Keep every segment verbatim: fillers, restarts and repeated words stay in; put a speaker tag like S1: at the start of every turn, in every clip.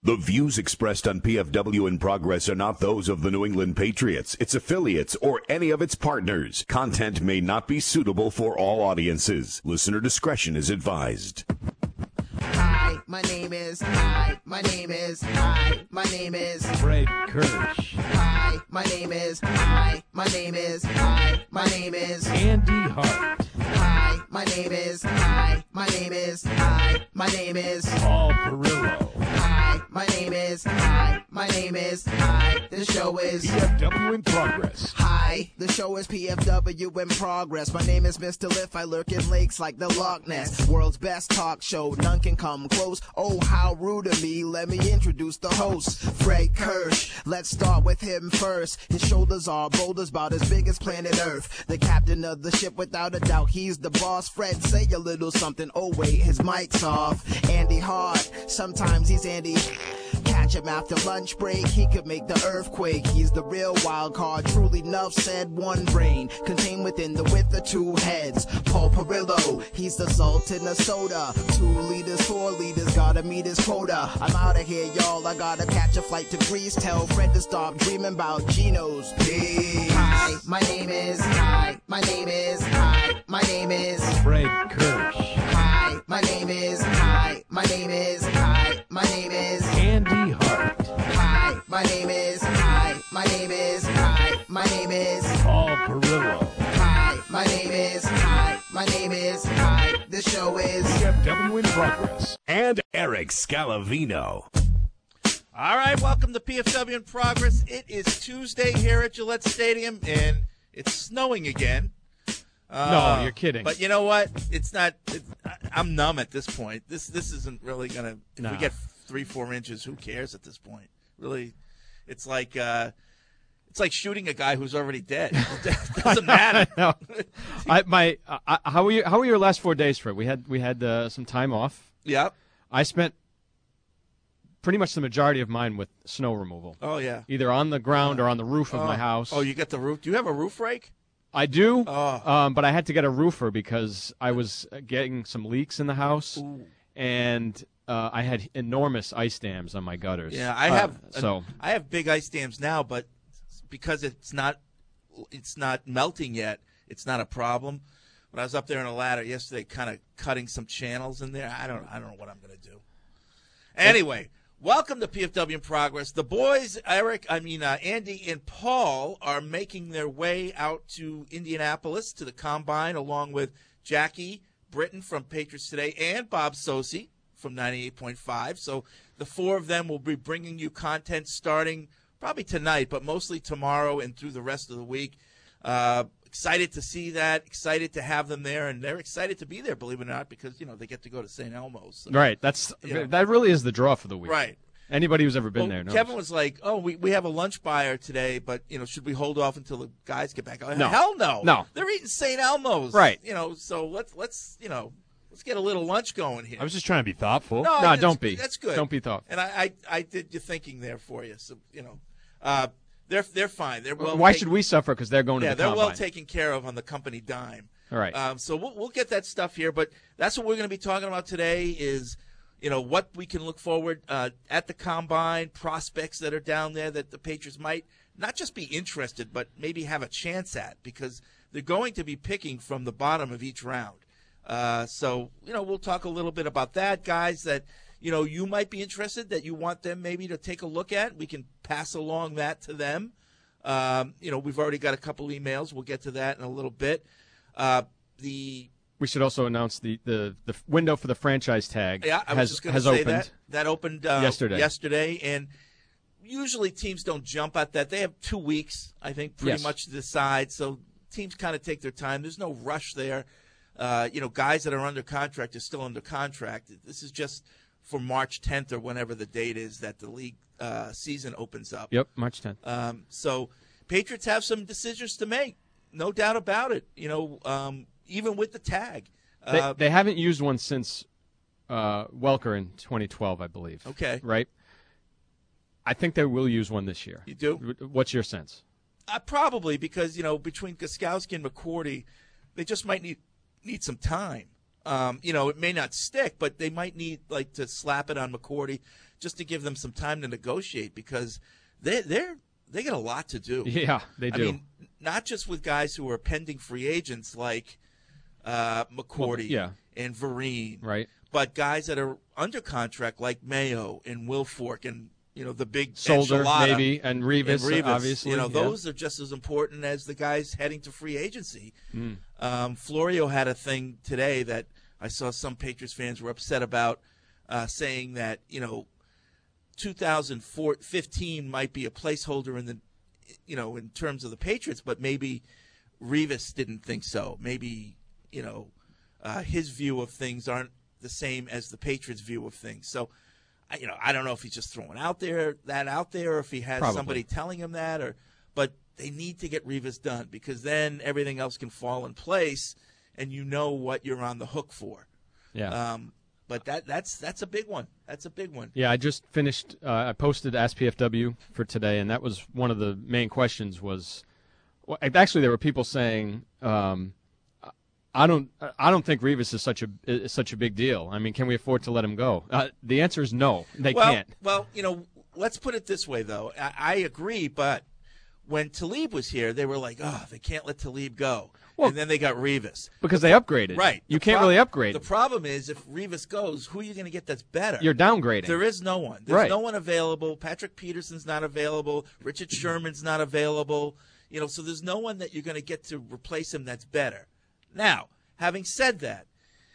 S1: The views expressed on P F W in Progress are not those of the New England Patriots, its affiliates, or any of its partners. Content may not be suitable for all audiences. Listener discretion is advised.
S2: Hi, my name is, hi, my name is, hi, my name is
S3: Fred Kirsch.
S2: Hi, my name is, hi, my name is, hi, my name is
S3: Andy Hart.
S2: Hi, my name is, hi, my name is, hi, my name is
S3: Paul Perillo.
S2: Hi, my name is, hi, my name is, hi, the show is
S3: P F W in Progress.
S2: Hi, the show is P F W in Progress. My name is Mister Liff, I lurk in lakes like the Loch Ness. World's best talk show, none can come close. Oh, how rude of me, let me introduce the host, Fred Kirsch. Let's start with him first. His shoulders are boulders about as big as planet Earth. The captain of the ship, without a doubt, he's the boss. Fred, say a little something. Oh wait, his mic's off. Andy Hart, sometimes he's Andy. Catch him after lunch break, he could make the earthquake. He's the real wild card, truly enough said, one brain contained within the width of two heads. Paul Perillo, he's the salt in the soda. Two liters, four liters, gotta meet his quota. I'm out of here, y'all, I gotta catch a flight to Greece. Tell Fred to stop dreaming about Geno's peace. Hi, my name is, hi, my name is, hi, my name is
S3: Fred Kirsch.
S2: Hi, my name is, hi, my name is, hi, my name is
S3: Andy Hart.
S2: Hi, my name is, hi, my name is, hi, my name is
S3: Paul Perillo.
S2: Hi, my name is, hi, my name is, hi, the show is
S3: P F W in Progress.
S1: And Eric Scalavino.
S4: All right, welcome to P F W in Progress. It is Tuesday here at Gillette Stadium, and it's snowing again. Uh,
S3: No, you're kidding.
S4: But you know what? It's not. It, I, I'm numb at this point. This this isn't really gonna. If
S3: Nah.
S4: we get three, four inches, who cares at this point? Really, it's like uh, it's like shooting a guy who's already dead. It doesn't matter.
S3: No. I, my, I, how were you? How were your last four days, Fred? We had we had uh, some time off.
S4: Yep.
S3: I spent pretty much the majority of mine with snow removal,
S4: Oh yeah.
S3: either on the ground or on the roof of
S4: oh.
S3: my house.
S4: Oh, you got the roof? Do you have a roof rake?
S3: I do,
S4: Oh.
S3: um, but I had to get a roofer because I was uh, getting some leaks in the house,
S4: Ooh.
S3: and uh, I had enormous ice dams on my gutters.
S4: Yeah, I
S3: Uh,
S4: have.
S3: so
S4: I have big ice dams now, but because it's not, it's not melting yet, it's not a problem. When I was up there on a ladder yesterday, kind of cutting some channels in there, I don't, I don't know what I'm going to do. Anyway, welcome to P F W in Progress. The boys, Eric, I mean uh, Andy and Paul, are making their way out to Indianapolis to the Combine, along with Jackie Britton from Patriots Today and Bob Sosi from ninety-eight point five. So the four of them will be bringing you content starting probably tonight, but mostly tomorrow and through the rest of the week. Uh, excited to see that, excited to have them there, and they're excited to be there, believe it or not, because, you know, they get to go to Saint Elmo's. So.
S3: right, that's
S4: Yeah.
S3: that really is the draw for the week.
S4: Right.
S3: Anybody who's ever been
S4: Well,
S3: there knows.
S4: Kevin was like, "Oh, we, we have a lunch buyer today, but you know, should we hold off until the guys get back?"
S3: No.
S4: Hell no,
S3: No.
S4: They're eating Saint Elmo's,
S3: Right.
S4: You know, so let's let's you know let's get a little lunch going here.
S5: I was just trying to be thoughtful.
S4: no,
S3: No,
S4: that's-
S3: don't be.
S4: That's good.
S3: Don't be thoughtful.
S4: And I, I I did your thinking there for you, so you know, uh, they're they're fine. They're well.
S3: Why
S4: taken-
S3: should we suffer? Because they're going
S4: Yeah,
S3: to the
S4: they're
S3: Combine.
S4: well taken care of on the company dime.
S3: All right.
S4: Um, so we'll we'll get that stuff here, but that's what we're going to be talking about today. Is you know what we can look forward uh, at the Combine, prospects that are down there that the Patriots might not just be interested, but maybe have a chance at, because they're going to be picking from the bottom of each round. Uh, so you know we'll talk a little bit about that, guys that you know you might be interested, that you want them maybe to take a look at. We can pass along that to them. Um, you know, we've already got a couple emails. We'll get to that in a little bit. Uh, the
S3: We should also announce the, the, the window for the franchise tag
S4: yeah, I was
S3: has,
S4: just going to
S3: has
S4: say
S3: opened.
S4: that that opened uh,
S3: yesterday.
S4: Yesterday, and usually teams don't jump at that. They have two weeks, I think, pretty
S3: Yes.
S4: much to decide. So teams kind of take their time. There's no rush there. Uh, you know, guys that are under contract are still under contract. This is just for March tenth or whenever the date is that the league uh, season opens up.
S3: Yep, March tenth.
S4: Um, so Patriots have some decisions to make, no doubt about it. You know, um, even with the tag.
S3: They,
S4: Uh,
S3: they haven't used one since uh, Welker in twenty twelve, I believe.
S4: Okay.
S3: Right? I think they will use one this year.
S4: You do?
S3: What's your sense?
S4: Uh, probably because, you know, between Gostkowski and McCourty, they just might need need some time. Um, you know, it may not stick, but they might need, like, to slap it on McCourty just to give them some time to negotiate because they they're they got a lot to do.
S3: Yeah, they do.
S4: I mean, not just with guys who are pending free agents like uh, McCourty
S3: Well, yeah.
S4: and Vereen,
S3: Right.
S4: but guys that are under contract like Mayo and Wilfork and you know the big
S3: Solder,
S4: enchilada
S3: maybe, and Rivas,
S4: and Rivas.
S3: obviously.
S4: You know,
S3: yeah.
S4: those are just as important as the guys heading to free agency.
S3: Mm.
S4: Um, Florio had a thing today that I saw some Patriots fans were upset about, uh, saying that, you know, two thousand fifteen might be a placeholder in the, you know, in terms of the Patriots, but maybe Rivas didn't think so. Maybe, you know, uh, his view of things aren't the same as the Patriots' view of things. So, you know, I don't know if he's just throwing out there that out there, or if he has
S3: Probably.
S4: somebody telling him that, or but they need to get Rivas done because then everything else can fall in place, and you know what you're on the hook for.
S3: Yeah.
S4: Um, but that that's that's a big one. That's a big one.
S3: Yeah, I just finished. Uh, I posted Ask P F W for today, and that was one of the main questions. Was well, actually there were people saying, um, "I don't, I don't think Rivas is such a is such a big deal. I mean, can we afford to let him go?" Uh, the answer is no. They
S4: well,
S3: can't.
S4: Well, you know, let's put it this way, though. I, I agree, but when Talib was here, they were like, "Oh, they can't let Talib go,"
S3: Well,
S4: and then they got Rivas.
S3: Because they upgraded.
S4: Right.
S3: You
S4: The
S3: can't
S4: prob-
S3: really upgrade.
S4: The problem is if Rivas goes, who are you going to get that's better?
S3: You're downgrading.
S4: There is no one. There's
S3: Right.
S4: no one available. Patrick Peterson's not available. Richard Sherman's not available. You know, so there's no one that you're going to get to replace him that's better. Now, having said that,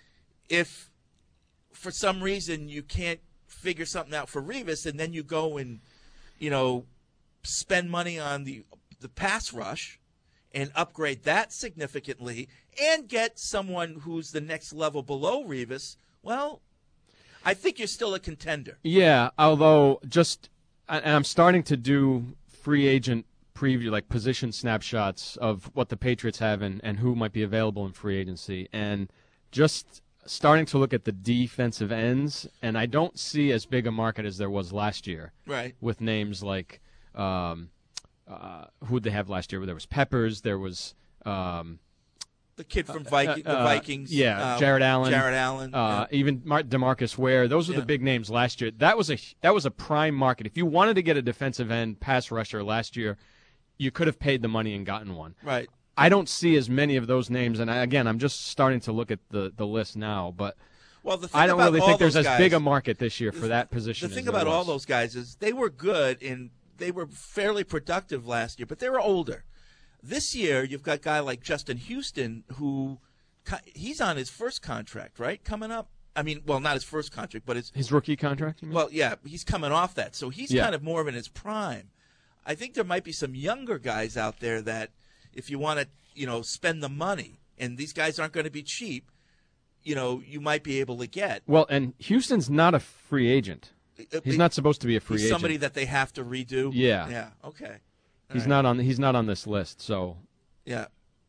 S4: if for some reason you can't figure something out for Rivas and then you go and, you know, spend money on the the pass rush and upgrade that significantly and get someone who's the next level below Rivas, well, I think you're still a contender.
S3: Yeah, although just and I'm starting to do free agent preview, like position snapshots of what the Patriots have and, and who might be available in free agency, and just starting to look at the defensive ends, and I don't see as big a market as there was last year.
S4: Right.
S3: With names like um, uh, who did they have last year? There was Peppers. There was um,
S4: The kid from Viking,
S3: uh,
S4: the Vikings.
S3: yeah,
S4: uh,
S3: Jared Allen.
S4: Jared Allen.
S3: Uh,
S4: yeah.
S3: Even Mar- DeMarcus Ware. Those were
S4: Yeah.
S3: the big names last year. That was a that was a prime market. If you wanted to get a defensive end pass rusher last year, you could have paid the money and gotten one.
S4: Right.
S3: I don't see as many of those names, and I, again, I'm just starting to look at the, the list now. But
S4: Well, the thing
S3: I don't
S4: about
S3: really
S4: all
S3: think there's
S4: those
S3: as
S4: guys,
S3: big a market this year for that position.
S4: The
S3: as
S4: thing
S3: there
S4: about all
S3: was.
S4: those guys is they were good and they were fairly productive last year, but they were older. This year, you've got a guy like Justin Houston who he's on his first contract, right? Coming up. I mean, well, not his first contract, but his
S3: his rookie contract. You mean?
S4: well, yeah, he's coming off that, so he's
S3: Yeah.
S4: kind of more of in his prime. I think there might be some younger guys out there that, if you want to, you know, spend the money, and these guys aren't going to be cheap, you know, you might be able to get.
S3: Well, and Houston's not a free agent. He's not supposed to be a free
S4: He's
S3: agent.
S4: somebody that they have to redo.
S3: Yeah.
S4: Yeah. Okay.
S3: He's
S4: right.
S3: not on. He's not on this list. So
S4: Yeah.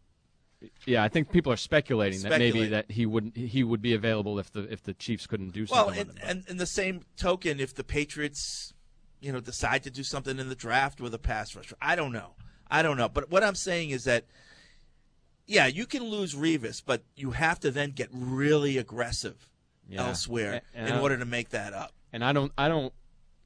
S3: yeah, I think people are speculating, that maybe
S4: Speculating.
S3: that he would he would be available if the if the Chiefs couldn't do
S4: Well,
S3: something.
S4: and,
S3: with him.
S4: and in the same token, if the Patriots, you know, decide to do something in the draft with a pass rusher, I don't know. I don't know. But what I'm saying is that, yeah, you can lose Rivas, but you have to then get really aggressive
S3: Yeah.
S4: elsewhere
S3: And-
S4: in
S3: and I-
S4: order to make that up.
S3: And I don't, I don't,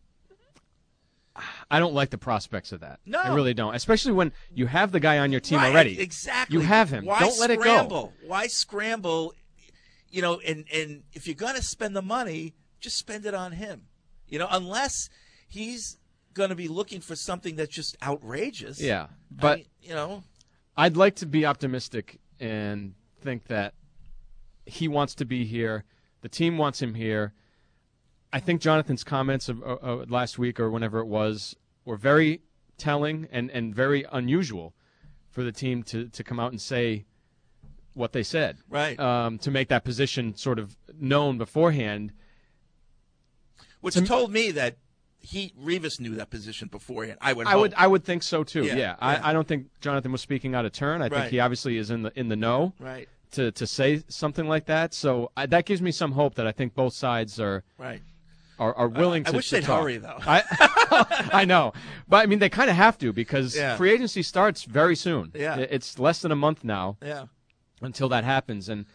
S3: I don't like the prospects of that.
S4: No.
S3: I really don't. Especially when you have the guy on your team
S4: Right,
S3: already.
S4: Exactly.
S3: You have him.
S4: Why
S3: Don't let it go.
S4: scramble? Why scramble? You know, and, and if you're going to spend the money, just spend it on him. You know, unless he's going to be looking for something that's just outrageous.
S3: Yeah,
S4: I
S3: but
S4: mean, you know,
S3: I'd like to be optimistic and think that he wants to be here. The team wants him here. I think Jonathan's comments of, uh, uh, last week or whenever it was were very telling and, and very unusual for the team to, to come out and say what they said.
S4: Right.
S3: Um, to make that position sort of known beforehand.
S4: which
S3: to-
S4: told me that he Rivas knew that position beforehand. I would.
S3: I
S4: hope.
S3: would I would think so too.
S4: Yeah,
S3: Yeah,
S4: yeah.
S3: I, I don't think Jonathan was speaking out of turn. I
S4: Right.
S3: think he obviously is in the in the know
S4: Right.
S3: to, to say something like that. So I, that gives me some hope that I think both sides are
S4: Right.
S3: are, are willing
S4: I
S3: to.
S4: wish
S3: to
S4: they'd
S3: talk.
S4: hurry, though.
S3: I I know, but I mean they kind of have to because
S4: Yeah.
S3: free agency starts very soon.
S4: Yeah.
S3: It- it's less than a month now
S4: Yeah.
S3: until that happens, and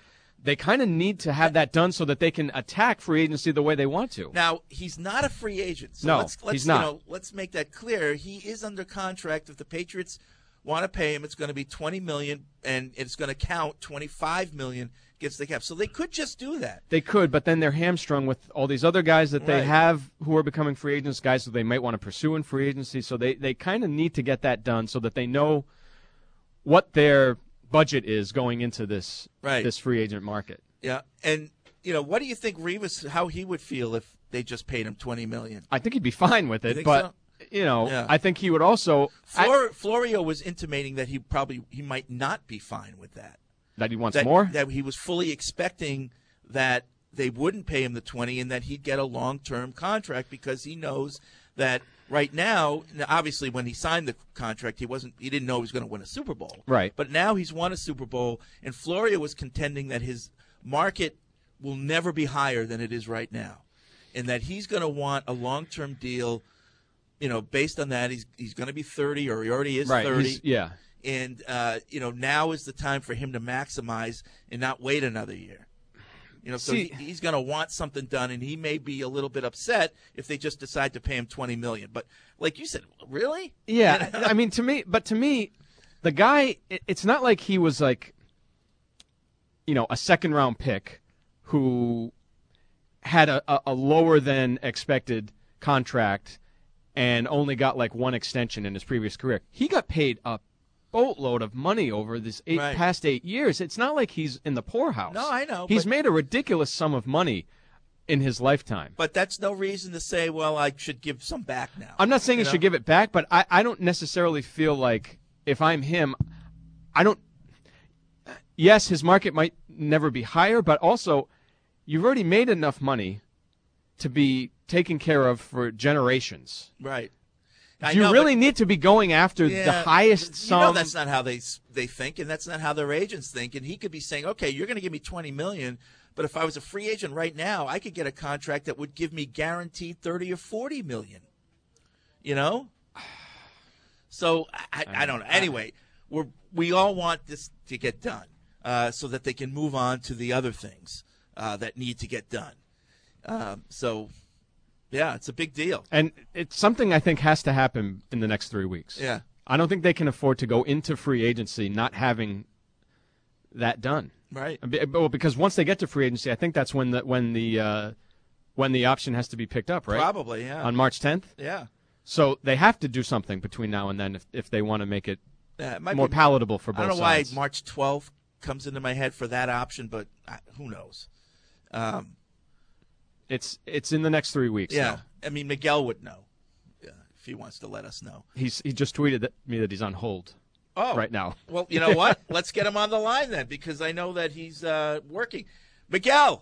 S3: they kind of need to have that done so that they can attack free agency the way they want to.
S4: Now, he's not a free agent. So
S3: no,
S4: let's, let's,
S3: he's not.
S4: You know, let's make that clear. He is under contract. If the Patriots want to pay him, it's going to be twenty million dollars, and it's going to count twenty-five million dollars against the cap. So they could just do that.
S3: They could, but then they're hamstrung with all these other guys that they
S4: Right.
S3: have who are becoming free agents, guys that they might want to pursue in free agency. So they, they kind of need to get that done so that they know what their budget is going into this
S4: Right.
S3: this free agent market.
S4: Yeah, and you know, what do you think Revis, how he would feel if they just paid him twenty million dollars?
S3: I think he'd be fine with it,
S4: think
S3: but
S4: so?
S3: you know,
S4: Yeah.
S3: I think he would also
S4: Flor- Florio was intimating that he probably he might not be fine with that.
S3: that he wants
S4: That,
S3: more.
S4: that he was fully expecting that they wouldn't pay him the twenty and that he'd get a long-term contract because he knows that right now, now, obviously when he signed the contract, he wasn't he didn't know he was going to win a Super Bowl.
S3: Right.
S4: But now he's won a Super Bowl, and Florio was contending that his market will never be higher than it is right now, and that he's going to want a long-term deal. You know, based on that, he's he's going to be thirty, or he already is
S3: right.
S4: thirty.
S3: He's- yeah.
S4: And, uh, you know, now is the time for him to maximize and not wait another year. You know, so
S3: See-
S4: he, he's going to want something done, and he may be a little bit upset if they just decide to pay him twenty million dollars. But like you said, really?
S3: Yeah, I mean, to me, but to me, the guy, it, it's not like he was like, you know, a second round pick who had a, a, a lower than expected contract and only got like one extension in his previous career. He got paid a boatload of money over this eight,
S4: Right.
S3: past eight years. It's not like he's in the poorhouse.
S4: No, I know,
S3: He's
S4: but-
S3: made a ridiculous sum of money in his lifetime.
S4: But that's no reason to say, well, I should give some back now.
S3: I'm not saying
S4: You
S3: he
S4: know?
S3: should give it back, but I, I don't necessarily feel like if I'm him, I don't. Yes, his market might never be higher, but also you've already made enough money to be taken care of for generations.
S4: Right.
S3: Do
S4: I
S3: you
S4: know,
S3: really
S4: but-
S3: need to be going after
S4: Yeah,
S3: the highest
S4: you
S3: sum?
S4: know that's not how they they think, and that's not how their agents think. And he could be saying, "Okay, you're going to give me twenty million dollars, but if I was a free agent right now, I could get a contract that would give me guaranteed thirty or forty million." You know. So I, I, I don't know. Anyway, we are we all want this to get done uh, so that they can move on to the other things uh, that need to get done. Um, so. Yeah, it's a big deal.
S3: And it's something I think has to happen in the next three weeks.
S4: Yeah.
S3: I don't think they can afford to go into free agency not having that done.
S4: Right.
S3: Be- Well, because once they get to free agency, I think that's when the when the uh, when the option has to be picked up, right?
S4: Probably, yeah.
S3: On March tenth.
S4: Yeah.
S3: So they have to do something between now and then if if they want to make it
S4: Yeah, it might
S3: more
S4: be-
S3: palatable for both
S4: I don't know
S3: sides.
S4: why March twelfth comes into my head for that option, but I, who knows? Um,
S3: It's it's in the next three weeks.
S4: yeah,
S3: though.
S4: I mean Miguel would know yeah, if he wants to let us know.
S3: He's he just tweeted that, me that he's on hold
S4: Oh,
S3: right now.
S4: Well, you know what? Let's get him on the line then, because I know that he's uh, working. Miguel,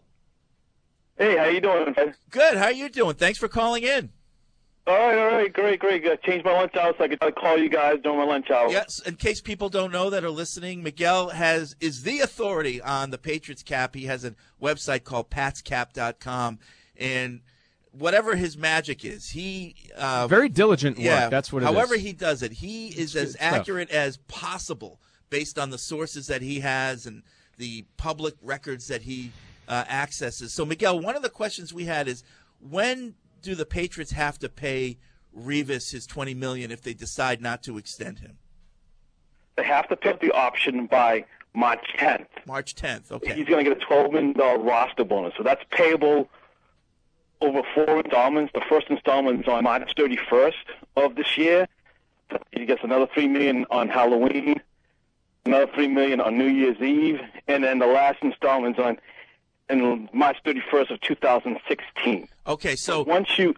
S5: Hey, how you doing, man?
S4: good. How are you doing? Thanks for calling in.
S5: All right, all right, great, great. Uh, changed my lunch hour so I could uh, call you guys during my lunch hour.
S4: Yes, in case people don't know that are listening, Miguel has is the authority on the Patriots cap. He has a website called pats cap dot com, and whatever his magic is, he uh,
S3: Very diligent work.
S4: yeah.
S3: That's what it
S4: however
S3: is.
S4: he does it, he is as
S3: good stuff.
S4: accurate as possible based on the sources that he has and the public records that he uh, accesses. So, Miguel, one of the questions we had is when do the Patriots have to pay Revis his twenty million dollars if they decide not to extend him?
S5: They have to pick the option by March tenth.
S4: March tenth. Okay.
S5: He's going to get a twelve million dollars roster bonus, so that's payable over four installments. The first installment is on March thirty-first of this year. He gets another three million dollars on Halloween, another three million dollars on New Year's Eve, and then the last installment is on in March thirty-first of two thousand sixteen.
S4: Okay. So
S5: Once you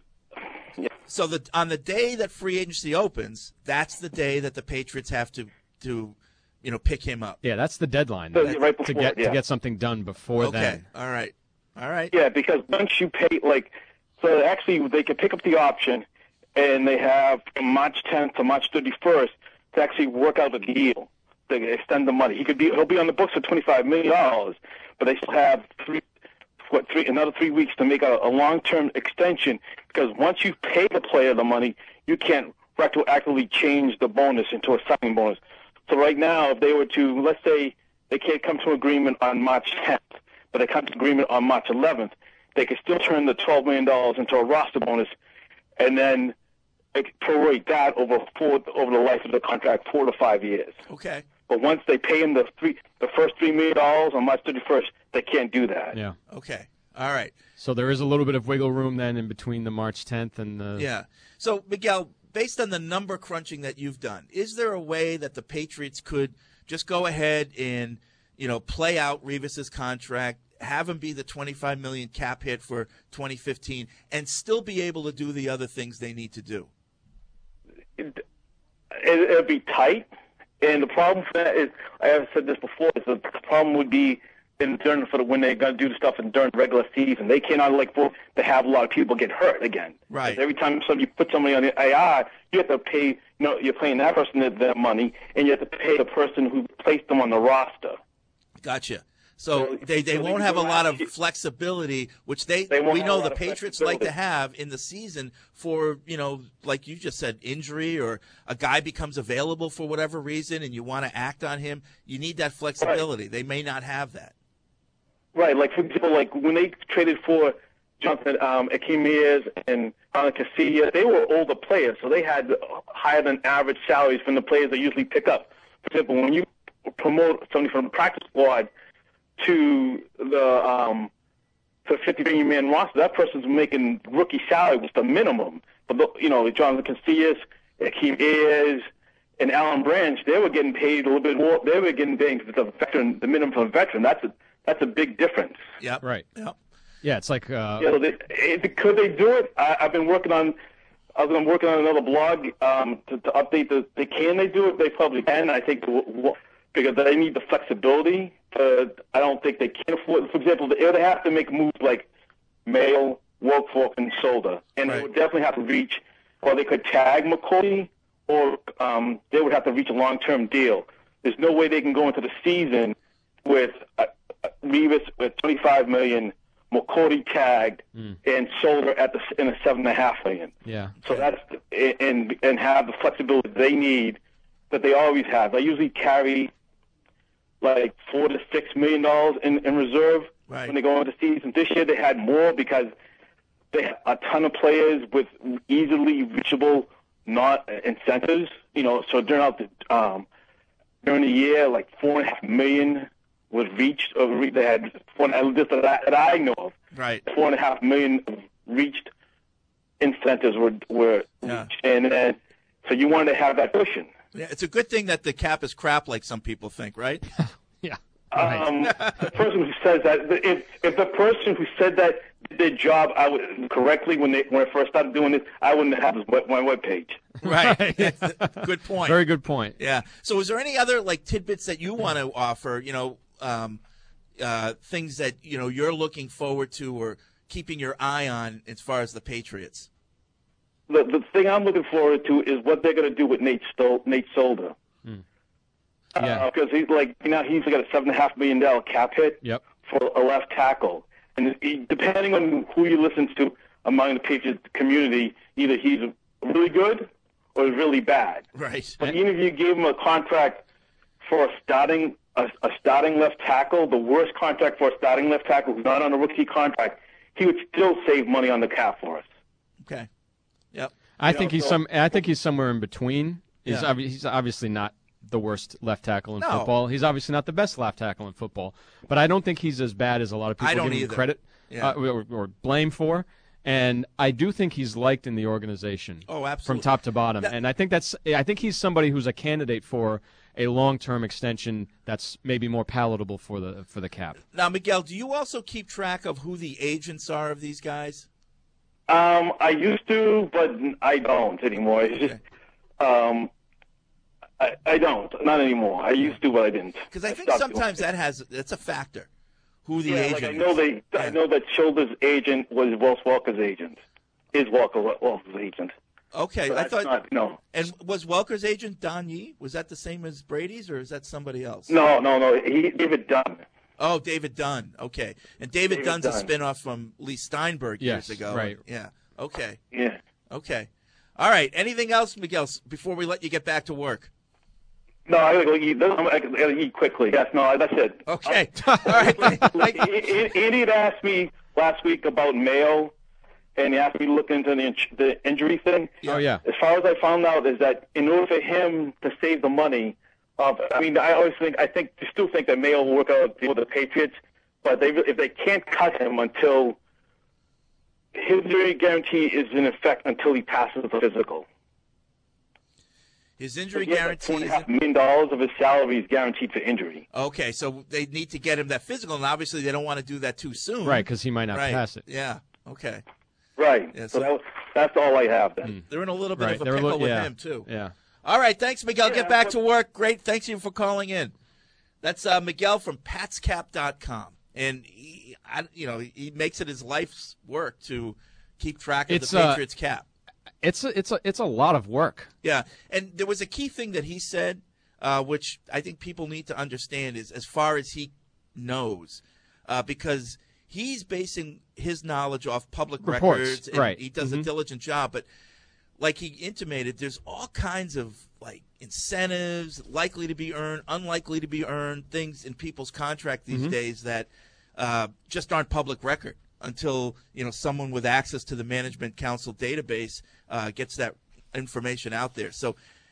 S4: so the on the day that free agency opens, that's the day that the Patriots have to to you know pick him up.
S3: Yeah, that's the deadline
S5: So,
S3: that-
S5: right
S3: to
S5: before,
S3: get
S5: yeah.
S3: to get something done before
S4: Okay.
S3: then.
S4: All right. All right.
S5: Yeah, because once you pay, like, so actually they can pick up the option, and they have from March tenth to March thirty-first to actually work out a deal to extend the money. He could be, he'll be on the books for twenty-five million dollars, but they still have three, what, three, another three weeks to make a, a long-term extension. Because once you pay the player the money, you can't retroactively change the bonus into a signing bonus. So right now, if they were to, let's say they can't come to an agreement on March tenth, but they come to agreement on March eleventh, they could still turn the twelve million dollars into a roster bonus, and then prorate that over four, over the life of the contract, four to five years.
S4: Okay.
S5: But once they pay him the three, the first three million dollars on March thirty-first, they can't do that.
S3: Yeah.
S4: Okay. All right.
S3: So there is a little bit of wiggle room then in between the March tenth and the.
S4: Yeah. So Miguel, based on the number crunching that you've done, is there a way that the Patriots could just go ahead and, you know, play out Revis's contract, have him be the twenty-five million dollars cap hit for twenty fifteen, and still be able to do the other things they need to do?
S5: It, it, it'd be tight, and the problem for that is, I have said this before, is the problem would be in during for the, when they're going to do the stuff in during regular season. They cannot like for to have a lot of people get hurt again.
S4: Right.
S5: 'Cause every time somebody you put somebody on the I R, you have to pay. You know, you're paying that person that, that money, and you have to pay the person who placed them on the roster.
S4: Gotcha. So
S5: So-
S4: they, they
S5: so
S4: won't
S5: they
S4: have a
S5: don't
S4: lot
S5: have
S4: of
S5: to-
S4: flexibility, which they,
S5: They won't
S4: we
S5: have
S4: know
S5: a
S4: the
S5: lot of
S4: Patriots like to
S5: flexibility.
S4: have in the season for, you know, like you just said, injury or a guy becomes available for whatever reason and you want to act on him. You need that flexibility. They may not have that.
S5: Right, like for example, like when they traded for Jonathan um, Akimias and Alan Casillas, they were older players, so they had higher than average salaries from the players they usually pick up. For example, when you promote somebody from the practice squad to the um, to fifty-three man roster, that person's making rookie salary, which is the minimum. But the, you know, Jonathan Casillas, Akeem Ayers, and Alan Branch, they were getting paid a little bit more. They were getting paid the veteran, the minimum for a veteran. That's a that's a big difference.
S4: Yep.
S3: Right.
S4: Yep.
S3: Yeah, it's like. Uh,
S5: You know, they, it, could they do it? I, I've been working on. I've been working on another blog um, to, to update the. They can they do it? They probably can. I think w- w- because they need the flexibility. Uh, I don't think they can afford. For example, they, they have to make moves like Mayo, Woolfolk, and Solder, and
S4: Right.
S5: they would definitely have to reach. Or they could tag McCoy, or um, they would have to reach a long-term deal. There's no way they can go into the season with uh, uh, Revis with twenty-five million. McCourty tagged
S3: Mm.
S5: and Solder at the in a seven and a half million.
S3: yeah.
S5: So that's and and have the flexibility they need that they always have. They usually carry like four to six million dollars in, in reserve
S4: Right.
S5: when they go into the season. This year they had more because they had a ton of players with easily reachable not incentives. You know, so during the um, during the year, like four and a half million was reached. Or re- they had four, at least that I, that I know of.
S4: Right.
S5: Four and a half million reached incentives were were
S4: Yeah.
S5: reached, and, and so you wanted to have that cushion.
S4: Yeah, it's a good thing that the cap is crap, like some people think, right?
S3: Yeah. Right.
S5: Um, the person who says that, if if the person who said that did their job I would, correctly when they when I first started doing this, I wouldn't have this web, my webpage.
S4: Right.
S3: Right.
S4: Good point.
S3: Very good point.
S4: Yeah. So, is there any other like tidbits that you want to offer? You know, um, uh, things that you know you're looking forward to or keeping your eye on as far as the Patriots.
S5: The the thing I'm looking forward to is what they're going to do with Nate Stol- Nate Solder.
S3: Yeah.
S5: Because he's like you know he's got a seven and a half million dollar cap hit
S3: Yep.
S5: for a left tackle, and he, depending on who you listen to among the Patriots community, either he's really good or he's really bad.
S4: Right.
S5: But even if you gave him a contract for a starting a, a starting left tackle, the worst contract for a starting left tackle who's not on a rookie contract, he would still save money on the cap for us.
S4: Okay. Yep.
S3: I
S5: You
S3: think
S5: know,
S3: he's
S5: so-
S3: some. I think he's somewhere in between. He's
S4: Yeah.
S3: obvi- he's obviously not the worst left tackle in
S4: No.
S3: football. He's obviously not the best left tackle in football. But I don't think he's as bad as a lot of people
S4: I don't
S3: give him
S4: either.
S3: credit
S4: Yeah.
S3: uh, or, or blame for. And I do think he's liked in the organization.
S4: Oh,
S3: From
S4: absolutely.
S3: top to bottom.
S4: That-
S3: and I think that's. I think he's somebody who's a candidate for a long-term extension that's maybe more palatable for the for the cap.
S4: Now, Miguel, do you also keep track of who the agents are of these guys?
S5: Um, I used to, but I don't anymore. It's just, um, I, I don't, not anymore. I used to, but I didn't.
S4: Because I think
S5: stopped doing
S4: sometimes
S5: it.
S4: that has that's a factor. Who the
S5: Yeah,
S4: agent
S5: like I know
S4: is.
S5: they, I
S4: Yeah.
S5: know that Schilder's agent was Wells Walker's agent. Is Walker Walker's agent?
S4: Okay,
S5: But
S4: I
S5: that's
S4: thought.
S5: not, no,
S4: And was Welker's agent Don Yee? Was that the same as Brady's, or is that somebody else?
S5: no, no, no. He David Dunn.
S4: Oh, David Dunn. Okay, and David,
S5: David
S4: Dunn's a
S5: Dunn.
S4: spinoff from Lee Steinberg years
S3: Yes,
S4: ago.
S3: right.
S4: Yeah. Okay.
S5: Yeah.
S4: Okay. All right. Anything else, Miguel? s- Before we let you get back to work.
S5: No, I gotta go eat. I gotta eat quickly. Yes, no, that's it.
S4: Okay. All right.
S5: Andy had asked me last week about Mayo, and he asked me to look into the, the injury thing.
S3: Oh, yeah.
S5: As far as I found out, is that in order for him to save the money, of, I mean, I always think, I think, I still think that Mayo will work out with the Patriots, but they, if they can't cut him until his injury guarantee is in effect until he passes the physical.
S4: His injury
S5: so
S4: guarantee
S5: like
S4: is
S5: half a million dollars of his salary is guaranteed for injury.
S4: Okay, so they need to get him that physical, and obviously they don't want to do that too soon.
S3: Right, because he might not
S4: right.
S3: pass it.
S4: Yeah. Okay.
S5: Right.
S4: Yeah,
S5: so
S4: so
S5: that, that's all I have then.
S4: they're in a little bit
S3: Right.
S4: of a
S3: They're a
S4: pickle
S3: little-
S4: with
S3: yeah.
S4: him too.
S3: Yeah.
S4: All right. Thanks, Miguel.
S5: Yeah,
S4: Get back
S5: but-
S4: to work. Great. Thanks you for calling in. That's uh, Miguel from Pats Cap dot com, and he, I, you know, he makes it his life's work to keep track of
S3: It's,
S4: the
S3: uh,
S4: Patriots cap.
S3: It's a, it's a, it's a lot of work.
S4: Yeah, and there was a key thing that he said, uh, which I think people need to understand, is as far as he knows, uh, because he's basing his knowledge off public
S3: Reports,
S4: records, and
S3: right.
S4: he does
S3: Mhm.
S4: a diligent job. But like he intimated, there's all kinds of like incentives likely to be earned, unlikely to be earned, things in people's contract these
S3: Mhm.
S4: days that uh, just aren't public record until you know someone with access to the Management Council database uh, gets that information out there. So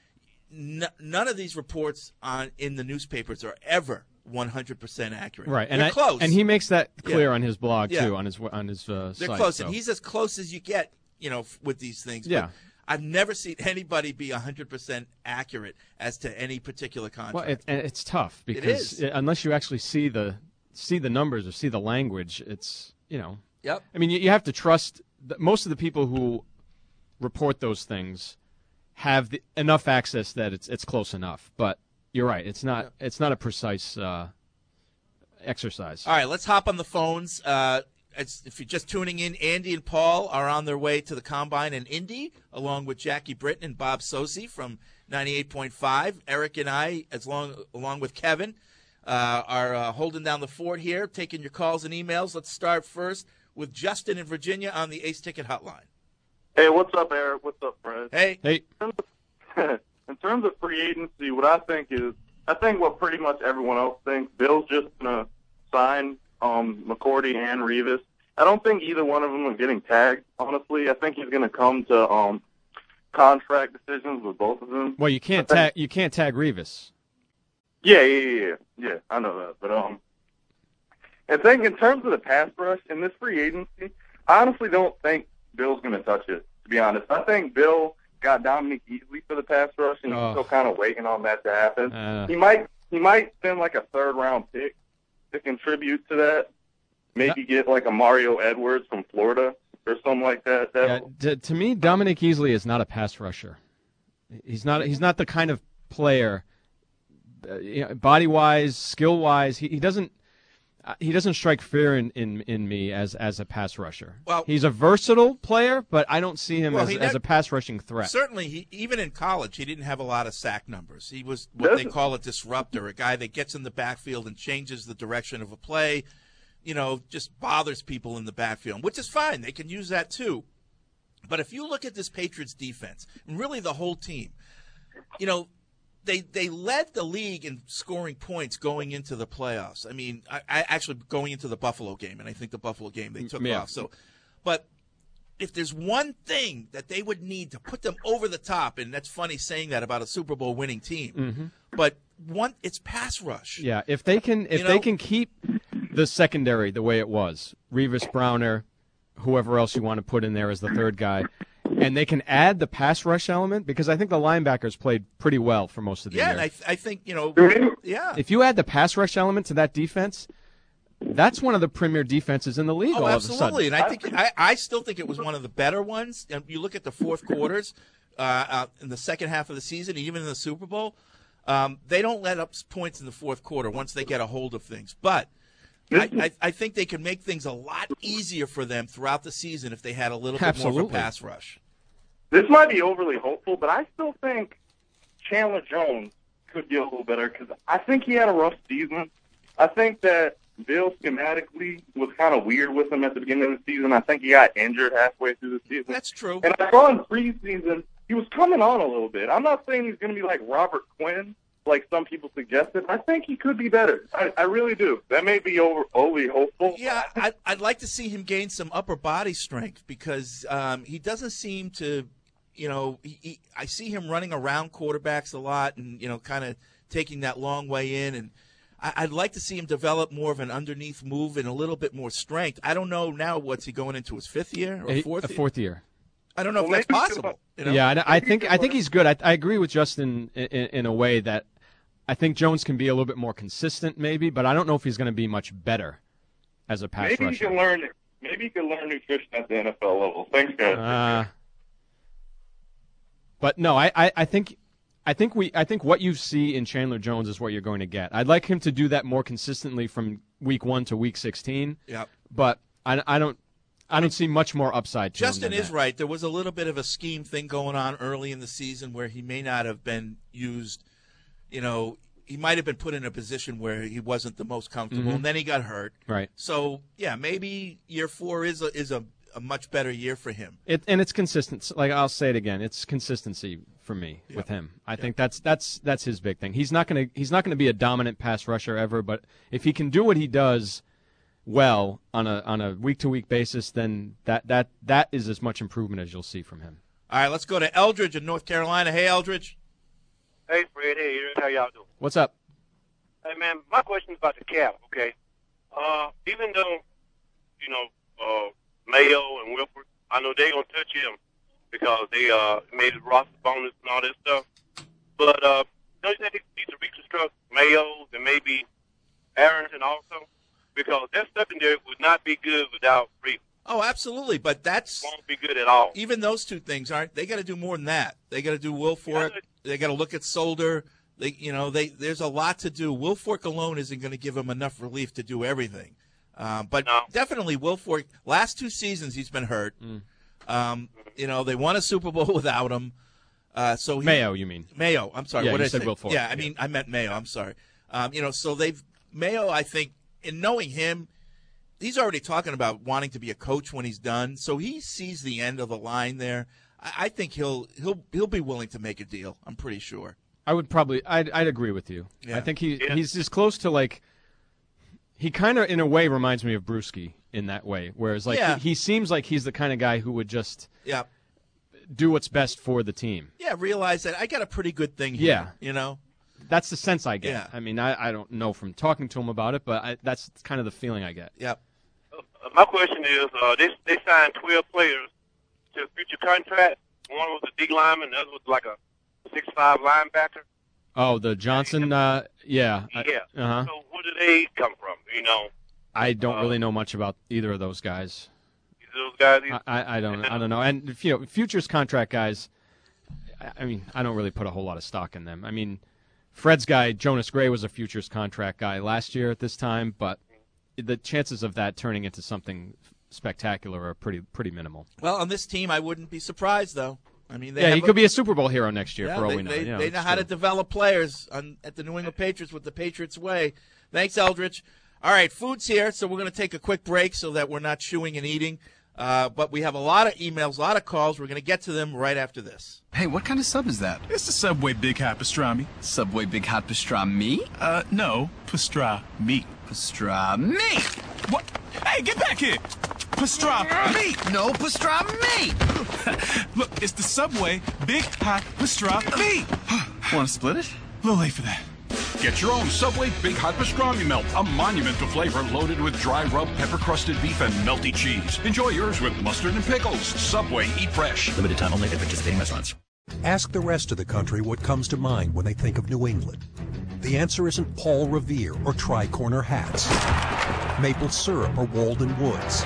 S4: n- none of these reports on in the newspapers are ever one hundred percent accurate.
S3: Right, and
S4: They're
S3: I,
S4: close.
S3: and he makes that clear
S4: Yeah.
S3: on his blog
S4: Yeah.
S3: too, on his on his uh,
S4: They're
S3: site.
S4: close,
S3: so.
S4: and he's as close as you get, you know, f- with these things.
S3: Yeah.
S4: But I've never seen anybody be one hundred percent accurate as to any particular contract.
S3: Well, it, and it's tough because
S4: is.
S3: it- unless you actually see the see the numbers or see the language, it's you know.
S4: Yep.
S3: I mean, you, you have to trust. The, most of the people who report those things have the, enough access that it's it's close enough. But you're right; it's not it's not a precise uh, exercise.
S4: All right, let's hop on the phones. Uh, it's, if you're just tuning in, Andy and Paul are on their way to the Combine in Indy, along with Jackie Britton and Bob Sosi from ninety-eight point five. Eric and I, as long along with Kevin, uh, are uh, holding down the fort here, taking your calls and emails. Let's start first with Justin in Virginia on the Ace Ticket Hotline.
S6: Hey, what's up, Eric? What's up, Fred?
S4: Hey.
S3: Hey,
S6: In terms of free agency, what I think is, I think what pretty much everyone else thinks, Bill's just going to sign um, McCourty and Revis. I don't think either one of them are getting tagged, honestly. I think he's going to come to um, contract decisions with both of them.
S3: well, you can't
S6: I
S3: tag
S6: think-
S3: you can't tag Revis.
S6: Yeah, yeah, yeah, yeah. Yeah, I know that. But um, I think in terms of the pass rush in this free agency, I honestly don't think Bill's going to touch it, to be honest. I think Bill got Dominic Easley for the pass rush, and
S3: Oh.
S6: he's still kind of waiting on that to happen.
S3: Uh,
S6: He might he might spend like a third round pick to contribute to that. Maybe get like a Mario Edwards from Florida or something like that.
S3: yeah,
S6: That'll-
S3: to, to me, Dominic Easley is not a pass rusher. He's not. He's not the kind of player, uh, you know, body wise, skill wise. He, he doesn't. Uh, he doesn't strike fear in, in, in me as as a pass rusher.
S4: Well-
S3: he's a versatile player, but I don't see him
S4: Well,
S3: as,
S4: he
S3: as
S4: ne-
S3: a pass rushing threat.
S4: Certainly, he, even in college, he didn't have a lot of sack numbers. He was what they
S6: Doesn't-
S4: call a disruptor, a guy that gets in the backfield and changes the direction of a play, you know, just bothers people in the backfield, which is fine. They can use that too. But if you look at this Patriots defense, and really the whole team, you know, they they led the league in scoring points going into the playoffs. I mean, I, I actually going into the Buffalo game, and I think the Buffalo game they took
S3: Yeah.
S4: off. So, but if there's one thing that they would need to put them over the top, and that's funny saying that about a Super Bowl winning team,
S3: Mm-hmm.
S4: but one, it's pass rush.
S3: Yeah, if they can if
S4: You
S3: they
S4: know?
S3: can keep the secondary the way it was, Revis, Browner, whoever else you want to put in there as the third guy, and they can add the pass rush element, because I think the linebackers played pretty well for most of the
S4: Yeah,
S3: year.
S4: and I, I think, you know,
S6: Maybe-
S4: yeah.
S3: If you add the pass rush element to that defense, that's one of the premier defenses in the league.
S4: Oh,
S3: all of a sudden,
S4: absolutely, and I think I, I still think it was one of the better ones. And you look at the fourth quarters, uh, uh, in the second half of the season, even in the Super Bowl, um, they don't let up points in the fourth quarter once they get a hold of things. But I, I, I think they can make things a lot easier for them throughout the season if they had a little bit more
S3: Absolutely.
S4: of a pass rush.
S6: This might be overly hopeful, but I still think Chandler Jones could get a little better because I think he had a rough season. I think that Bill schematically was kind of weird with him at the beginning of the season. I think he got injured halfway through the season.
S4: That's true.
S6: And I saw in preseason he was coming on a little bit. I'm not saying he's going to be like Robert Quinn, like some people suggested. I think he could be better. I, I really do. That may be over, overly hopeful.
S4: Yeah, I'd, I'd like to see him gain some upper body strength because um, he doesn't seem to, you know, he, he, I see him running around quarterbacks a lot and, you know, kind of taking that long way in. And I, I'd like to see him develop more of an underneath move and a little bit more strength. I don't know now, what's he going into his fifth year or
S3: a,
S4: fourth
S3: a
S4: year?
S3: fourth year.
S4: I don't know
S6: Well,
S4: if that's
S6: maybe
S4: possible. You know?
S3: Yeah, I, I think I think he's good. I, I agree with Justin in, in, in a way that I think Jones can be a little bit more consistent, maybe, but I don't know if he's going to be much better as a pass
S6: Maybe
S3: rusher.
S6: he can learn. Maybe he can learn nutrition at the N F L level. Thanks, guys.
S3: Uh, but no, I, I, I think I think we I think what you see in Chandler Jones is what you're going to get. I'd like him to do that more consistently from week one to week sixteen.
S4: Yeah.
S3: But I, I don't I don't see much more upside to
S4: Justin
S3: him than
S4: is
S3: that.
S4: right. There was a little bit of a scheme thing going on early in the season where he may not have been used. You know, he might have been put in a position where he wasn't the most comfortable,
S3: Mhm.
S4: and then he got hurt.
S3: Right.
S4: So yeah, maybe year four is a, is a, a much better year for him.
S3: It, and it's consistent. Like I'll say it again, it's consistency for me
S4: Yeah.
S3: with him. I think that's that's that's his big thing. He's not gonna he's not gonna be a dominant pass rusher ever, but if he can do what he does well on a on a week to week basis, then that that that is as much improvement as you'll see from him.
S4: All right, let's go to Eldridge in North Carolina. Hey, Eldridge.
S7: Hey, Fred. Hey, how y'all doing?
S3: What's up?
S7: Hey, man, my question is about the cap, okay? Uh, even though, you know, uh, Mayo and Wilford, I know they're going to touch him because they uh, made his roster bonus and all that stuff. But uh, don't you think they need to reconstruct Mayo's and maybe Arrington also? Because that secondary would not be good without Reed.
S4: Oh, absolutely, but that's
S7: Won't be good at all.
S4: even those two things aren't. They got to do more than that. They got to do Wilfork. They got to look at Solder. They, you know, they there's a lot to do. Wilfork alone isn't going to give him enough relief to do everything. Um, but
S7: No.
S4: definitely Wilfork. Last two seasons he's been hurt. Um, you know, they won a Super Bowl without him. Uh, so he,
S3: Mayo, you mean?
S4: Mayo. I'm sorry.
S3: Yeah,
S4: what
S3: you
S4: did I
S3: said
S4: say?
S3: Wilfork.
S4: Yeah, I
S3: Yeah.
S4: mean I meant Mayo. I'm sorry. Um, you know, so they've Mayo. I think in knowing him, he's already talking about wanting to be a coach when he's done. So he sees the end of the line there. I, I think he'll he'll he'll be willing to make a deal. I'm pretty sure.
S3: I would probably I'd I'd agree with you.
S4: Yeah.
S3: I think he
S7: Yeah.
S3: he's as close to like he kind of in a way reminds me of Brewski in that way. Whereas like
S4: Yeah.
S3: he, he seems like he's the kind of guy who would just
S4: Yeah.
S3: do what's best for the team.
S4: Yeah. Realize that I got a pretty good thing here.
S3: Yeah.
S4: You know.
S3: That's the sense I get.
S4: Yeah.
S3: I mean, I, I don't know from talking to him about it, but I, that's kind of the feeling I get.
S4: Yeah.
S7: Uh, my question is, uh, they they signed twelve players to a future contract. One was a D lineman, the other was like a six five linebacker.
S3: Oh, the Johnson, uh, yeah.
S7: Yeah.
S3: Uh huh.
S7: So where do they come from? You know,
S3: I don't
S7: uh,
S3: really know much about either of those guys.
S7: those guys. These,
S3: I, I, I don't. I don't know. And if, you know, futures contract guys. I, I mean, I don't really put a whole lot of stock in them. I mean, Fred's guy, Jonas Gray, was a futures contract guy last year at this time, but the chances of that turning into something spectacular are pretty pretty minimal.
S4: Well, on this team, I wouldn't be surprised though. I mean, they
S3: Yeah,
S4: have
S3: he could be a Super Bowl hero next year
S4: Yeah,
S3: for all
S4: they,
S3: we know.
S4: they,
S3: Yeah,
S4: they know
S3: it's
S4: how to
S3: true.
S4: develop players on, at the New England Patriots with the Patriots way. Thanks, Eldridge. All right, food's here, so we're going to take a quick break so that we're not chewing and eating. Uh, but we have a lot of emails, a lot of calls. We're going to get to them right after this.
S8: Hey, what kind of sub is that?
S9: It's the Subway Big Hot Pastrami.
S8: Subway Big Hot Pastrami?
S9: Uh, no, pastrami.
S8: Pastrami!
S9: What? Hey, get back here! Pastrami!
S8: No pastrami!
S9: Look, it's the Subway Big Hot Pastrami.
S8: Want to split it?
S9: A little late for that.
S10: Get your own Subway Big Hot Pastrami Melt, a monument to flavor loaded with dry rub, pepper-crusted beef, and melty cheese. Enjoy yours with mustard and pickles. Subway, eat fresh.
S11: Limited time only at participating restaurants.
S12: Ask the rest of the country what comes to mind when they think of New England. The answer isn't Paul Revere or tri-corner hats, maple syrup or Walden Woods.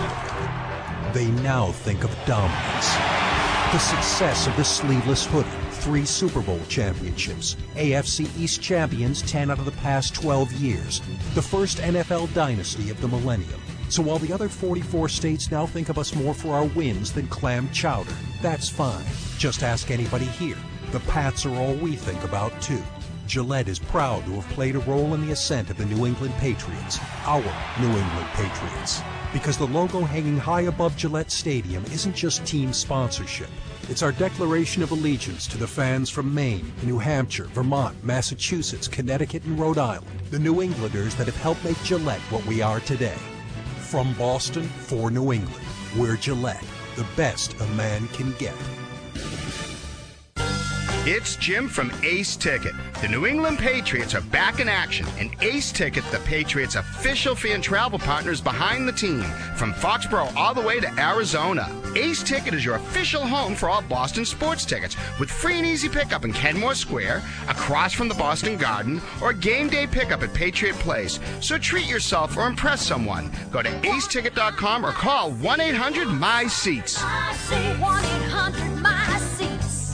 S12: They now think of dominance. The success of the sleeveless hoodie, three Super Bowl championships, A F C East champions ten out of the past twelve years, the first N F L dynasty of the millennium. So while the other forty-four states now think of us more for our wins than clam chowder, that's fine. Just ask anybody here. The Pats are all we think about, too. Gillette is proud to have played a role in the ascent of the New England Patriots, our New England Patriots. Because the logo hanging high above Gillette Stadium isn't just team sponsorship. It's our declaration of allegiance to the fans from Maine, New Hampshire, Vermont, Massachusetts, Connecticut, and Rhode Island, the New Englanders that have helped make Gillette what we are today. From Boston for New England, we're Gillette, the best a man can get.
S11: It's Jim from Ace Ticket. The New England Patriots are back in action, and Ace Ticket, the Patriots' official fan travel partner, is behind the team from Foxborough all the way to Arizona. Ace Ticket is your official home for all Boston sports tickets, with free and easy pickup in Kenmore Square, across from the Boston Garden, or game day pickup at Patriot Place. So treat yourself or impress someone. Go to ace ticket dot com or call one eight hundred M Y SEATS.
S13: I say one eight hundred M Y SEATS.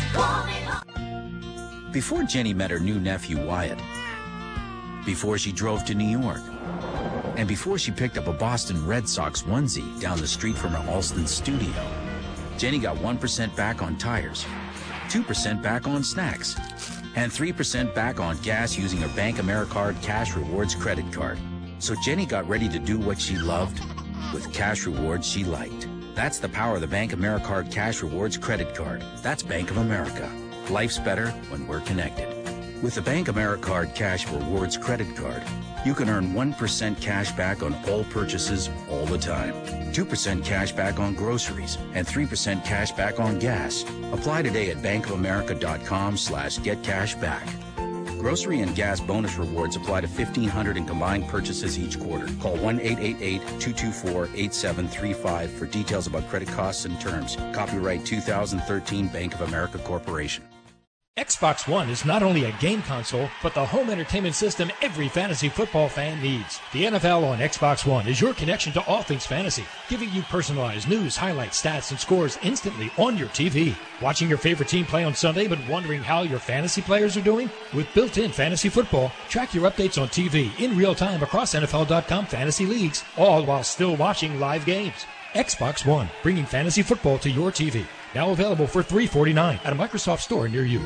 S14: Before Jenny met her new nephew Wyatt, before she drove to New York, and before she picked up a Boston Red Sox onesie down the street from her Alston studio, Jenny got one percent back on tires, two percent back on snacks, and three percent back on gas using her Bank AmeriCard Cash Rewards credit card. So Jenny got ready to do what she loved with cash rewards she liked. That's the power of the Bank AmeriCard Cash Rewards credit card. That's Bank of America. Life's better when we're connected. With the Bank AmeriCard Cash Rewards credit card, you can earn one percent cash back on all purchases all the time, two percent cash back on groceries, and three percent cash back on gas. Apply today at bankofamerica.com slash get cash back. Grocery and gas bonus rewards apply to fifteen hundred in combined purchases each quarter. Call one eight eight eight, two two four, eight seven three five for details about credit costs and terms. Copyright two thousand thirteen Bank of America Corporation.
S15: Xbox One is not only a game console, but the home entertainment system every fantasy football fan needs. The N F L on Xbox One is your connection to all things fantasy, giving you personalized news, highlights, stats, and scores instantly on your T V. Watching your favorite team play on Sunday but wondering how your fantasy players are doing? With built-in fantasy football, track your updates on T V in real time across N F L dot com fantasy leagues, all while still watching live games. Xbox One, bringing fantasy football to your T V. Now available for three dollars and forty-nine cents at a Microsoft store near you.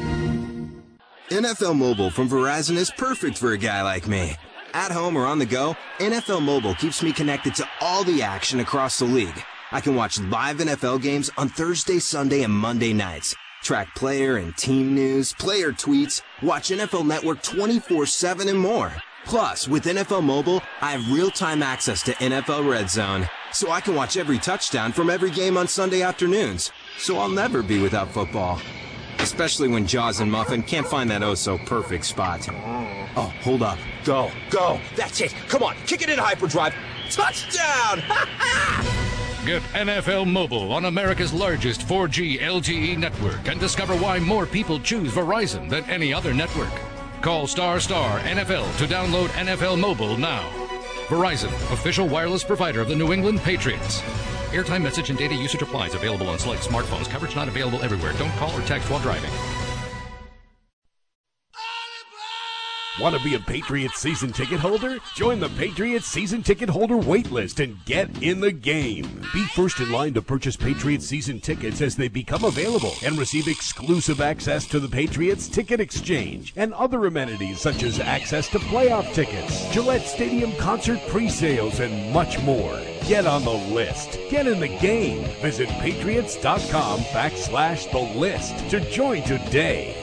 S16: N F L Mobile from Verizon is perfect for a guy like me. At home or on the go, N F L Mobile keeps me connected to all the action across the league. I can watch live N F L games on Thursday, Sunday, and Monday nights. Track player and team news, player tweets, watch N F L Network twenty-four seven, and more. Plus, with N F L Mobile, I have real-time access to N F L Red Zone, so I can watch every touchdown from every game on Sunday afternoons. So I'll never be without football. Especially when Jaws and Muffin can't find that oh-so-perfect spot. Oh, hold up. Go. Go. That's it. Come on. Kick it in hyperdrive. Touchdown!
S17: Get N F L Mobile on America's largest four G L T E network and discover why more people choose Verizon than any other network. Call star star N F L to download N F L Mobile now. Verizon, official wireless provider of the New England Patriots. Airtime, message, and data usage applies. Available on select smartphones. Coverage not available everywhere. Don't call or text while driving.
S1: Want to be a Patriots season ticket holder? Join the Patriots season ticket holder wait list and get in the game. Be first in line to purchase Patriots season tickets as they become available and receive exclusive access to the Patriots Ticket Exchange and other amenities such as access to playoff tickets, Gillette Stadium concert pre-sales, and much more. Get on the list. Get in the game. Visit patriots.com backslash the list to join today.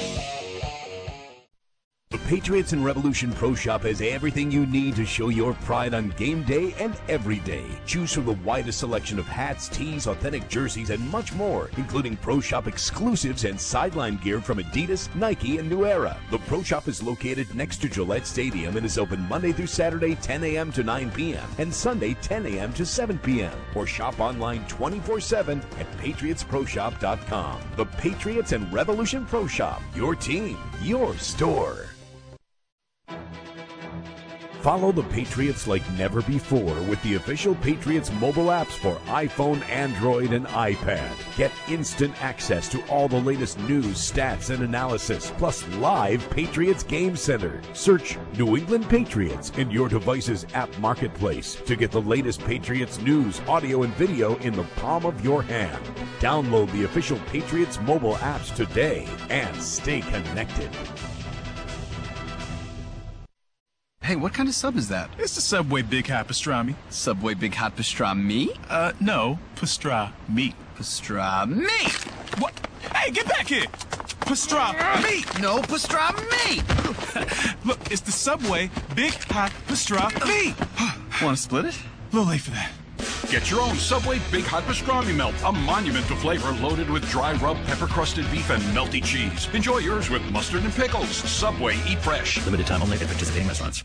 S1: The Patriots and Revolution Pro Shop has everything you need to show your pride on game day and every day. Choose from the widest selection of hats, tees, authentic jerseys, and much more, including Pro Shop exclusives and sideline gear from Adidas, Nike, and New Era. The Pro Shop is located next to Gillette Stadium and is open Monday through Saturday, ten a.m. to nine p.m. and Sunday, ten a.m. to seven p.m. Or shop online twenty-four seven at patriots pro shop dot com. The Patriots and Revolution Pro Shop. Your team, your store. Follow the Patriots like never before with the official Patriots mobile apps for iPhone, Android, and iPad. Get instant access to all the latest news, stats, and analysis, plus live Patriots Game Center. Search New England Patriots in your device's app marketplace to get the latest Patriots news, audio, and video in the palm of your hand. Download the official Patriots mobile apps today and stay connected.
S8: Hey, what kind of sub is that?
S9: It's the Subway Big Hot Pastrami.
S8: Subway Big Hot Pastrami?
S9: Uh, no, pastrami.
S8: Pastrami.
S9: What? Hey, get back here! Pastrami!
S8: No pastrami!
S9: Look, it's the Subway Big Hot Pastrami!
S8: Want to split it?
S9: A little late for that.
S10: Get your own Subway Big Hot Pastrami Melt, a monument to flavor loaded with dry rub, pepper-crusted beef, and melty cheese. Enjoy yours with mustard and pickles. Subway, eat fresh.
S18: Limited time only at participating restaurants.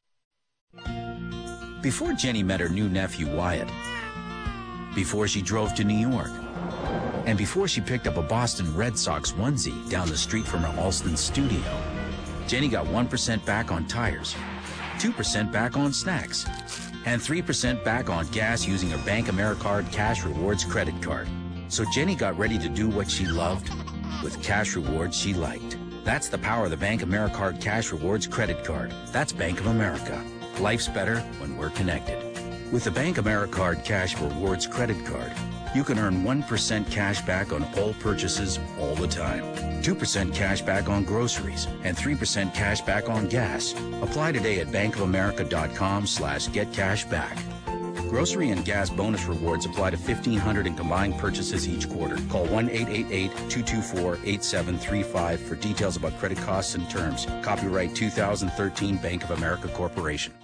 S14: Before Jenny met her new nephew, Wyatt, before she drove to New York, and before she picked up a Boston Red Sox onesie down the street from her Alston studio, Jenny got one percent back on tires, two percent back on snacks, and three percent back on gas using her Bank AmeriCard Cash Rewards credit card. So Jenny got ready to do what she loved with cash rewards she liked. That's the power of the Bank AmeriCard Cash Rewards credit card. That's Bank of America. Life's better when we're connected. With the Bank AmeriCard Cash Rewards credit card, you can earn one percent cash back on all purchases all the time, two percent cash back on groceries, and three percent cash back on gas. Apply today at bankofamerica.com slash get cash back. Grocery and gas bonus rewards apply to fifteen hundred in combined purchases each quarter. Call one eight eight eight, two two four, eight seven three five for details about credit costs and terms. Copyright two thousand thirteen Bank of America Corporation.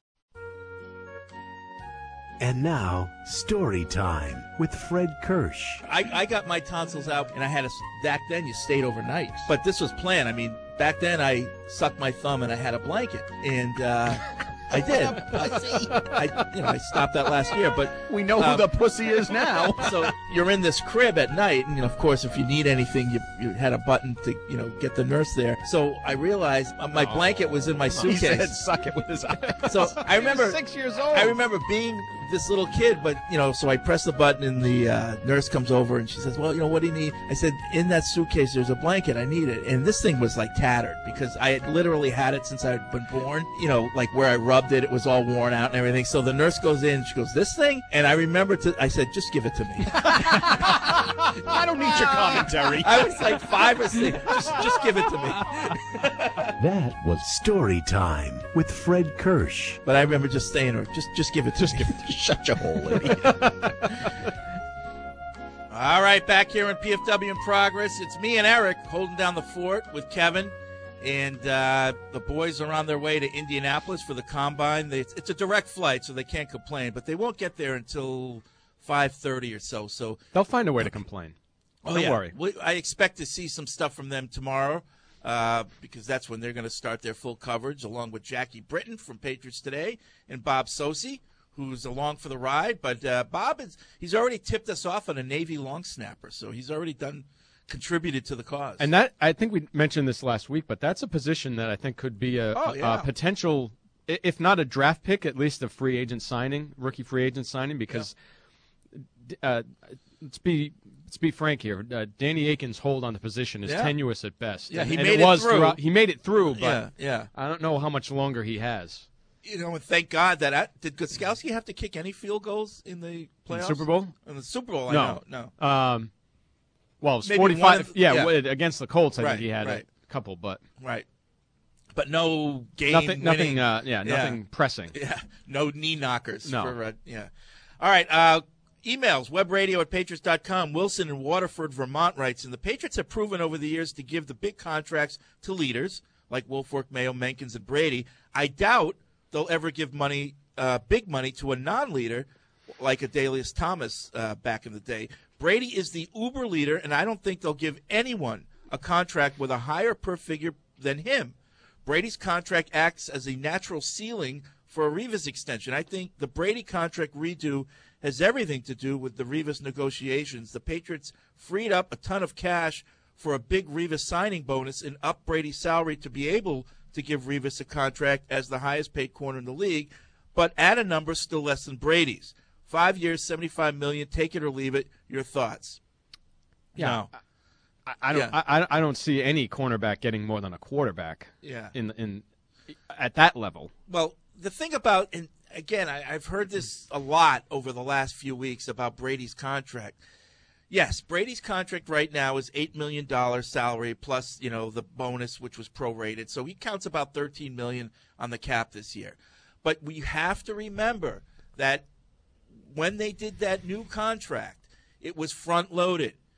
S19: And now, story time with Fred Kirsch.
S4: I, I got my tonsils out, and I had a, back then you stayed overnight. But this was planned. I mean, back then I sucked my thumb and I had a blanket. And uh, I did. I, you know, I stopped that last year. But
S3: we know who
S4: um,
S3: the pussy is now.
S4: So you're in this crib at night, and of course, if you need anything, you, you had a button to, you know, get the nurse there. So I realized my blanket was in my suitcase.
S3: He said, "Suck it" with his eyes.
S4: So I remember
S3: six years old.
S4: I remember being this little kid, but you know, so I press the button, and the uh, nurse comes over, and she says, "Well, you know, what do you need?" I said, "In that suitcase, there's a blanket. I need it." And this thing was like tattered because I had literally had it since I had been born. You know, like where I rubbed it, it was all worn out and everything. So the nurse goes in, she goes, "This thing?" And I remember to, I said, "Just give it to me."
S3: I don't need your commentary.
S4: I was like five or six. Just, just give it to me.
S19: That was story time with Fred Kirsch.
S4: But I remember just saying to her, "Just, just give it, just give it." Shut your hole, lady. All right, back here in P F W in progress. It's me and Eric holding down the fort with Kevin. And uh, the boys are on their way to Indianapolis for the Combine. They, it's a direct flight, so they can't complain. But they won't get there until five thirty or so. So
S3: they'll find a way to complain.
S4: Oh,
S3: Don't
S4: yeah.
S3: worry.
S4: We, I expect to see some stuff from them tomorrow uh, because that's when they're going to start their full coverage, along with Jackie Britton from Patriots Today and Bob Sosi, who's along for the ride. But uh, Bob, is he's already tipped us off on a Navy long snapper, so he's already done contributed to the cause.
S3: And that, I think we mentioned this last week, but that's a position that I think could be a,
S4: oh, yeah.
S3: a potential, if not a draft pick, at least a free agent signing, rookie free agent signing, because yeah. uh, let's be let's be frank here. Uh, Danny Aiken's hold on the position is
S4: yeah.
S3: tenuous at best.
S4: Yeah,
S3: and,
S4: he
S3: and
S4: made
S3: it, was
S4: it through.
S3: throughout, he made it through, but
S4: yeah, yeah.
S3: I don't know how much longer he has.
S4: You know, and thank God that I, did Gostkowski have to kick any field goals in the playoffs?
S3: In the Super Bowl?
S4: In the Super Bowl, I
S3: no.
S4: know. No.
S3: Um, well, it was
S4: Maybe
S3: forty-five.
S4: Of,
S3: yeah,
S4: yeah,
S3: against the Colts, I
S4: right,
S3: think he had
S4: right.
S3: a couple, but
S4: right. But no game.
S3: Nothing. Nothing.
S4: winning,
S3: Uh, yeah, nothing
S4: yeah.
S3: pressing.
S4: Yeah. No knee knockers.
S3: No.
S4: For, uh, yeah. All right. Uh, emails, webradio at patriots dot com. Wilson in Waterford, Vermont writes, and the Patriots have proven over the years to give the big contracts to leaders like Wilfork, Mayo, Menkins, and Brady. I doubt they'll ever give money, uh, big money, to a non-leader like Adalius Thomas uh, back in the day. Brady is the uber leader, and I don't think they'll give anyone a contract with a higher per figure than him. Brady's contract acts as a natural ceiling for a Revis extension. I think the Brady contract redo has everything to do with the Revis negotiations. The Patriots freed up a ton of cash for a big Revis signing bonus and up Brady's salary to be able to give Revis a contract as the highest paid corner in the league, but at a number still less than Brady's. Five years, seventy-five million dollars, take it or leave it. Your thoughts?
S3: Yeah.
S4: No.
S3: I, I don't.
S4: Yeah.
S3: I, I don't see any cornerback getting more than a quarterback.
S4: Yeah.
S3: In in at that level.
S4: Well, the thing about, and again, I, I've heard this a lot over the last few weeks about Brady's contract. Yes, Brady's contract right now is eight million dollars salary plus, you know, the bonus, which was prorated. So he counts about thirteen million dollars on the cap this year. But we have to remember that when they did that new contract, it was front-loaded.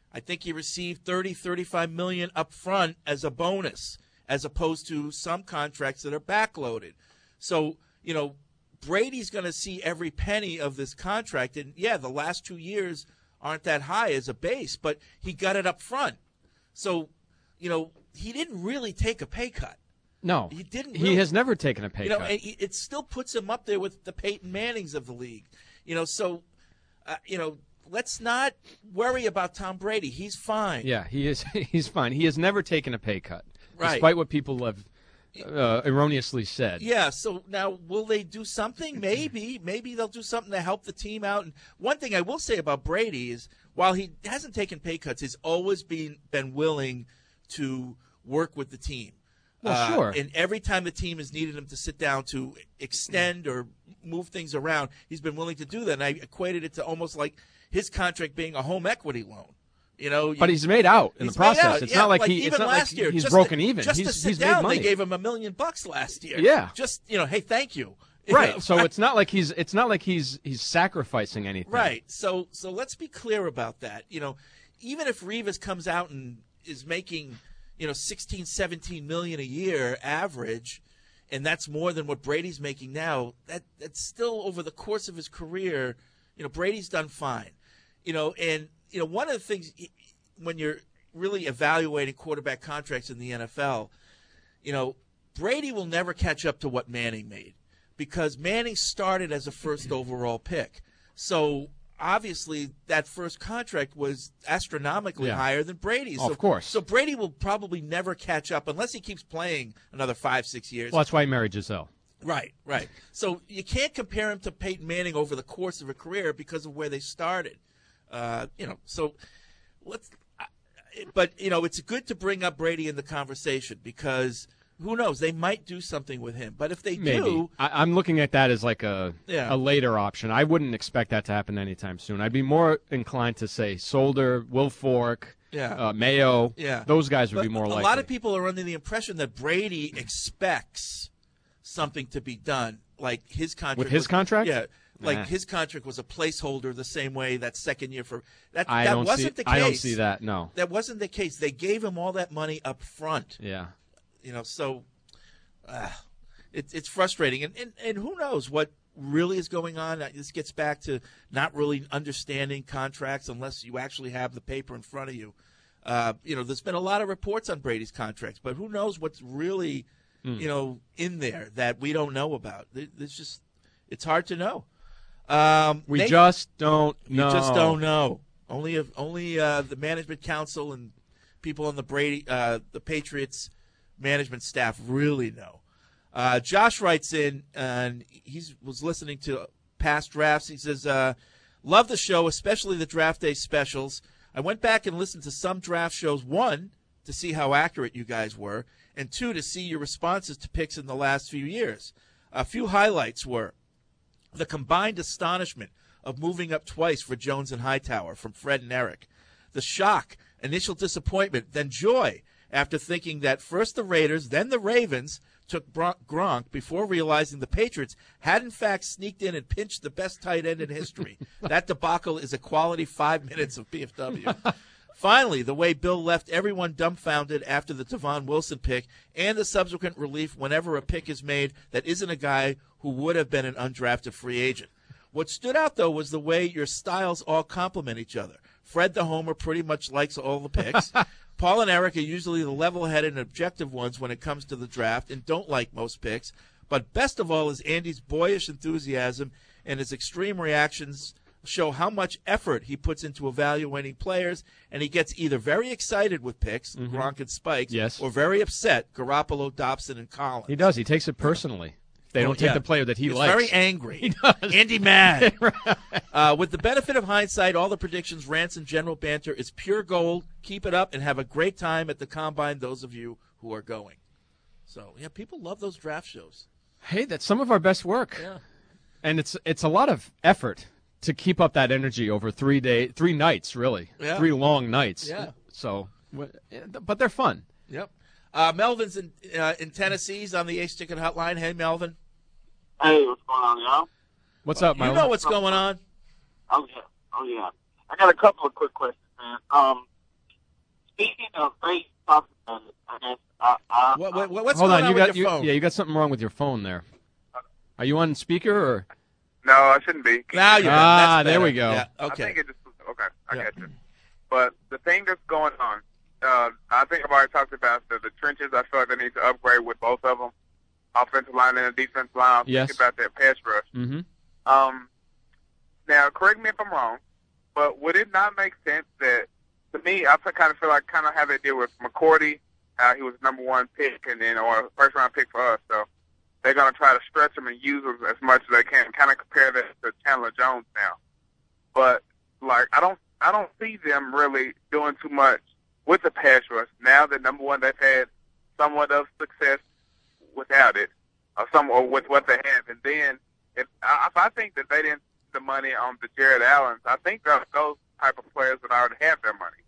S4: I think he received thirty, thirty-five million up front as a bonus, as opposed to some contracts that are backloaded. So, you know, Brady's going to see every penny of this contract. And, yeah, the last two years aren't that high as a base, but he got it up front. So, you know, he didn't really take a pay cut.
S3: No.
S4: He didn't
S3: He
S4: really,
S3: has never taken a pay
S4: you know,
S3: cut.
S4: and he, it still puts him up there with the Peyton Mannings of the league. You know, so, uh, you know, let's not worry about Tom Brady. He's fine.
S3: Yeah, he is. He's fine. He has never taken a pay cut,
S4: Right.
S3: despite what people have uh, erroneously said.
S4: Yeah, so now will they do something? Maybe. Maybe they'll do something to help the team out. And one thing I will say about Brady is while he hasn't taken pay cuts, he's always been, been willing to work with the team.
S3: Well,
S4: Uh,
S3: sure.
S4: And every time the team has needed him to sit down to extend or move things around, he's been willing to do that. And I equated it to almost like his contract being a home equity loan. You know,
S3: But he's made out in
S4: he's
S3: the process.
S4: made out.
S3: It's
S4: Yeah,
S3: not like,
S4: like
S3: he.
S4: even
S3: It's not
S4: last
S3: like
S4: year,
S3: he's
S4: just
S3: broken
S4: to,
S3: even.
S4: Just
S3: he's
S4: to sit
S3: he's
S4: down,
S3: made money.
S4: they gave him a million bucks last year.
S3: Yeah.
S4: Just you know, hey, thank you.
S3: Right. So it's not like he's. It's not like he's. He's sacrificing anything.
S4: Right. So so let's be clear about that. You know, even if Rivas comes out and is making, you know, sixteen, seventeen million a year average, and that's more than what Brady's making now, that that's still over the course of his career, you know, Brady's done fine. You know, and you know, one of the things when you're really evaluating quarterback contracts in the N F L, you know, Brady will never catch up to what Manning made because Manning started as a first overall pick. So obviously that first contract was astronomically
S3: Yeah.
S4: higher than Brady's.
S3: Of
S4: so,
S3: course.
S4: So Brady will probably never catch up unless he keeps playing another five, six years.
S3: Well, that's why he married Giselle.
S4: Right, right. So you can't compare him to Peyton Manning over the course of a career because of where they started. Uh, you know, so let's. Uh, but you know, it's good to bring up Brady in the conversation because who knows? They might do something with him. But if they
S3: Maybe.
S4: do,
S3: I, I'm looking at that as like a
S4: Yeah.
S3: a later option. I wouldn't expect that to happen anytime soon. I'd be more inclined to say Solder, Will Fork,
S4: Yeah.
S3: uh, Mayo.
S4: Yeah.
S3: Those guys would
S4: But
S3: be more
S4: a
S3: likely.
S4: lot of people are under the impression that Brady expects something to be done, like his contract.
S3: With his
S4: was-
S3: contract?
S4: Yeah, like
S3: Nah.
S4: his contract was a placeholder the same way that second year for that.
S3: I
S4: that
S3: don't
S4: wasn't
S3: see-
S4: the case.
S3: I don't see that, no.
S4: That wasn't the case. They gave him all that money up front.
S3: Yeah.
S4: You know, so uh, it's it's frustrating, and, and and who knows what really is going on. This gets back to not really understanding contracts unless you actually have the paper in front of you. Uh, you know, there's been a lot of reports on Brady's contracts, but who knows what's really,
S3: Mm.
S4: you know, in there that we don't know about. There- There's just, it's hard to know. Um,
S3: We
S4: Nate-
S3: just don't know.
S4: We just don't know. Only if, only uh, the management council and people on the Brady, uh, the Patriots management staff really know. Uh, Josh writes in, and he was listening to past drafts. He says, uh, love the show, especially the draft day specials. I went back and listened to some draft shows, one, to see how accurate you guys were, and two, to see your responses to picks in the last few years. A few highlights were the combined astonishment of moving up twice for Jones and Hightower from Fred and Eric, the shock, initial disappointment, then joy after thinking that first the Raiders, then the Ravens took Bron- Gronk before realizing the Patriots had in fact sneaked in and pinched the best tight end in history. That debacle is a quality five minutes of P F W. Finally, the way Bill left everyone dumbfounded after the Tavon Wilson pick and the subsequent relief whenever a pick is made that isn't a guy who would have been an undrafted free agent. What stood out, though, was the way your styles all complement each other. Fred the Homer pretty much likes all the picks. Paul and Eric are usually the level-headed and objective ones when it comes to the draft and don't like most picks. But best of all is Andy's boyish enthusiasm and his extreme reactions show how much effort he puts into evaluating players, and he gets either very excited with picks,
S3: Mhm.
S4: Gronk and Spikes,
S3: Yes.
S4: or very upset, Garoppolo, Dobson, and Collins.
S3: He does. He takes it personally. If they
S4: Oh,
S3: don't take
S4: yeah.
S3: the player that he
S4: He's
S3: likes.
S4: very angry.
S3: He does.
S4: Andy mad. uh, with the benefit of hindsight, all the predictions, rants, and general banter is pure gold. Keep it up and have a great time at the Combine, those of you who are going. So, yeah, people love those draft shows.
S3: Hey, that's some of our best work.
S4: Yeah.
S3: And it's it's a lot of effort to keep up that energy over three day, three nights, really.
S4: Yeah.
S3: Three long nights.
S4: Yeah.
S3: So, but they're fun.
S4: Yep. Uh, Melvin's in uh, in Tennessee. He's on the Ace Ticket Hotline. Hey, Melvin.
S18: Hey, what's going on, y'all?
S3: What's up,
S4: You
S3: Marlon?
S4: know what's going on.
S18: Oh yeah, oh yeah. I got a couple of quick questions, man. Um, speaking of great talking, I guess I, I,
S4: What, what, what's
S3: Hold
S4: going
S3: on,
S4: on
S3: you
S4: with
S3: got
S4: your
S3: you,
S4: phone?
S3: yeah, you got something wrong with your phone there. Are you on speaker or?
S20: No, I shouldn't be.
S4: Now you're
S3: ah,
S4: that's
S3: there
S4: better.
S3: we go.
S4: Yeah,
S20: I
S4: okay.
S20: think it just okay. I
S4: Yeah.
S20: got you. But the thing that's going on, uh, I think I've already talked about the, the trenches. I feel like they need to upgrade with both of them, offensive line and the defensive line. I'm
S3: Yes.
S20: thinking about that pass rush.
S3: Mm-hmm.
S20: Um, now, correct me if I'm wrong, but would it not make sense that, to me, I kind of feel like kind of how they did with McCourty, how he was number one pick, and then or first round pick for us. So they're going to try to stretch him and use him as much as they can. Kind of compare that to Chandler Jones now. But like, I don't, I don't see them really doing too much with the pass rush now that number one they've had somewhat of success without it, or some or with what they have, and then if if I think that they didn't spend the money on the Jared Allens, I think those those type of players would already have their money.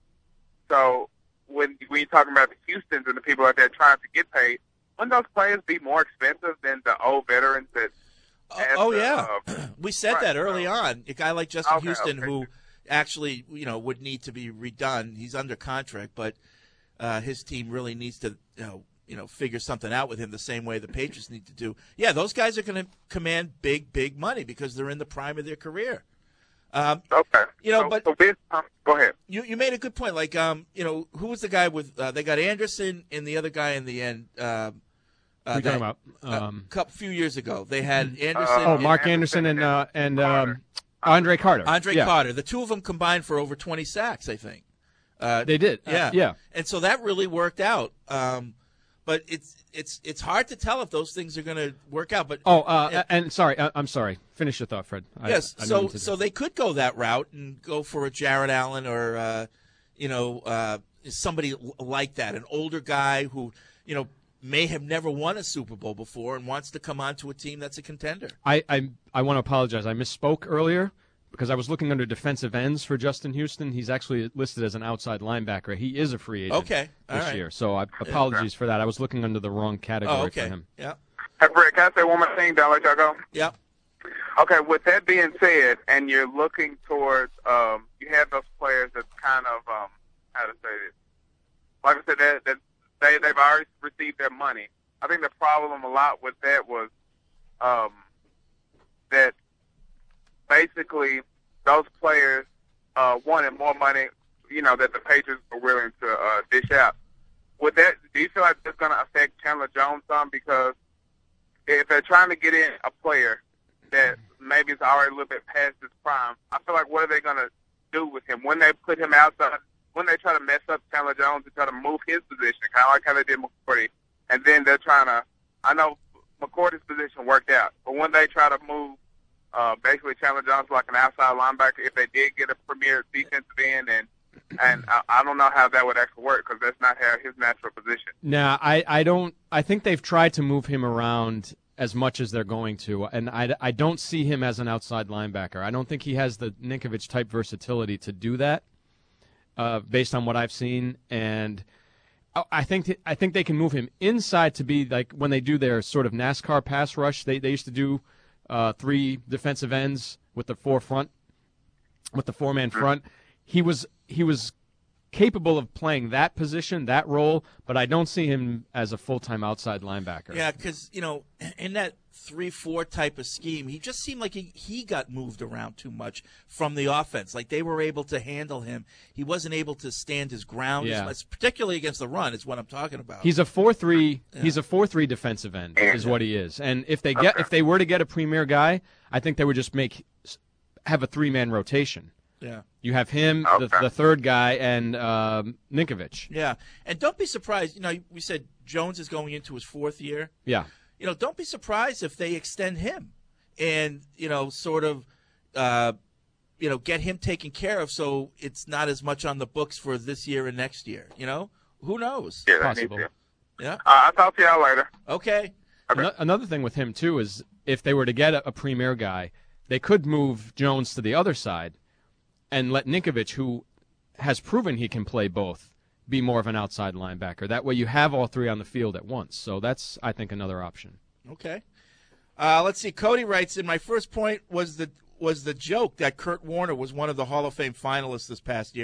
S20: So when when you're talking about the Houstons and the people out there trying to get paid, wouldn't those players be more expensive than the old veterans that?
S4: Oh, oh
S20: the,
S4: yeah,
S20: uh,
S4: we said
S20: right,
S4: that early
S20: so-
S4: on. A guy like Justin
S20: Okay,
S4: Houston,
S20: okay.
S4: who actually, you know, would need to be redone. He's under contract, but uh, his team really needs to, you know, you know, figure something out with him the same way the Patriots need to do. Yeah, those guys are going to command big, big money because they're in the prime of their career. Um,
S20: okay,
S4: you know,
S20: so,
S4: but
S20: so this, um, go ahead.
S4: You you made a good point. Like, um, you know, who was the guy with? Uh, they got Anderson and the other guy in the end. Um,
S3: What are you
S4: that-
S3: talking about? Um,
S4: a couple few years ago, they had Anderson.
S3: oh,
S4: and-
S3: Mark Anderson and uh, and um, Andre Carter.
S4: Andre
S3: yeah.
S4: Carter. The two of them combined for over twenty sacks, I think. Uh,
S3: They did.
S4: Yeah.
S3: Uh, yeah.
S4: And so that really worked out. Um, but it's it's it's hard to tell if those things are going to work out. But
S3: Oh, uh, and sorry, I, I'm sorry. Finish your thought, Fred. I,
S4: yes,
S3: I
S4: so
S3: didn't
S4: so they could go that route and go for a Jared Allen or uh, you know uh, somebody l- like that, an older guy who you know may have never won a Super Bowl before and wants to come onto a team that's a contender.
S3: I, I, I want to apologize. I misspoke earlier because I was looking under defensive ends for Justin Houston. He's actually listed as an outside linebacker. He is a free agent
S4: Okay, all
S3: this
S4: right.
S3: year. So I, apologies for that. I was looking under the wrong category
S4: Oh, okay.
S3: for him.
S4: Yeah.
S20: Hey, Brett, can I say one more thing? Then I'll let y'all go.
S4: Yeah.
S20: Okay, with that being said, and you're looking towards, um, you have those players that's kind of, um, how to say this, like I said, that, that they, they've already received their money. I think the problem a lot with that was um, that basically those players uh, wanted more money, you know, that the Patriots were willing to uh, dish out. With that, do you feel like that's going to affect Chandler Jones some? Because if they're trying to get in a player that maybe is already a little bit past his prime, I feel like what are they going to do with him when they put him outside? When they try to mess up Chandler Jones and try to move his position, kind of like how they did McCourty, and then they're trying to. I know McCourty's position worked out, but when they try to move, uh, basically Chandler Jones like an outside linebacker, if they did get a premier defensive end, and and I, I don't know how that would actually work because that's not how his natural position.
S3: Nah, I, I don't. I think they've tried to move him around as much as they're going to, and I, I don't see him as an outside linebacker. I don't think he has the Ninkovich type versatility to do that, uh, based on what I've seen. And I think th- I think they can move him inside to be like when they do their sort of NASCAR pass rush. They they used to do uh, three defensive ends with the four front, with the four man front. He was he was capable of playing that position, that role, but I don't see him as a full-time outside linebacker.
S4: Yeah, because, you know, in that three four type of scheme, he just seemed like he, he got moved around too much from the offense. Like they were able to handle him. He wasn't able to stand his ground,
S3: Yeah.
S4: as much, particularly against the run is what I'm talking about.
S3: He's a four three.
S4: Yeah.
S3: He's a four three defensive end is what he is. And if they get if they were to get a premier guy, I think they would just make have a three man rotation.
S4: Yeah.
S3: You have him, the, the third guy, and um, Ninkovich.
S4: Yeah, and don't be surprised. You know, we said Jones is going into his fourth year.
S3: Yeah.
S4: You know, don't be surprised if they extend him and, you know, sort of, uh, you know, get him taken care of so it's not as much on the books for this year and next year. You know? Who knows?
S20: Yeah, that
S3: Possible.
S20: needs to.
S4: Yeah.
S20: Uh, I'll talk to y'all later.
S4: Okay.
S3: Ano- Another thing with him, too, is if they were to get a, a premier guy, they could move Jones to the other side and let Ninkovich, who has proven he can play both, be more of an outside linebacker. That way you have all three on the field at once. So that's, I think, another option.
S4: Okay. Uh, let's see. Cody writes in, my first point was the was the joke that Kurt Warner was one of the Hall of Fame finalists this past year.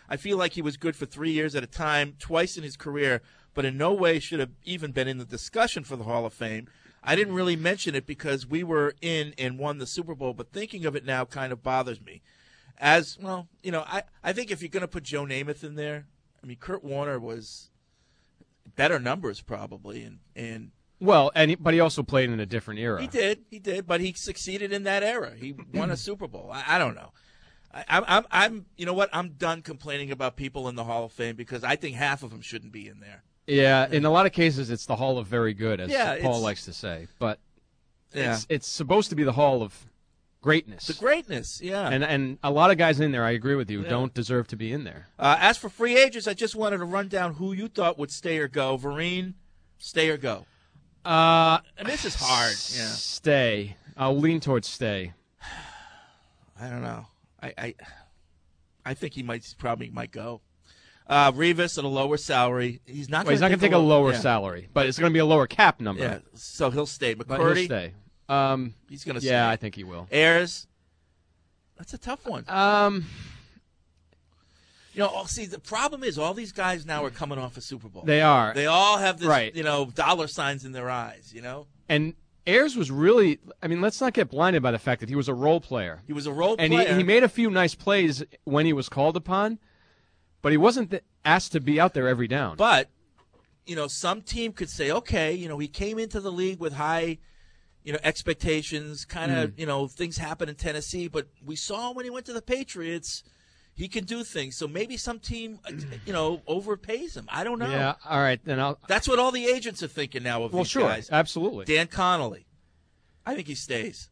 S4: I feel like he was good for three years at a time, twice in his career, but in no way should have even been in the discussion for the Hall of Fame. I didn't really mention it because we were in and won the Super Bowl, but thinking of it now kind of bothers me. As, well, you know, I, I think if you're going to put Joe Namath in there, I mean, Kurt Warner was better numbers probably, and, and
S3: Well, and he, but he also played in a different era.
S4: He did, he did, but he succeeded in that era. He won a Super Bowl. I, I don't know. I, I'm, I'm, you know what? I'm done complaining about people in the Hall of Fame because I think half of them shouldn't be in there.
S3: Yeah, in a lot of cases, it's the Hall of Very Good, as
S4: Yeah,
S3: Paul
S4: it's-
S3: likes to say. But
S4: Yeah.
S3: it's, it's supposed to be the Hall of Greatness.
S4: The greatness, yeah.
S3: And and a lot of guys in there, I agree with you,
S4: Yeah.
S3: don't deserve to be in there.
S4: Uh, as for free agents, I just wanted to run down who you thought would stay or go. Vereen, stay or go?
S3: Uh,
S4: and this is hard. Yeah,
S3: Stay. I'll lean towards stay.
S4: I don't know. I I, I think he might probably might go. Uh, Revis at a lower salary. He's not.
S3: Well, he's not
S4: going
S3: to take a lower
S4: yeah.
S3: salary, but it's going to be a lower cap number.
S4: Yeah, so he'll stay.
S3: But
S4: McCurdy,
S3: he'll stay. Um,
S4: he's going to
S3: yeah,
S4: stay.
S3: I think he will.
S4: Ayers, that's a tough one.
S3: Um,
S4: you know, oh, see, the problem is all these guys now are coming off a Super Bowl.
S3: They are.
S4: They all have this,
S3: Right.
S4: you know, dollar signs in their eyes. You know,
S3: And Ayers was really, I mean, let's not get blinded by the fact that he was a role player.
S4: he was a role
S3: And
S4: player.
S3: he, he made a few nice plays when he was called upon, but he wasn't th- asked to be out there every down.
S4: But, you know, some team could say, okay, you know, he came into the league with high, you know, expectations, kind of,
S3: Mm.
S4: you know, things happen in Tennessee, but we saw when he went to the Patriots, he can do things. So maybe some team, uh, you know, overpays him. I don't know.
S3: Yeah, all right, then I'll.
S4: That's what all the agents are thinking now of
S3: Well,
S4: these
S3: sure,
S4: guys.
S3: absolutely.
S4: Dan Connolly. I think he stays.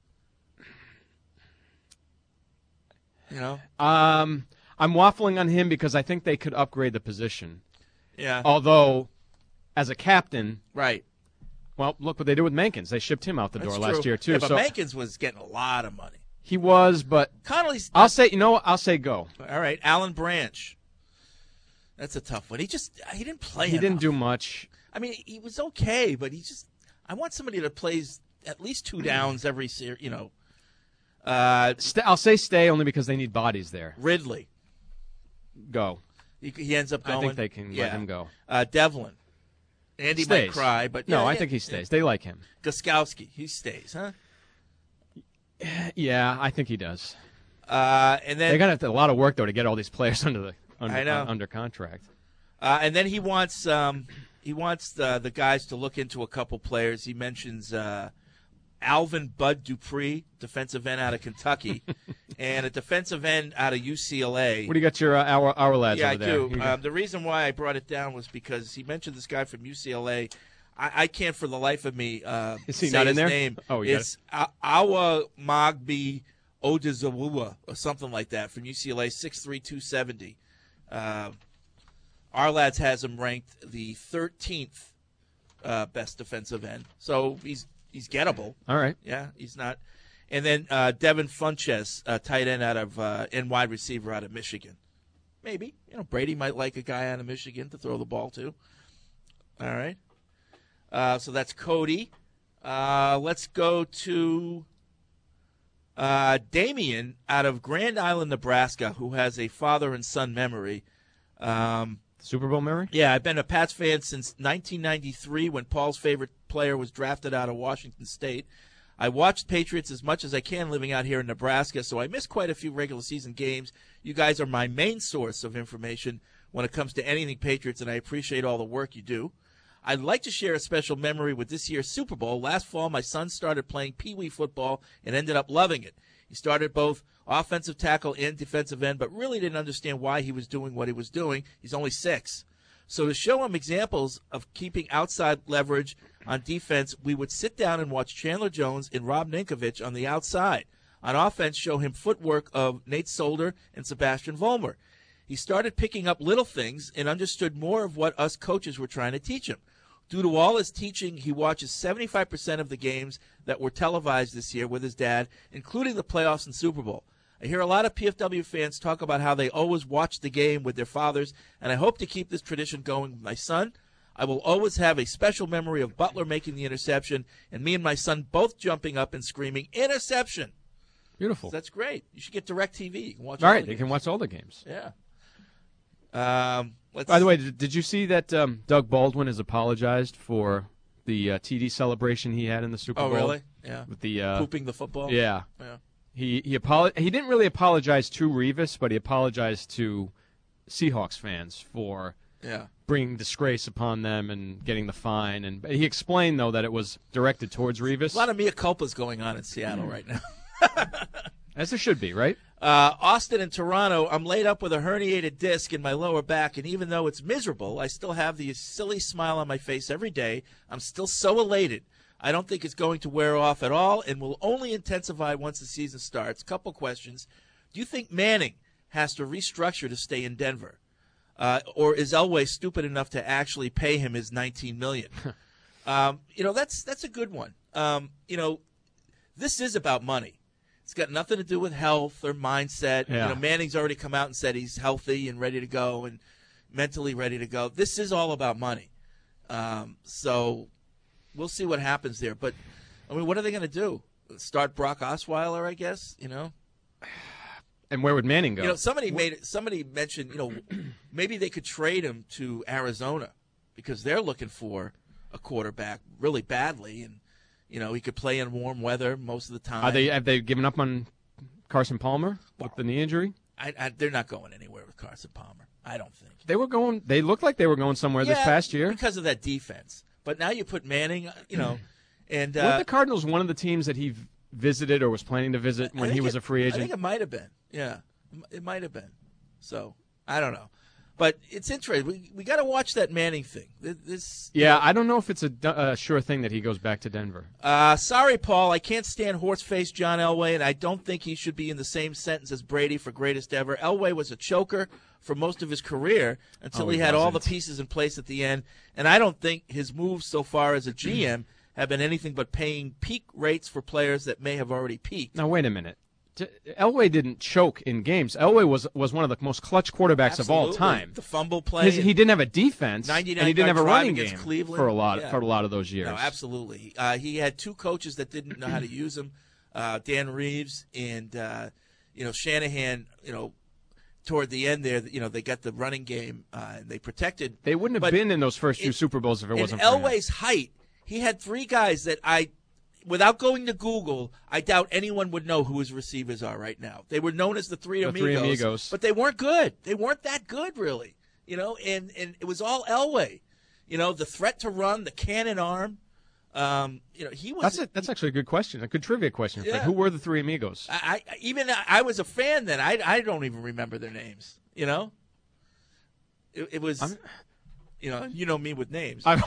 S4: You know?
S3: Um, I'm waffling on him because I think they could upgrade the position.
S4: Yeah.
S3: Although, as a captain,
S4: Right.
S3: well, look what they did with Mankins. They shipped him out the door
S4: That's
S3: last
S4: true.
S3: year too.
S4: Yeah, but
S3: so
S4: Mankins was getting a lot of money.
S3: he was, but
S4: Connolly's.
S3: I'll say, you know what? I'll say go.
S4: All right, Alan Branch. That's a tough one. He just he didn't play.
S3: He didn't
S4: enough.
S3: do much.
S4: I mean, he was okay, but he just. I want somebody that plays at least two downs every series. You know, uh,
S3: St- I'll say stay only because they need bodies there.
S4: Ridley.
S3: Go.
S4: He, he ends up going.
S3: I think they can
S4: yeah.
S3: let him go.
S4: Uh, Devlin. Andy
S3: Stays.
S4: might cry, but
S3: no,
S4: yeah,
S3: I
S4: yeah,
S3: think he stays. They like him.
S4: Gostkowski, he stays, huh?
S3: Yeah, I think he does.
S4: Uh, and then
S3: They're gonna have to, a lot of work though to get all these players under the under,
S4: I know.
S3: uh, under contract.
S4: Uh, and then he wants um, he wants the the guys to look into a couple players. He mentions uh, Alvin Bud Dupree, defensive end out of Kentucky, and a defensive end out of U C L A.
S3: What do you got your uh, our our lads
S4: yeah,
S3: over
S4: I
S3: there?
S4: do.
S3: You
S4: Um, the reason why I brought it down was because he mentioned this guy from U C L A. I, I can't for the life of me uh,
S3: Is he
S4: say
S3: not in
S4: his
S3: there?
S4: name.
S3: Oh, you got
S4: it's A- Awa Magbi Odizawua or something like that from U C L A, six three, two seventy. Uh, our lads has him ranked the thirteenth uh, best defensive end, so he's he's gettable.
S3: All right.
S4: Yeah, he's not. And then uh, Devin Funches, uh, tight end out of uh, and wide receiver out of Michigan. Maybe you know Brady might like a guy out of Michigan to throw the ball to. All right. Uh, so that's Cody. Uh, let's go to uh, Damien out of Grand Island, Nebraska, who has a father and son memory. Um,
S3: Super Bowl memory?
S4: Yeah, I've been a Pats fan since nineteen ninety-three when Paul's favorite player was drafted out of Washington State. I watched Patriots as much as I can living out here in Nebraska, so I missed quite a few regular season games. You guys are my main source of information when it comes to anything Patriots, and I appreciate all the work you do. I'd like to share a special memory with this year's Super Bowl. Last fall, my son started playing Pee Wee football and ended up loving it. He started both offensive tackle and defensive end, but really didn't understand why he was doing what he was doing. He's only six. So to show him examples of keeping outside leverage on defense, we would sit down and watch Chandler Jones and Rob Ninkovich on the outside. On offense, show him footwork of Nate Solder and Sebastian Vollmer. He started picking up little things and understood more of what us coaches were trying to teach him. Due to all his teaching, he watches seventy-five percent of the games that were televised this year with his dad, including the playoffs and Super Bowl. I hear a lot of P F W fans talk about how they always watch the game with their fathers, and I hope to keep this tradition going with my son. I will always have a special memory of Butler making the interception and me and my son both jumping up and screaming, interception.
S3: Beautiful.
S4: So that's great. You should get DirecTV. You can watch
S3: All
S4: all
S3: right,
S4: the
S3: they
S4: games.
S3: can watch all the games.
S4: Yeah. Um, let's
S3: By the way, did, did you see that um, Doug Baldwin has apologized for the uh, T D celebration he had in the Super
S4: Oh,
S3: Bowl?
S4: really? Yeah.
S3: With the uh,
S4: Pooping the football?
S3: Yeah.
S4: Yeah.
S3: He he apolo- He didn't really apologize to Revis, but he apologized to Seahawks fans for
S4: Yeah.
S3: bringing disgrace upon them and getting the fine. And he explained, though, that it was directed towards Revis.
S4: A lot of mea culpas going on in Seattle right now.
S3: As there should be, right?
S4: Uh, Austin and Toronto, I'm laid up with a herniated disc in my lower back, and even though it's miserable, I still have the silly smile on my face every day. I'm still so elated. I don't think it's going to wear off at all and will only intensify once the season starts. Couple questions. Do you think Manning has to restructure to stay in Denver? Uh, or is Elway stupid enough to actually pay him his nineteen million dollars? um, you know, that's that's a good one. Um, you know, this is about money. It's got nothing to do with health or mindset.
S3: Yeah.
S4: You know, Manning's already come out and said he's healthy and ready to go and mentally ready to go. This is all about money. Um, so we'll see what happens there. But, I mean, what are they going to do? Start Brock Osweiler, I guess, you know?
S3: And where would Manning go?
S4: You know, somebody made it, somebody mentioned, you know, maybe they could trade him to Arizona because they're looking for a quarterback really badly, and you know he could play in warm weather most of the time.
S3: Are they have they given up on Carson Palmer with the knee injury?
S4: I, I, they're not going anywhere with Carson Palmer. I don't think
S3: They were going. They looked like they were going somewhere this
S4: Yeah,
S3: past year.
S4: because of that defense. But now you put Manning, you know, and uh,
S3: Weren't the Cardinals one of the teams that he v- visited or was planning to visit
S4: I
S3: when he
S4: think
S3: was
S4: it-
S3: a free
S4: I
S3: agent?
S4: think it might have been. Yeah, it might have been. So I don't know, but it's interesting. We we got to watch that Manning thing. Th- This, you
S3: Yeah,
S4: know,
S3: I don't know if it's a, d- a sure thing that he goes back to Denver.
S4: Uh, sorry, Paul. I can't stand horse-faced John Elway, and I don't think he should be in the same sentence as Brady for greatest ever. Elway was a choker for most of his career until
S3: Oh,
S4: he
S3: he
S4: had all the
S3: wasn't.
S4: pieces in place at the end, and I don't think his moves so far as a G M have been anything but paying peak rates for players that may have already peaked.
S3: Now wait a minute. T- Elway didn't choke in games. Elway was was one of the most clutch quarterbacks of all
S4: Absolutely.
S3: time.
S4: The fumble play.
S3: His- he didn't have a defense, and
S4: ninety-nine
S3: he didn't have a
S4: yard drive
S3: running
S4: against
S3: game
S4: Cleveland.
S3: for a lot
S4: Yeah.
S3: for a lot of those years.
S4: No, absolutely. Uh, he had two coaches that didn't know how to use him, uh, Dan Reeves and uh, you know Shanahan. You know, toward the end there, you know they got the running game uh, and they protected.
S3: They wouldn't have
S4: But
S3: been in those first few
S4: it-
S3: Super Bowls if it
S4: in
S3: wasn't for him.
S4: Elway's height. He had three guys that I, without going to Google, I doubt anyone would know who his receivers are right now. They were known as the Three
S3: The
S4: Amigos,
S3: Three Amigos.
S4: but they weren't good. They weren't that good, really. You know, and, and it was all Elway. You know, the threat to run, the cannon arm. Um, you know, he was.
S3: That's a, that's actually a good question, a good trivia question. Fred.
S4: Yeah.
S3: Who were the Three Amigos?
S4: I, I even I was a fan then. I I don't even remember their names. You know, it, it was.
S3: I'm-
S4: you know, you know me with names.
S3: I,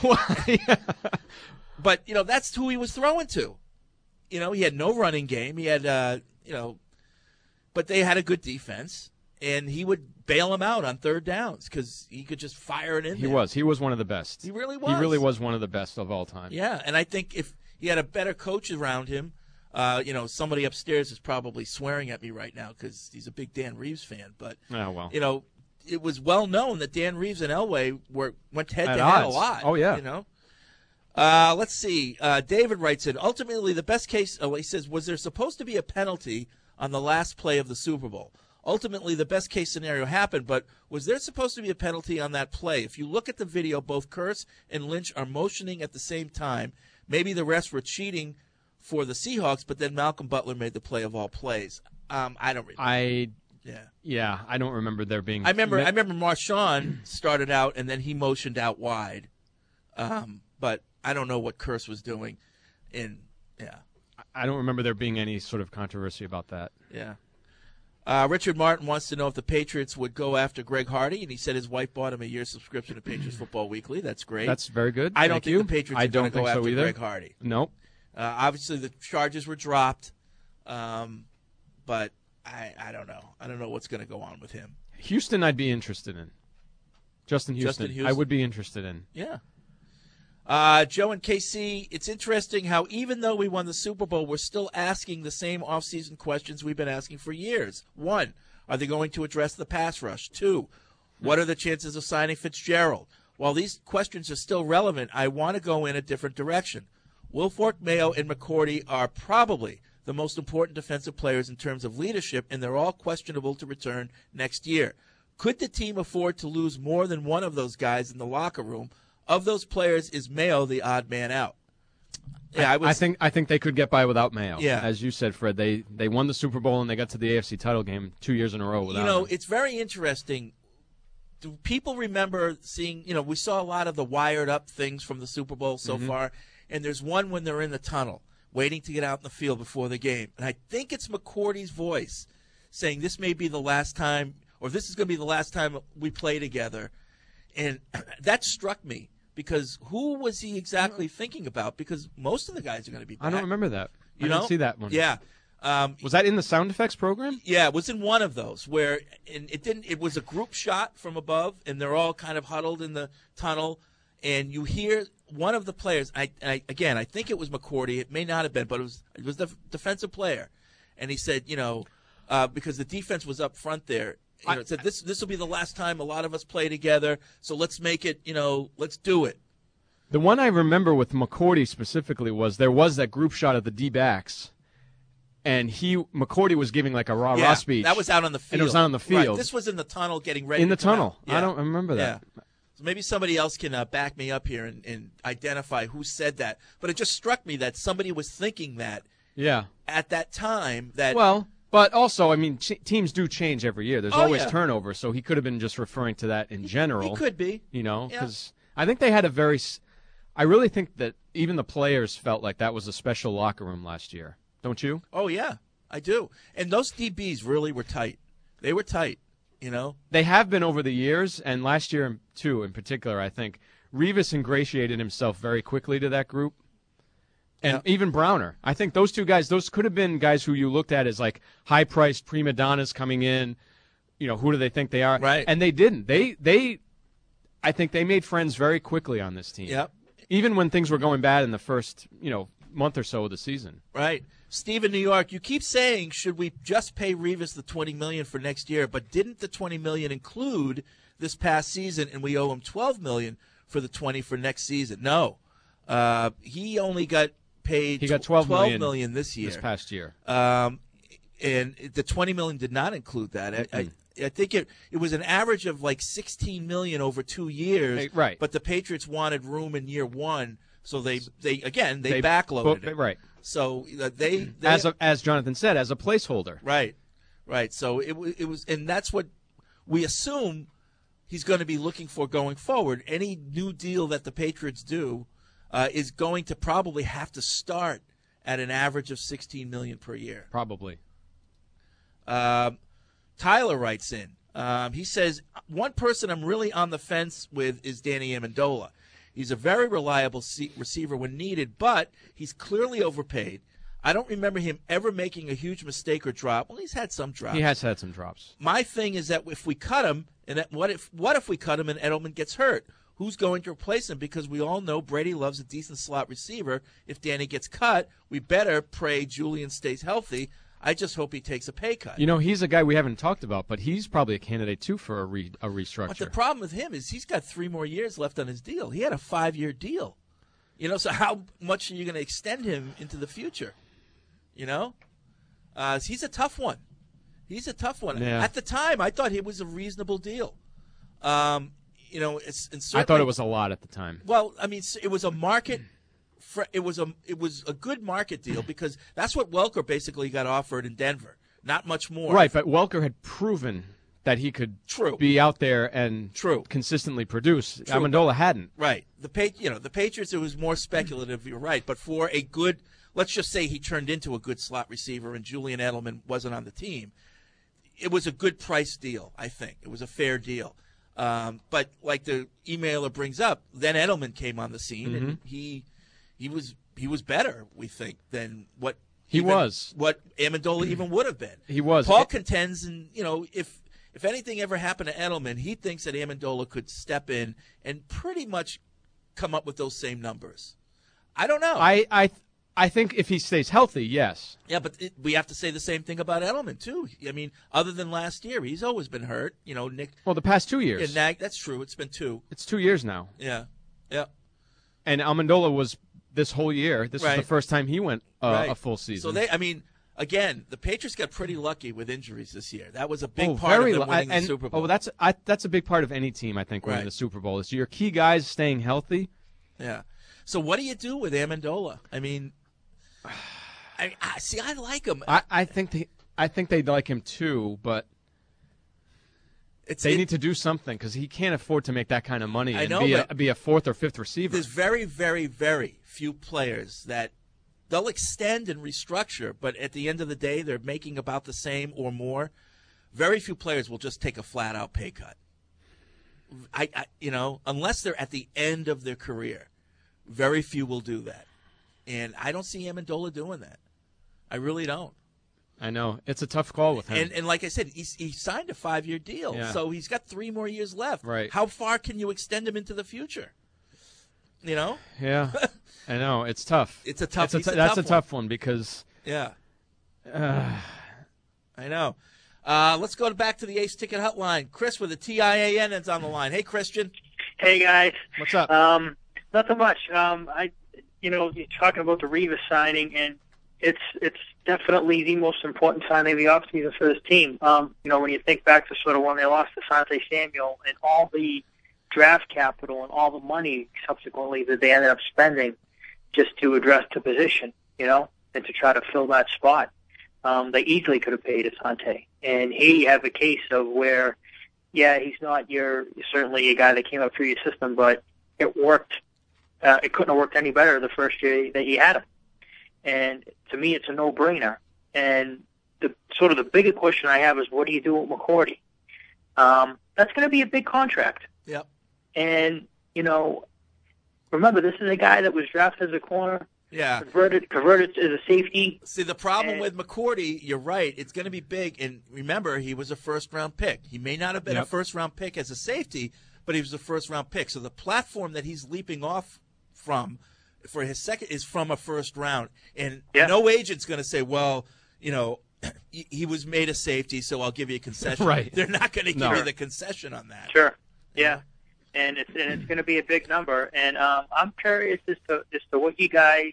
S4: But, you know, that's who he was throwing to. You know, he had no running game. He had, uh, you know, but they had a good defense, and he would bail them out on third downs because he could just fire it in
S3: he
S4: there.
S3: was. He was one of the best.
S4: He really
S3: He
S4: was.
S3: really was one of the best of all time.
S4: Yeah, and I think if he had a better coach around him, uh, you know, somebody upstairs is probably swearing at me right now because he's a big Dan Reeves fan. But,
S3: Oh, well.
S4: you know, it was well known that Dan Reeves and Elway were went head
S3: At
S4: to head a
S3: odds.
S4: lot.
S3: Oh, yeah.
S4: You know? Uh, let's see. Uh, David writes in, ultimately, the best case, oh, he says, was there supposed to be a penalty on the last play of the Super Bowl? Ultimately, the best case scenario happened, but was there supposed to be a penalty on that play? If you look at the video, both Kurtz and Lynch are motioning at the same time. Maybe the refs were cheating for the Seahawks, but then Malcolm Butler made the play of all plays. Um, I don't remember.
S3: I
S4: yeah.
S3: yeah, I don't remember there being.
S4: I remember. I remember Marshawn started out and then he motioned out wide, um, but I don't know what Kurtz was doing. In yeah,
S3: I don't remember there being any sort of controversy about that.
S4: yeah. Uh, Richard Martin wants to know if the Patriots would go after Greg Hardy, and he said his wife bought him a year subscription to Patriots Football Weekly. That's great.
S3: That's very good.
S4: I don't
S3: Thank
S4: think
S3: you.
S4: the Patriots
S3: I
S4: are going
S3: don't
S4: to go
S3: think so
S4: after
S3: either.
S4: Greg Hardy.
S3: Nope.
S4: Uh, obviously, the charges were dropped, um, but I, I don't know. I don't know what's going to go on with him.
S3: Houston, I'd be interested in. Justin Houston,
S4: Justin Houston?
S3: I would be interested in.
S4: Yeah. Uh, Joe and K C, it's interesting how even though we won the Super Bowl, we're still asking the same offseason questions we've been asking for years. One, are they going to address the pass rush? Two, what are the chances of signing Fitzgerald? While these questions are still relevant, I want to go in a different direction. Wilfork, Mayo, and McCourty are probably the most important defensive players in terms of leadership, and they're all questionable to return next year. Could the team afford to lose more than one of those guys in the locker room? Of those players, is Mayo the odd man out? Yeah, I,
S3: I,
S4: was,
S3: I think I think they could get by without Mayo.
S4: Yeah.
S3: As you said, Fred, they they won the Super Bowl and they got to the A F C title game two years in a row without
S4: You know,
S3: him.
S4: it's very interesting. Do people remember seeing, you know, we saw a lot of the wired up things from the Super Bowl so
S3: Mhm.
S4: far, and there's one when they're in the tunnel waiting to get out in the field before the game. And I think it's McCourty's voice saying this may be the last time, or this is going to be the last time we play together. And that struck me because who was he exactly thinking about? Because most of the guys are going to be back.
S3: I don't remember that.
S4: You
S3: I
S4: know?
S3: didn't see that one.
S4: Yeah. Um,
S3: was that in the sound effects program?
S4: Yeah, it was in one of those where and it didn't. It was a group shot from above, and they're all kind of huddled in the tunnel, and you hear one of the players. I, I again, I think it was McCourty. It may not have been, but it was it was the defensive player, and he said, you know, uh, because the defense was up front there. You know, it said this this will be the last time a lot of us play together, so let's make it. You know, let's do it.
S3: The one I remember with McCourty specifically was there was that group shot of the D-backs. And he McCourty was giving like a rah rah
S4: Yeah,
S3: speech.
S4: that was out on the field.
S3: And it was out on the field.
S4: Right, this was in the tunnel, getting ready.
S3: in
S4: to
S3: the
S4: come
S3: tunnel.
S4: out. Yeah.
S3: I don't remember that.
S4: Yeah. So maybe somebody else can uh, back me up here and, and identify who said that. But it just struck me that somebody was thinking that
S3: Yeah.
S4: at that time. That
S3: Well, but also, I mean, ch- teams do change every year. There's
S4: Oh,
S3: always
S4: yeah.
S3: turnover, so he could have been just referring to that in general.
S4: he could be.
S3: You know,
S4: Yeah.
S3: because I think they had a very. s- I really think that even the players felt like that was a special locker room last year. Don't you?
S4: Oh yeah, I do. And those D Bs really were tight. They were tight. You know.
S3: They have been over the years, and last year too, in particular, I think Revis ingratiated himself very quickly to that group, and even Browner. I think those two guys, those could have been guys who you looked at as like high-priced prima donnas coming in. You know, who do they think they are?
S4: Right.
S3: And they didn't. They they, I think they made friends very quickly on this team.
S4: Yep.
S3: Even when things were going bad in the first, you know, month or so of the season.
S4: Right. Steve in New York, you keep saying, should we just pay Revis the twenty million dollars for next year, but didn't the twenty million dollars include this past season, and we owe him twelve million dollars for the twenty for next season? No. Uh, he only got paid
S3: He got twelve million
S4: million dollars this year.
S3: this past year.
S4: Um, and the twenty million dollars did not include that. I, I, I think it it was an average of like sixteen million dollars over two years.
S3: Hey, right.
S4: But the Patriots wanted room in year one, so they they again they,
S3: They
S4: backloaded
S3: booked-
S4: it.
S3: right.
S4: So uh, they, they
S3: As a, as Jonathan said, as a placeholder.
S4: right, right. So it wa- it was, and that's what we assume he's going to be looking for going forward. Any new deal that the Patriots do uh, is going to probably have to start at an average of sixteen million dollars per year.
S3: Probably.
S4: Um, Tyler writes in. Um, he says, one person I'm really on the fence with is Danny Amendola. He's a very reliable se- receiver when needed, but he's clearly overpaid. I don't remember him ever making a huge mistake or drop. Well, he's had some drops.
S3: He has had some drops.
S4: My thing is that if we cut him, and that what if what if we cut him and Edelman gets hurt? Who's going to replace him? Because we all know Brady loves a decent slot receiver. If Danny gets cut, we better pray Julian stays healthy. I just hope he takes a pay cut.
S3: You know, he's a guy we haven't talked about, but he's probably a candidate, too, for a, re- a restructure.
S4: But the problem with him is he's got three more years left on his deal. He had a five-year deal. You know, so how much are you going to extend him into the future? You know? Uh, he's a tough one. He's a tough one.
S3: Yeah.
S4: At the time, I thought it was a reasonable deal. Um, you know, it's, and
S3: I thought it was a lot at the time.
S4: Well, I mean, it was a market. It was a it was a good market deal because that's what Welker basically got offered in Denver. Not much more.
S3: Right, but Welker had proven that he could
S4: True.
S3: be out there and
S4: True.
S3: consistently produce.
S4: True.
S3: Amendola hadn't.
S4: Right. The pa- you know, the Patriots, it was more speculative, you're right, but for a good, let's just say he turned into a good slot receiver and Julian Edelman wasn't on the team, it was a good price deal, I think. It was a fair deal. Um, but like the emailer brings up, then Edelman came on the scene
S3: Mm-hmm.
S4: and he he was he was better, we think, than what
S3: He
S4: even-
S3: was.
S4: what Amendola even would have been.
S3: He was.
S4: Paul contends, and you know, if if anything ever happened to Edelman, he thinks that Amendola could step in and pretty much come up with those same numbers. I don't know.
S3: I, I, I think if he stays healthy, yes.
S4: Yeah, but it, we have to say the same thing about Edelman too. I mean, other than last year, he's always been hurt. You know, Nick.
S3: Well, the past two years.
S4: Yeah, Nag, that's true. It's been two.
S3: It's two years now.
S4: Yeah, yeah.
S3: And Amendola was this whole year. This
S4: Right.
S3: was the first time he went uh,
S4: Right.
S3: a full season.
S4: So they, I mean, again, the Patriots got pretty lucky with injuries this year. That was a big
S3: oh,
S4: part
S3: very
S4: of them winning
S3: lu- and,
S4: the Super Bowl.
S3: Oh, that's I, that's a big part of any team, I think, winning
S4: Right.
S3: the Super Bowl. Is your key guys staying healthy.
S4: Yeah. So what do you do with Amendola? I mean, I, I see. I like him.
S3: I, I think they I think they'd like him too, but
S4: it's,
S3: they
S4: it,
S3: need to do something because he can't afford to make that kind of money
S4: I
S3: and
S4: know,
S3: be, a,
S4: but
S3: be a fourth or fifth receiver.
S4: There's very, very, very few players that they'll extend and restructure, but at the end of the day, they're making about the same or more. Very few players will just take a flat-out pay cut. I, I, you know, unless they're at the end of their career, very few will do that. And I don't see Amendola doing that. I really don't.
S3: I know. It's a tough call with him.
S4: And, and like I said, he, he signed a five-year deal,
S3: Yeah.
S4: so he's got three more years left.
S3: Right.
S4: How far can you extend him into the future? You know?
S3: Yeah, I know. It's tough.
S4: It's a tough-
S3: It's a
S4: it's a
S3: that's
S4: tough
S3: a tough one because.
S4: Yeah.
S3: Uh,
S4: I know. Uh, let's go back to the Ace Ticket Hotline. Chris with the T I A N is on the line. Hey, Christian.
S21: Hey guys,
S3: what's up?
S21: Um, nothing much. Um, I, you know, you're talking about the Revis signing, and it's it's definitely the most important signing of the offseason for this team. Um, you know, when you think back to sort of when they lost to Asante Samuel and all the draft capital and all the money subsequently that they ended up spending just to address the position, you know, and to try to fill that spot. Um, they easily could have paid Asante. And here you have a case of where, yeah, he's not your certainly a guy that came up through your system, but it worked. Uh, it couldn't have worked any better the first year that you had him. And to me, it's a no-brainer. And the sort of the bigger question I have is, what do you do with McCourty? Um, that's going to be a big contract.
S4: Yep.
S21: And, you know, remember, this is a guy that was drafted as a corner,
S4: Yeah.
S21: converted converted as a safety.
S4: See, the problem
S21: And-
S4: with McCourty, you're right, it's going to be big. And remember, he was a first-round pick. He may not have been a
S3: Yep.
S4: first-round pick as a safety, but he was a first-round pick. So the platform that he's leaping off from for his second is from a first round. And no agent's going to say, well, you know, he he was made a safety, so I'll give you a concession.
S21: Right.
S4: They're not going to give
S21: No.
S4: you the concession on that.
S21: Sure. Yeah. And it's and it's going to be a big number. And um, I'm curious as to as to what you guys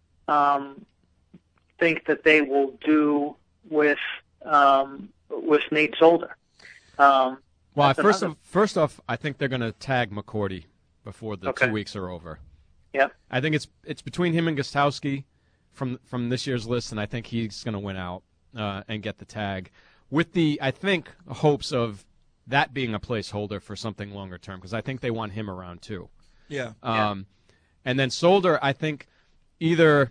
S21: um, think that they will do with um, with Nate Solder. Um,
S3: Well,
S21: that's
S3: first
S21: another-
S3: of, first off, I think they're going to tag McCourty before the
S21: Okay.
S3: two weeks are over.
S21: Yep.
S3: I think it's it's between him and Gostowski from from this year's list, and I think he's going to win out uh, and get the tag with the I think hopes of that being a placeholder for something longer term because I think they want him around too.
S4: Yeah.
S3: Um, and then Solder, I think either.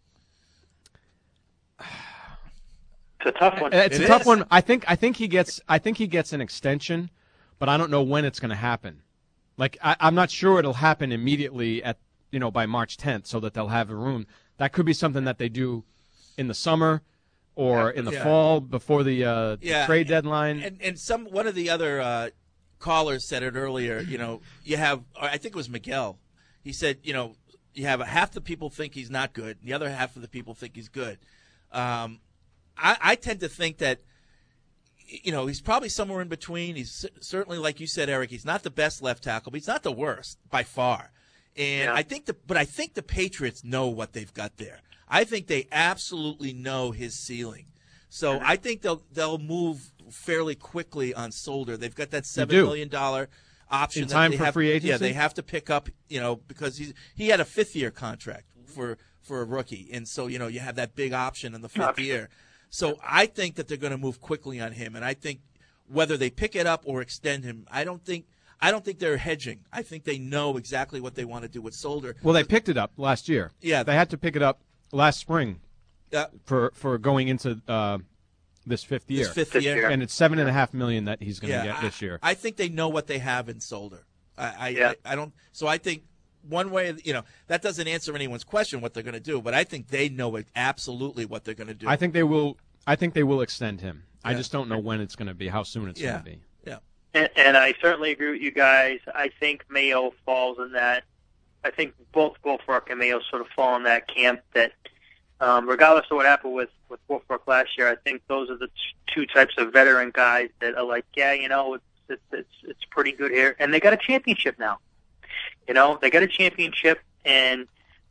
S21: It's a tough one.
S3: It's
S21: It
S3: a tough
S21: is.
S3: one. I think I think he gets I think he gets an extension, but I don't know when it's going to happen. Like I, I'm not sure it'll happen immediately at you know by March tenth, so that they'll have a room. That could be something that they do in the summer or in the
S4: Yeah.
S3: fall before the, uh, the
S4: Yeah.
S3: trade deadline.
S4: And and some one of the other uh, callers said it earlier. You know, you have I think it was Miguel. He said, you know, you have half the people think he's not good, the other half of the people think he's good. Um, I, I tend to think that, you know, he's probably somewhere in between. He's c- certainly, like you said, Eric, he's not the best left tackle, but he's not the worst by far. And
S21: Yeah.
S4: I think the, but I think the Patriots know what they've got there. I think they absolutely know his ceiling. So I think they'll they'll move fairly quickly on Solder. They've got that seven
S3: do.
S4: million dollar option
S3: In
S4: that
S3: time
S4: they
S3: for
S4: have,
S3: free
S4: Yeah,
S3: agency?
S4: they have to pick up, you know, because he's he had a fifth year contract for for a rookie, and so you know you have that big option in the fifth
S21: Option.
S4: year. So I think that they're going to move quickly on him, and I think whether they pick it up or extend him, I don't think I don't think they're hedging. I think they know exactly what they want to do with Solder.
S3: Well, they picked it up last year.
S4: Yeah.
S3: they had to pick it up last spring
S4: Yeah.
S3: for for going into uh, this fifth year.
S4: This fifth Fifth year. year.
S3: and it's seven and a half million that he's going to
S4: Yeah,
S3: get this year.
S4: I, I think they know what they have in Solder. I I,
S21: Yeah.
S4: I I don't. So I think one way, you know, that doesn't answer anyone's question what they're going to do, but I think they know it, absolutely what they're going to do.
S3: I think they will. I think they will extend him. I
S4: Yeah.
S3: just don't know when it's going to be, how soon it's
S4: Yeah.
S3: going to be.
S4: Yeah.
S21: And, and I certainly agree with you guys. I think Mayo falls in that. I think both Wolfbrook and Mayo sort of fall in that camp that, um, regardless of what happened with, with Wolfbrook last year, I think those are the t- two types of veteran guys that are like, yeah, you know, it's it's it's, it's pretty good here, and they got a championship now. You know, they got a championship, and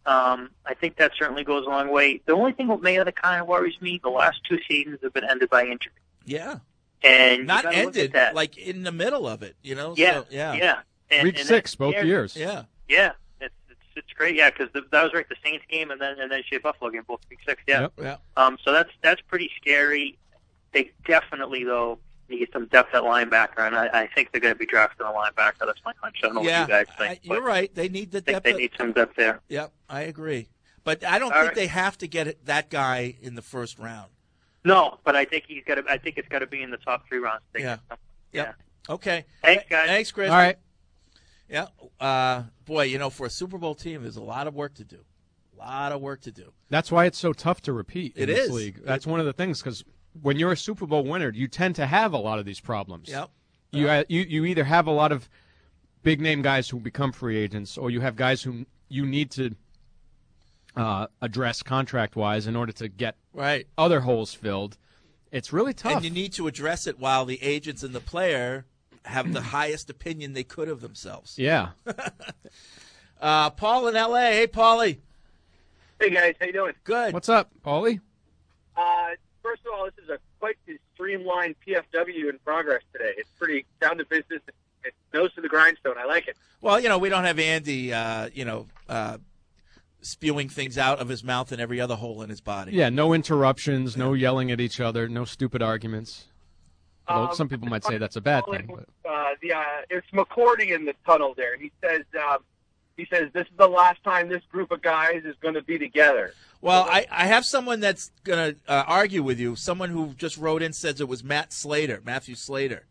S21: Um, I think that certainly goes a long way. The only thing with Mayo that kind of worries me, the last two seasons have been ended by injury.
S4: Yeah.
S21: And
S4: not
S21: you gotta look at
S4: ended,
S21: that.
S4: like in the middle of it, you know?
S21: Yeah,
S4: So, yeah.
S21: yeah. And,
S3: Week
S21: and
S3: six,
S21: that-
S3: both
S21: yeah,
S3: years.
S4: Yeah.
S21: Yeah, it's it's, it's great. Yeah, because that was right, the Saints game and then and then Shea Buffalo game, both week six. Yeah.
S3: Yep.
S4: Yeah.
S21: Um. So that's that's pretty scary. They definitely though need some depth at linebacker, and I, I think they're going to be drafting a linebacker. That's my hunch. I don't know
S4: Yeah,
S21: what you guys think.
S4: I- you're
S21: but
S4: right. They need the
S21: I think
S4: depth.
S21: they
S4: of-
S21: need some depth there.
S4: Yep, I agree. But I don't
S21: All
S4: think
S21: right.
S4: they have to get it, that guy in the first round.
S21: No, but I think he's got to. I think it's got to be in the top three rounds. I think
S4: Yeah.
S21: it's-
S4: Yep. Okay.
S21: Thanks, guys.
S4: Thanks, Chris.
S3: All right.
S4: Yeah. Uh, boy, you know, for a Super Bowl team, there's a lot of work to do. A lot of work to do.
S3: That's why it's so tough to repeat in
S4: It
S3: this
S4: is.
S3: league. That's one of the things, because when you're a Super Bowl winner, you tend to have a lot of these problems.
S4: Yep.
S3: You, uh, you you either have a lot of big name guys who become free agents, or you have guys who you need to uh, address contract wise in order to get
S4: Right.
S3: other holes filled. It's really tough.
S4: And you need to address it while the agents and the player have the highest opinion they could of themselves.
S3: yeah.
S4: Uh, Paul in L A. Hey, Paulie.
S2: Hey guys, how you doing?
S4: Good.
S3: What's up, Paulie?
S2: Uh, first of all, this is a quite the streamlined P F W in progress today. It's pretty down to business. It nose to the grindstone. I like it.
S4: Well, you know, we don't have Andy, uh, you know, uh, spewing things out of his mouth and every other hole in his body.
S3: Yeah, no interruptions, no yelling at each other, no stupid arguments. Although
S2: Um,
S3: some people might say that's a bad thing. But.
S2: Uh, the uh, it's McCourty in the tunnel there. He says um, he says this is the last time this group of guys is going to be together.
S4: Well, I, I have someone that's going to uh, argue with you. Someone who just wrote in says it was Matt Slater, Matthew Slater.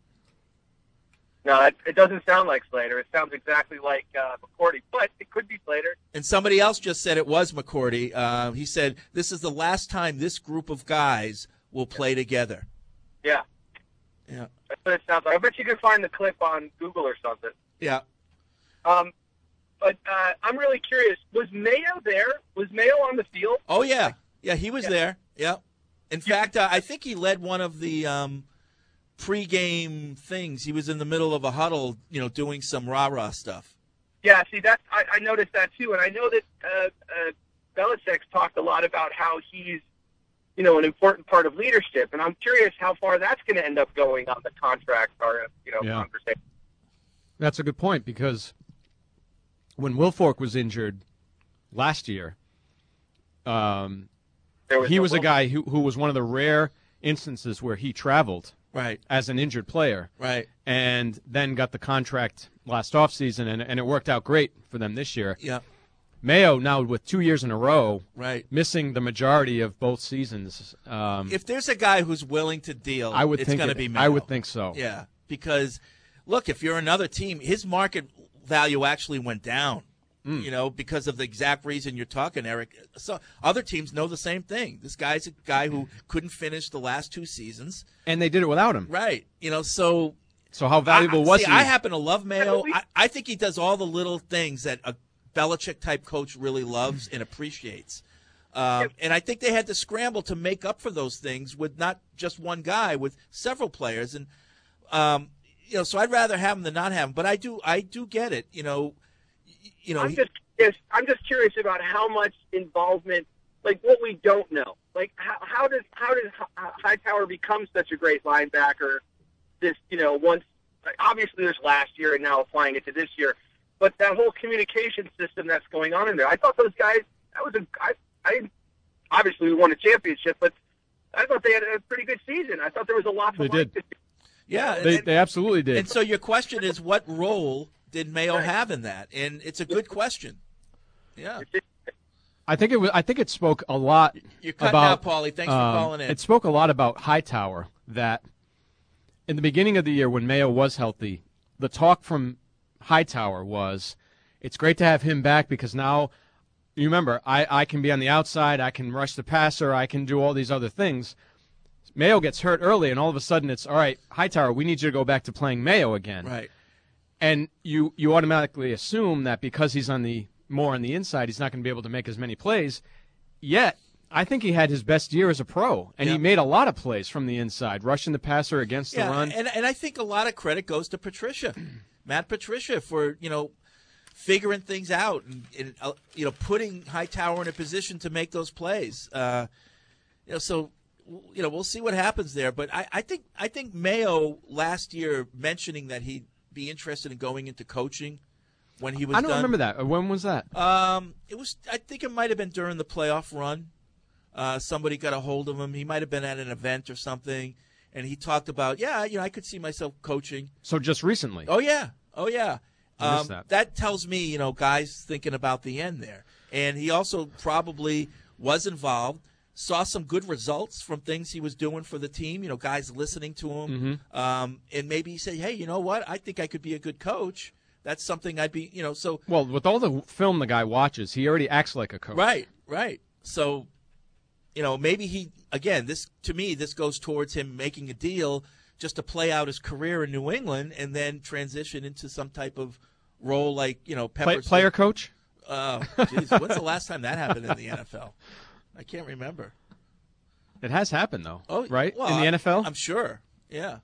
S2: No, it, it doesn't sound like Slater. It sounds exactly like uh, McCourty, but it could be Slater.
S4: And somebody else just said it was McCourty. Uh, he said, this is the last time this group of guys will play together.
S2: Yeah.
S4: Yeah.
S2: That's what it sounds like. I bet you can find the clip on Google or something.
S4: Yeah.
S2: Um, but uh, I'm really curious. Was Mayo there? Was Mayo on the field?
S4: Oh, yeah. Yeah, he was
S2: Yeah.
S4: there. Yeah. In fact, uh, I think he led one of the um, pregame things. He was in the middle of a huddle, you know, doing some rah-rah stuff.
S2: Yeah, see, that I, I noticed that too, and I know that uh, uh, Belichick's talked a lot about how he's, you know, an important part of leadership, and I'm curious how far that's going to end up going on the contract or you know
S3: Yeah.
S2: conversation.
S3: That's a good point, because when Wilfork was injured last year, um,
S2: was
S3: he
S2: no
S3: was a
S2: Wilfork.
S3: guy who, who was one of the rare instances where he traveled
S4: right.
S3: as an injured player.
S4: Right.
S3: And then got the contract last offseason, and, and it worked out great for them this year.
S4: Yeah.
S3: Mayo, now with two years in a row,
S4: Right.
S3: missing the majority of both seasons. Um,
S4: If there's a guy who's willing to deal,
S3: I would
S4: it's
S3: think
S4: going to
S3: it-
S4: be Mayo.
S3: I would think so.
S4: Yeah, because look, if you're another team, his market value actually went down.
S3: Mm.
S4: You know, because of the exact reason you're talking, Eric. So other teams know the same thing. This guy's a guy who couldn't finish the last two seasons,
S3: and they did it without him.
S4: right? You know, so
S3: So how valuable
S4: I,
S3: was
S4: see,
S3: he?
S4: I happen to love Mayo. I, I think he does all the little things that a Belichick type coach really loves and appreciates. Um, and I think they had to scramble to make up for those things with not just one guy, with several players. And um, you know, so I'd rather have him than not have him. But I do, I do get it. You know, y- you know.
S2: I'm
S4: he-
S2: just curious, I'm just curious about how much involvement, like what we don't know, like how, how does how does Hi- Hightower become such a great linebacker? This, you know, once like, obviously there's last year and now applying it to this year, but that whole communication system that's going on in there, I thought those guys that was a I, I obviously we won a championship, but I thought they had a pretty good season. I thought there was a lot to
S3: They
S2: like
S3: did.
S2: this
S4: Yeah,
S3: They,
S4: and,
S3: they absolutely did.
S4: and so your question is, what role did Mayo have in that? And it's a good question. Yeah.
S3: I think it was. I think it spoke a lot.
S4: You're cutting
S3: about,
S4: out, Paulie. Thanks for
S3: um,
S4: calling in.
S3: It spoke a lot about Hightower. That in the beginning of the year, when Mayo was healthy, the talk from Hightower was, "It's great to have him back because now, you remember, I, I can be on the outside, I can rush the passer, I can do all these other things." Mayo gets hurt early, and all of a sudden it's, all right, Hightower, we need you to go back to playing Mayo again.
S4: Right.
S3: And you you automatically assume that because he's on the more on the inside, he's not going to be able to make as many plays. Yet, I think he had his best year as a pro, and he
S4: Yep.
S3: made a lot of plays from the inside, rushing the passer against
S4: Yeah,
S3: the run.
S4: and and I think a lot of credit goes to Patricia, Matt Patricia, for you know figuring things out and, and uh, you know, putting Hightower in a position to make those plays. Uh, you know, so you know, we'll see what happens there. But I, I think I think Mayo last year mentioning that he'd be interested in going into coaching when he was.
S3: I don't
S4: done.
S3: remember that. When was that?
S4: Um, it was. I think it might have been during the playoff run. Uh, somebody got a hold of him. He might have been at an event or something, and he talked about, yeah, you know, I could see myself coaching.
S3: So just recently.
S4: Oh yeah, oh yeah.
S3: I
S4: Um,
S3: missed that.
S4: that tells me, you know, guys thinking about the end there. And he also probably was involved, saw some good results from things he was doing for the team, you know, guys listening to him.
S3: Mm-hmm.
S4: Um, and maybe he said, hey, you know what? I think I could be a good coach. That's something I'd be, you know, so.
S3: Well, with all the film the guy watches, he already acts like a coach.
S4: Right, right. So, you know, maybe he, again, this, to me, this goes towards him making a deal just to play out his career in New England and then transition into some type of role like, you know,
S3: Play,
S4: Pepper.
S3: player coach?
S4: Oh, geez. When's the last time that happened in the N F L? I can't remember.
S3: It has happened, though,
S4: Oh,
S3: right?
S4: well,
S3: in the N F L?
S4: I'm sure, yeah.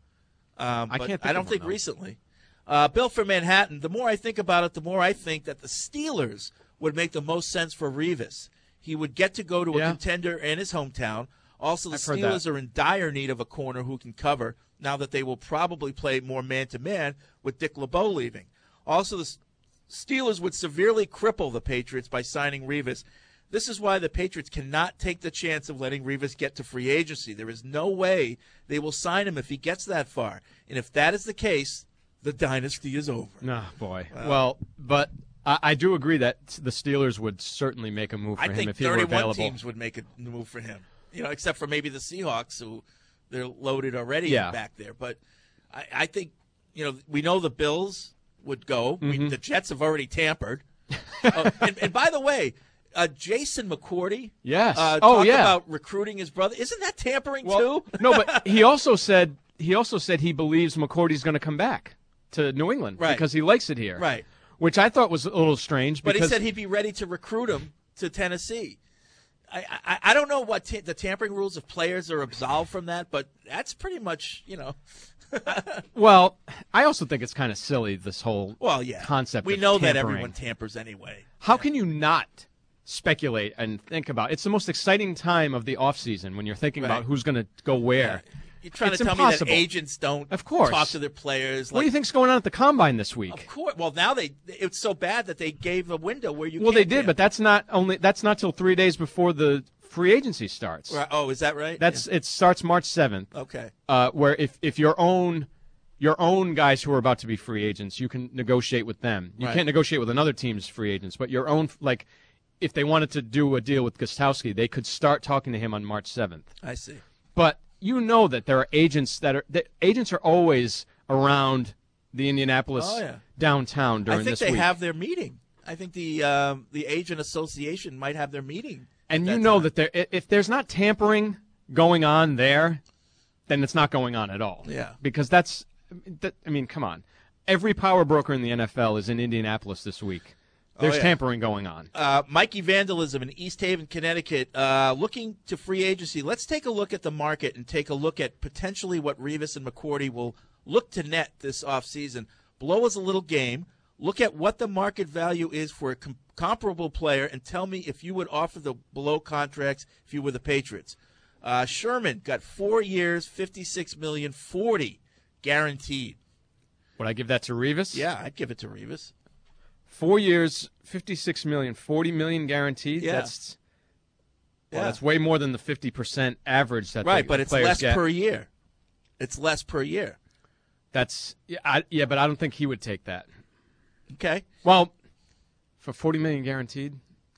S4: Um,
S3: I
S4: but
S3: can't think
S4: I don't
S3: of
S4: think
S3: one, though.
S4: recently. Uh, Bill from Manhattan, the more I think about it, the more I think that the Steelers would make the most sense for Revis. He would get to go to a
S3: Yeah.
S4: contender in his hometown. Also, the
S3: I've heard
S4: Steelers
S3: that.
S4: are in dire need of a corner who can cover now that they will probably play more man-to-man with Dick LeBeau leaving. Also, the S- Steelers would severely cripple the Patriots by signing Revis. This is why the Patriots cannot take the chance of letting Revis get to free agency. There is no way they will sign him if he gets that far. And if that is the case, the dynasty is over.
S3: No, boy.
S4: Wow.
S3: Well, but I, I do agree that the Steelers would certainly make a move for
S4: I
S3: him
S4: think
S3: if he were
S4: thirty-one
S3: available.
S4: teams would make a move for him. You know, except for maybe the Seahawks, who they're loaded already
S3: Yeah.
S4: back there. But I, I think, you know, we know the Bills would go. We,
S3: Mhm.
S4: the Jets have already tampered. oh, and, and by the way, uh, Jason McCourty.
S3: Yes.
S4: Uh,
S3: Oh,
S4: talked
S3: yeah.
S4: about recruiting his brother. Isn't that tampering
S3: Well,
S4: too?
S3: no, but he also said he also said he believes McCourty's going to come back to New England
S4: Right.
S3: because he likes it here.
S4: Right.
S3: Which I thought was a little strange.
S4: But he
S3: because
S4: said he'd be ready to recruit him to Tennessee. I, I, I don't know what ta- the tampering rules if players are absolved from that, but that's pretty much, you know.
S3: Well, I also think it's kind of silly, this whole
S4: Well, yeah.
S3: concept
S4: We
S3: of
S4: know that
S3: tampering.
S4: everyone tampers anyway.
S3: How can you not speculate and think about it? It's the most exciting time of the offseason when you're thinking about
S4: Right.
S3: who's going to go where.
S4: You're trying
S3: It's
S4: to tell
S3: impossible.
S4: me that agents don't
S3: Of course.
S4: talk to their players.
S3: What
S4: Like,
S3: do you think's going on at the Combine this week?
S4: Of course. Well, now they it's so bad that they gave a window where you
S3: Well, they
S4: can't
S3: did,
S4: tamper.
S3: but that's not only that's not till three days before the free agency starts.
S4: Right. Oh, is that right?
S3: That's it starts March seventh.
S4: Okay.
S3: Uh, where if, if your own your own guys who are about to be free agents, you can negotiate with them. You
S4: Right.
S3: can't negotiate with another team's free agents, but your own, like if they wanted to do a deal with Gostowski, they could start talking to him on March seventh.
S4: I see.
S3: But you know that there are agents that are that agents are always around the Indianapolis
S4: Oh, yeah.
S3: downtown during
S4: I think
S3: this
S4: they
S3: week.
S4: have their meeting. I think the um, the agent association might have their meeting.
S3: And
S4: at
S3: you
S4: that
S3: know
S4: time.
S3: that there, i- if there's not tampering going on there, then it's not going on at all.
S4: Yeah.
S3: Because that's, that, I mean, come on. Every power broker in the N F L is in Indianapolis this week. There's
S4: Oh, yeah.
S3: tampering going on.
S4: Uh, Mikey Vandalism in East Haven, Connecticut, uh, looking to free agency. Let's take a look at the market and take a look at potentially what Revis and McCourty will look to net this offseason. Blow us a little game. Look at what the market value is for a com- comparable player and tell me if you would offer the below contracts if you were the Patriots. Uh, Sherman got four years, fifty-six million dollars, forty guaranteed.
S3: Would I give that to Revis?
S4: Yeah, I'd give it to Revis.
S3: Four years, fifty-six million dollars, forty million dollars guaranteed.
S4: Yeah.
S3: That's well,
S4: Yeah.
S3: that's way more than the fifty percent average that
S4: Right,
S3: the
S4: but it's
S3: players
S4: less
S3: get.
S4: per year. It's less per year.
S3: That's yeah, I, yeah, but I don't think he would take that.
S4: Okay.
S3: Well, for forty million dollars guaranteed.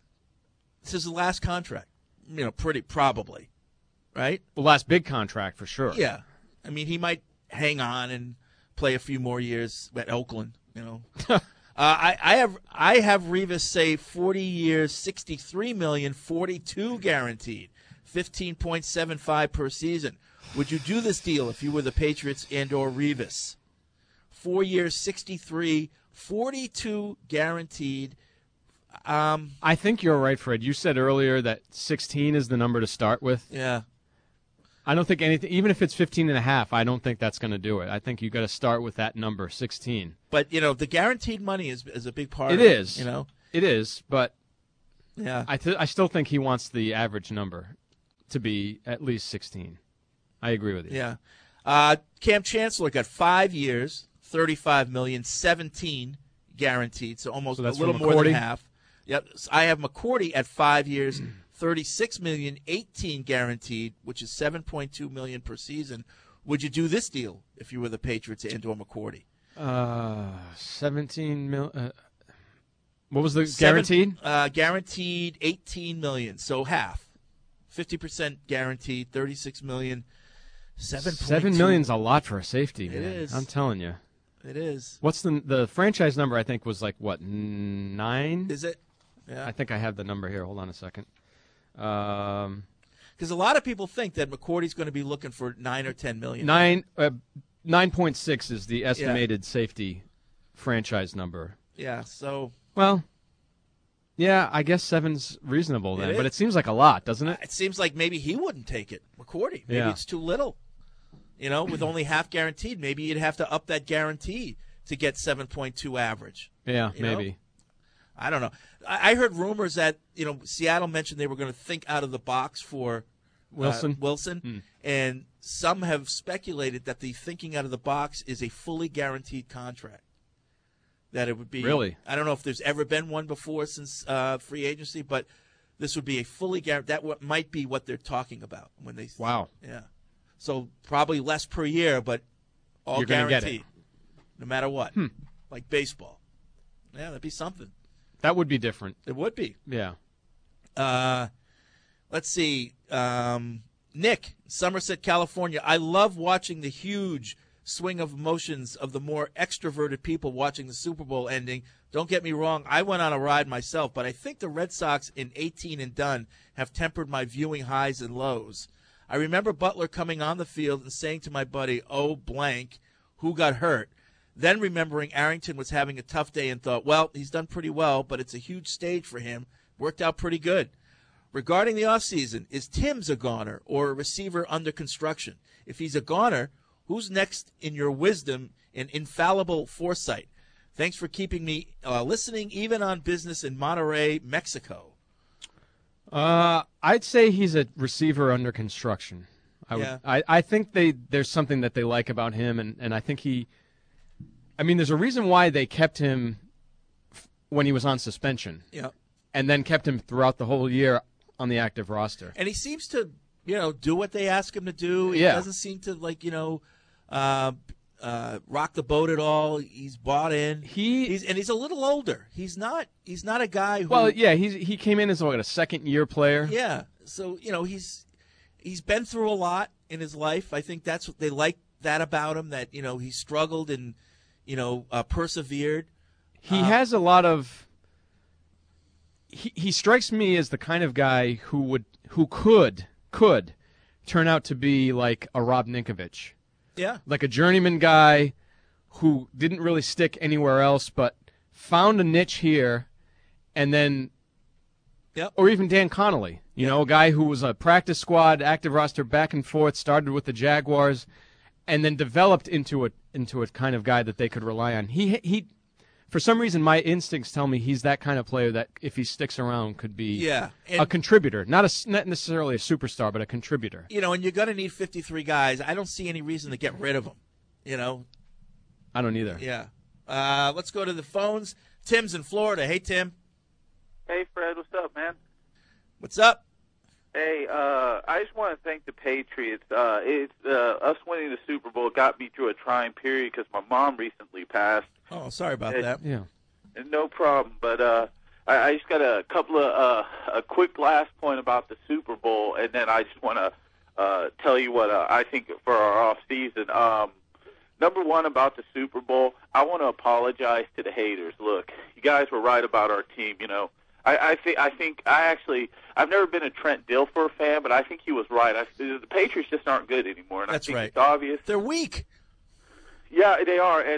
S4: This is the last contract. You know, pretty probably, right?
S3: The last big contract for sure.
S4: Yeah. I mean, he might hang on and play a few more years at Oakland. You know, uh, I, I have I have Revis say forty years, sixty-three million, forty-two guaranteed, fifteen point seven five per season. Would you do this deal if you were the Patriots and or Revis? Four years, sixty-three, forty-two guaranteed. Um,
S3: I think you're right, Fred. You said earlier that sixteen is the number to start with.
S4: Yeah.
S3: I don't think anything, even if it's fifteen and a half, I don't think that's going to do it. I think you got to start with that number, sixteen.
S4: But, you know, the guaranteed money is is a big part
S3: It
S4: of it.
S3: is.
S4: You know?
S3: It is, but
S4: Yeah.
S3: I, th- I still think he wants the average number to be at least sixteen. I agree with you.
S4: Yeah. Uh, Cam Chancellor got five years, thirty-five million dollars, seventeen guaranteed, so almost
S3: So
S4: a
S3: that's
S4: little
S3: for
S4: more than
S3: McCourty?
S4: half. Yep. So I have McCourty at five years, thirty-six million dollars, eighteen guaranteed, which is seven point two million dollars per season. Would you do this deal if you were the Patriots and or McCourty?
S3: Uh, seventeen mil. Uh, what was the
S4: Seven-
S3: guaranteed?
S4: Uh, guaranteed eighteen million dollars, so half. fifty percent guaranteed, thirty-six million dollars. Seven,
S3: Seven million's a lot for a safety,
S4: It
S3: man.
S4: is.
S3: I'm telling you.
S4: It is.
S3: What's the the franchise number? I think was like what nine?
S4: Is it? Yeah.
S3: I think I have the number here. Hold on a second. Um,
S4: Because a lot of people think that McCourty's going to be looking for nine or ten million.
S3: nine uh, nine point six is the estimated safety franchise number.
S4: Yeah. So.
S3: Well, yeah, I guess seven's reasonable then,
S4: It
S3: but
S4: is.
S3: it seems like a lot, doesn't it?
S4: It seems like maybe he wouldn't take it, McCourty. Maybe
S3: Yeah.
S4: it's too little. You know, with only half guaranteed, maybe you'd have to up that guarantee to get seven point two average.
S3: Yeah,
S4: You know?
S3: maybe.
S4: I don't know. I, I heard rumors that, you know, Seattle mentioned they were going to think out of the box for uh,
S3: Wilson?
S4: Wilson,
S3: Hmm.
S4: and some have speculated that the thinking out of the box is a fully guaranteed contract. That it would be
S3: Really?
S4: I don't know if there's ever been one before since uh, free agency, but this would be a fully guaranteed. That what might be what they're talking about when they.
S3: Wow.
S4: Yeah. So probably less per year, but all
S3: You're gonna get
S4: guaranteed,
S3: it.
S4: no matter what.
S3: Hmm.
S4: Like baseball. Yeah, that'd be something.
S3: That would be different.
S4: It would be.
S3: Yeah.
S4: Uh, let's see. Um, Nick, Somerset, California. I love watching the huge swing of emotions of the more extroverted people watching the Super Bowl ending. Don't get me wrong. I went on a ride myself, but I think the Red Sox in eighteen and done have tempered my viewing highs and lows. I remember Butler coming on the field and saying to my buddy, oh, blank, who got hurt? Then remembering Arrington was having a tough day and thought, well, he's done pretty well, but it's a huge stage for him. Worked out pretty good. Regarding the offseason, is Timms a goner or a receiver under construction? If he's a goner, who's next in your wisdom and infallible foresight? Thanks for keeping me uh, listening, even on business in Monterrey, Mexico.
S3: Uh, I'd say he's a receiver under construction. I would,
S4: Yeah.
S3: I, I think they there's something that they like about him, and, and I think he. I mean, there's a reason why they kept him f- when he was on suspension.
S4: Yeah.
S3: And then kept him throughout the whole year on the active roster.
S4: And he seems to, you know, do what they ask him to do. He
S3: Yeah.
S4: doesn't seem to, like, you know, uh, uh, rock the boat at all. He's bought in.
S3: He
S4: he's and he's a little older. He's not. He's not a guy who.
S3: Well, yeah, he's he came in as what, a second year player.
S4: Yeah. So you know he's he's been through a lot in his life. I think that's what they like that about him. That you know he struggled and you know uh, persevered.
S3: He
S4: Uh,
S3: has a lot of. He he strikes me as the kind of guy who would who could could turn out to be like a Rob Ninkovich.
S4: Yeah.
S3: Like a journeyman guy who didn't really stick anywhere else, but found a niche here, and then,
S4: yep.
S3: or even Dan Connolly, you know, a guy who was a practice squad, active roster, back and forth, started with the Jaguars, and then developed into a into a kind of guy that they could rely on. He he, for some reason, my instincts tell me he's that kind of player that if he sticks around could be
S4: Yeah,
S3: a
S4: and-
S3: contributor, not a not necessarily a superstar, but a contributor.
S4: You know, and you're going to need fifty-three guys. I don't see any reason to get rid of them. You know.
S3: I don't either.
S4: Yeah. Uh, let's go to the phones. Tim's in Florida. Hey, Tim.
S5: Hey, Fred, what's up, man?
S4: What's up?
S5: Hey, uh, I just want to thank the Patriots. Uh, it's uh, us winning the Super Bowl got me through a trying period because my mom recently passed.
S4: Oh, sorry about
S5: And-
S4: that.
S3: Yeah.
S5: and No problem, but uh, I, I just got a couple of uh, a quick last point about the Super Bowl, and then I just want to uh, tell you what uh, I think for our off season. Um, number one about the Super Bowl, I want to apologize to the haters. Look, you guys were right about our team. You know, I, I think I think I actually I've never been a Trent Dilfer fan, but I think he was right. I, the Patriots just aren't good anymore, and
S4: That's
S5: I think
S4: right.
S5: it's obvious.
S4: They're weak.
S5: Yeah, they are, and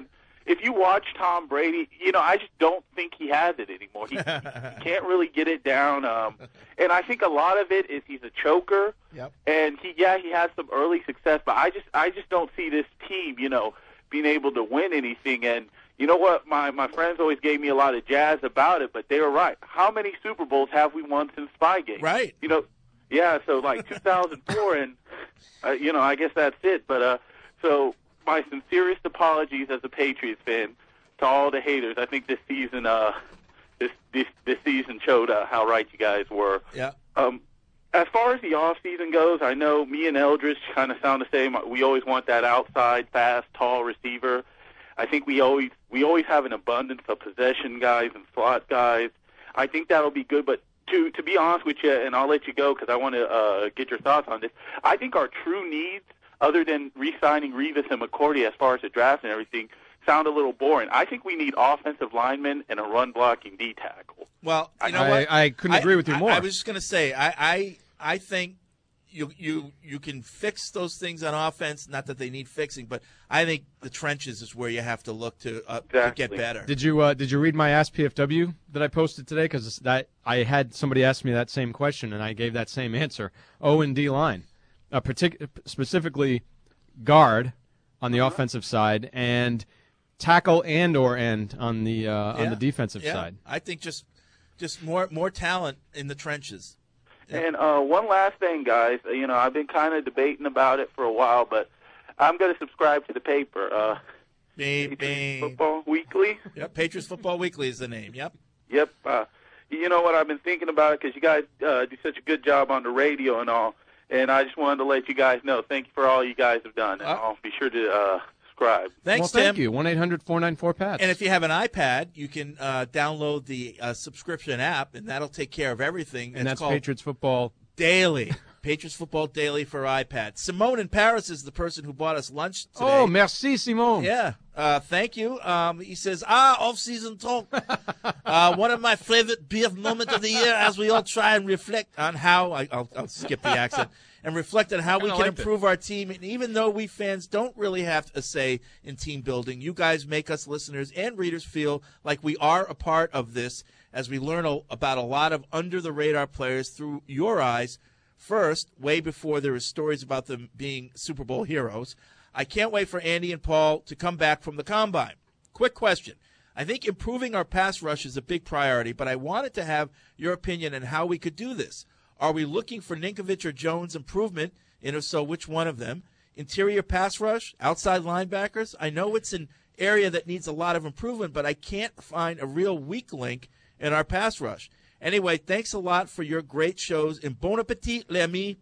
S5: if you watch Tom Brady, you know, I just don't think he has it anymore. He, he can't really get it down. Um, and I think a lot of it is he's a choker.
S4: Yep.
S5: And he, yeah, he has some early success, but I just, I just don't see this team, you know, being able to win anything. And you know what? My my friends always gave me a lot of jazz about it, but they were right. How many Super Bowls have we won since Spygate?
S4: Right.
S5: You know, yeah. So like two thousand four, and uh, you know, I guess that's it. But uh, so. My sincerest apologies as a Patriots fan to all the haters. I think this season, uh, this this this season showed uh, how right you guys were.
S4: Yeah.
S5: Um, as far as the off season goes, I know me and Eldridge kind of sound the same. We always want that outside, fast, tall receiver. I think we always we always have an abundance of possession guys and slot guys. I think that'll be good, but. To to be honest with you, and I'll let you go because I want to uh, get your thoughts on this. I think our true needs, other than re-signing Revis and McCourty as far as the draft and everything, sound a little boring. I think we need offensive linemen and a run-blocking D-tackle.
S4: Well, you know
S3: I,
S4: what?
S3: I couldn't agree with you
S4: I,
S3: more.
S4: I was just going to say, I, I I think you you you can fix those things on offense. Not that they need fixing, but I think the trenches is where you have to look to, uh, to get better.
S3: Did you uh, did you read my Ask P F W that I posted today? Because that I had somebody ask me that same question, and I gave that same answer. O and D line, uh, partic- specifically guard on the uh-huh. offensive side, and tackle and or end on the uh,
S4: yeah.
S3: on the defensive
S4: yeah.
S3: side.
S4: I think just just more more talent in the trenches.
S5: And uh, one last thing, guys. You know, I've been kind of debating about it for a while, but I'm going to subscribe to the paper. Uh,
S4: bing, bing.
S5: Football Weekly.
S4: Yep, Patriots Football Weekly is the name. Yep.
S5: Yep. Uh, you know what? I've been thinking about it because you guys uh, do such a good job on the radio and all, and I just wanted to let you guys know. Thank you for all you guys have done, and uh, I'll be sure to uh, subscribe.
S4: Thanks,
S3: well, thank
S4: Tim.
S3: you. one eight hundred four nine four P A T S.
S4: And if you have an iPad, you can uh, download the uh, subscription app, and that'll take care of everything.
S3: And
S4: it's
S3: that's
S4: called
S3: Patriots Football
S4: Daily. Patriots Football Daily for iPad. Simone in Paris is the person who bought us lunch today.
S3: Oh, merci, Simone.
S4: Yeah, uh, thank you. Um, he says, ah, off-season talk. uh, one of my favorite beer moments of the year as we all try and reflect on how, I, I'll, I'll skip the accent, and reflect on how we can improve our team. And even though we fans don't really have a say in team building, you guys make us listeners and readers feel like we are a part of this as we learn a, about a lot of under-the-radar players through your eyes. First, way before there is stories about them being Super Bowl heroes. I can't wait for Andy and Paul to come back from the Combine. Quick question. I think improving our pass rush is a big priority, but I wanted to have your opinion on how we could do this. Are we looking for Ninkovich or Jones improvement, and if so, which one of them? Interior pass rush, outside linebackers? I know it's an area that needs a lot of improvement, but I can't find a real weak link in our pass rush. Anyway, thanks a lot for your great shows, and bon appetit, les amis.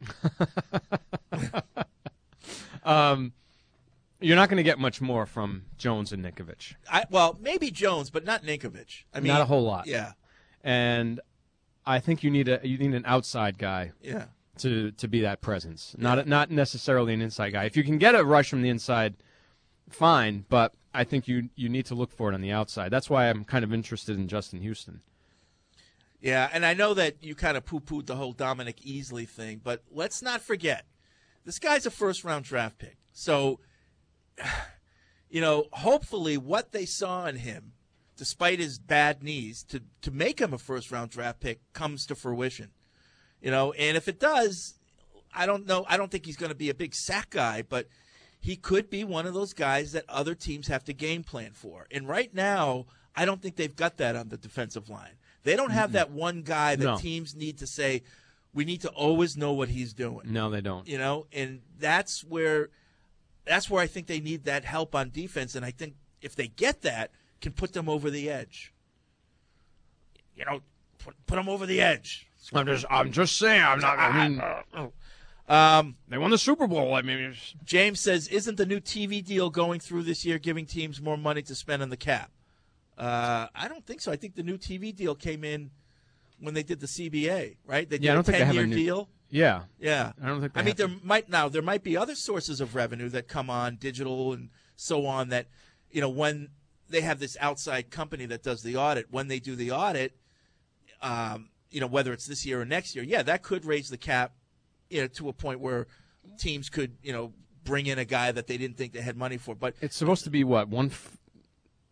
S3: um, you're not going to get much more from Jones and Ninkovich.
S4: I, well, maybe Jones, but not Ninkovich. I mean,
S3: not a whole lot.
S4: Yeah,
S3: and I think you need a you need an outside guy.
S4: Yeah.
S3: To to be that presence, not yeah. not necessarily an inside guy. If you can get a rush from the inside, fine. But I think you you need to look for it on the outside. That's why I'm kind of interested in Justin Houston.
S4: Yeah, and I know that you kind of poo-pooed the whole Dominic Easley thing, but let's not forget, this guy's a first-round draft pick. So, you know, hopefully what they saw in him, despite his bad knees, to, to make him a first-round draft pick comes to fruition. You know, and if it does, I don't know, I don't think he's going to be a big sack guy, but he could be one of those guys that other teams have to game plan for. And right now, I don't think they've got that on the defensive line. They don't have that one guy that
S3: no.
S4: teams need to say, we need to always know what he's doing.
S3: No, they don't.
S4: You know, and that's where that's where I think they need that help on defense. And I think if they get that, can put them over the edge. You know, put, put them over the edge.
S3: I'm just, I'm just saying. I'm not. I mean,
S4: um,
S3: they won the Super Bowl. I mean,
S4: James says, isn't the new T V deal going through this year giving teams more money to spend on the cap? Uh, I don't think so. I think the new T V deal came in when they did the C B A, right? They did
S3: yeah, I don't
S4: a
S3: think they have
S4: ten-year
S3: a new
S4: deal.
S3: Yeah,
S4: yeah.
S3: I don't think. They
S4: I mean,
S3: have
S4: there
S3: to.
S4: might now there might be other sources of revenue that come on digital and so on. That you know when they have this outside company that does the audit. When they do the audit, um, you know whether it's this year or next year, yeah, that could raise the cap, you know, to a point where teams could you know bring in a guy that they didn't think they had money for. But
S3: it's supposed to be what one. F-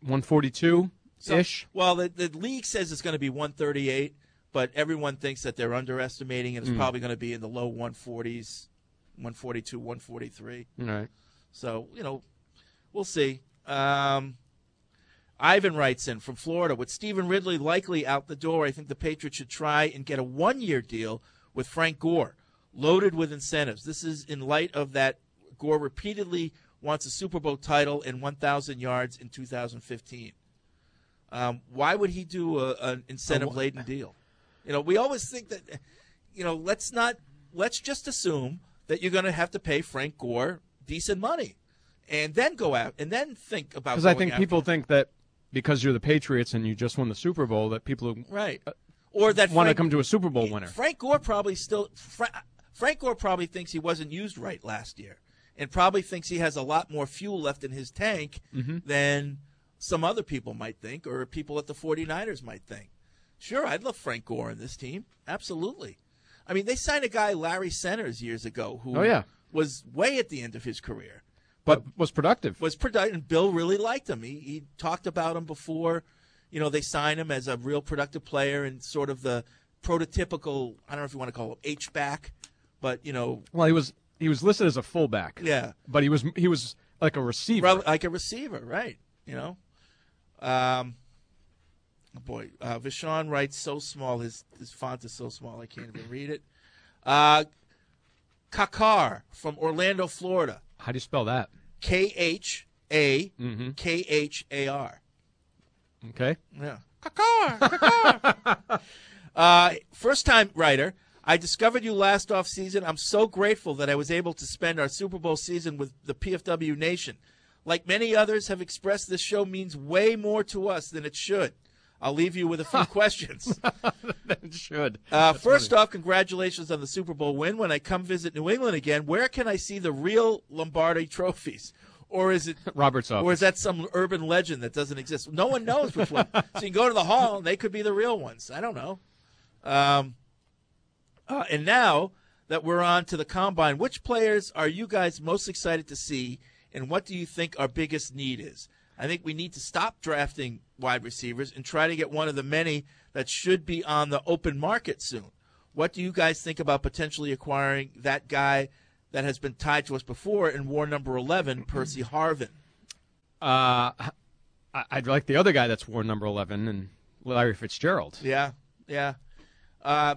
S3: one forty-two ish.
S4: So, well, the, the league says it's going to be one thirty-eight, but everyone thinks that they're underestimating, and it's
S3: Mm.
S4: probably going to be in the low one forties, one forty-two, one forty-three.
S3: All right.
S4: So, you know, we'll see. Um, Ivan writes in from Florida, with Stephen Ridley likely out the door, I think the Patriots should try and get a one-year deal with Frank Gore, loaded with incentives. This is in light of that Gore repeatedly wants a Super Bowl title and one thousand yards in two thousand fifteen. Um, why would he do a, an incentive-laden deal? You know, we always think that, you know, let's not, let's just assume that you're going to have to pay Frank Gore decent money and then go out and then think about
S3: Because I
S4: going
S3: think
S4: after
S3: people
S4: him.
S3: think that because you're the Patriots and you just won the Super Bowl, that people
S4: Right. Or that
S3: want to
S4: Frank-
S3: come to a Super Bowl winner.
S4: Frank Gore probably still Fra- Frank Gore probably thinks he wasn't used right last year, and probably thinks he has a lot more fuel left in his tank
S3: Mhm.
S4: than some other people might think, or people at the 49ers might think. Sure, I'd love Frank Gore in this team. Absolutely. I mean, they signed a guy, Larry Centers, years ago, who
S3: Oh, yeah.
S4: was way at the end of his career.
S3: But was productive.
S4: Was productive, and Bill really liked him. He, he talked about him before, you know, they signed him as a real productive player and sort of the prototypical, I don't know if you want to call him H-back, but, you know.
S3: Well, he was he was listed as a fullback.
S4: Yeah.
S3: But he was he was like a receiver.
S4: Rel- Like a receiver, right, you know. Um, oh boy, uh, Vishon writes so small, his, his font is so small I can't even read it. Uh, Kakar from Orlando, Florida.
S3: How do you spell that?
S4: K H A
S3: Mhm.
S4: K H A R.
S3: Okay.
S4: Yeah. Kakar, Kakar. uh, first time writer. I discovered you last off season. I'm so grateful that I was able to spend our Super Bowl season with the P F W Nation. Like many others have expressed, this show means way more to us than it should. I'll leave you with a few questions.
S3: It should.
S4: Uh,
S3: That's
S4: first
S3: funny.
S4: off, congratulations on the Super Bowl win. When I come visit New England again, where can I see the real Lombardi trophies? Or is it
S3: Robert's office.
S4: Or is that some urban legend that doesn't exist? No one knows which one. So you can go to the hall, and they could be the real ones. I don't know. Um, uh, and now that we're on to the Combine, which players are you guys most excited to see, and what do you think our biggest need is? I think we need to stop drafting wide receivers and try to get one of the many that should be on the open market soon. What do you guys think about potentially acquiring that guy that has been tied to us before in war number eleven, Percy Harvin?
S3: Uh, I- I'd like the other guy that's worn number eleven, and Larry Fitzgerald.
S4: Yeah, yeah. Uh,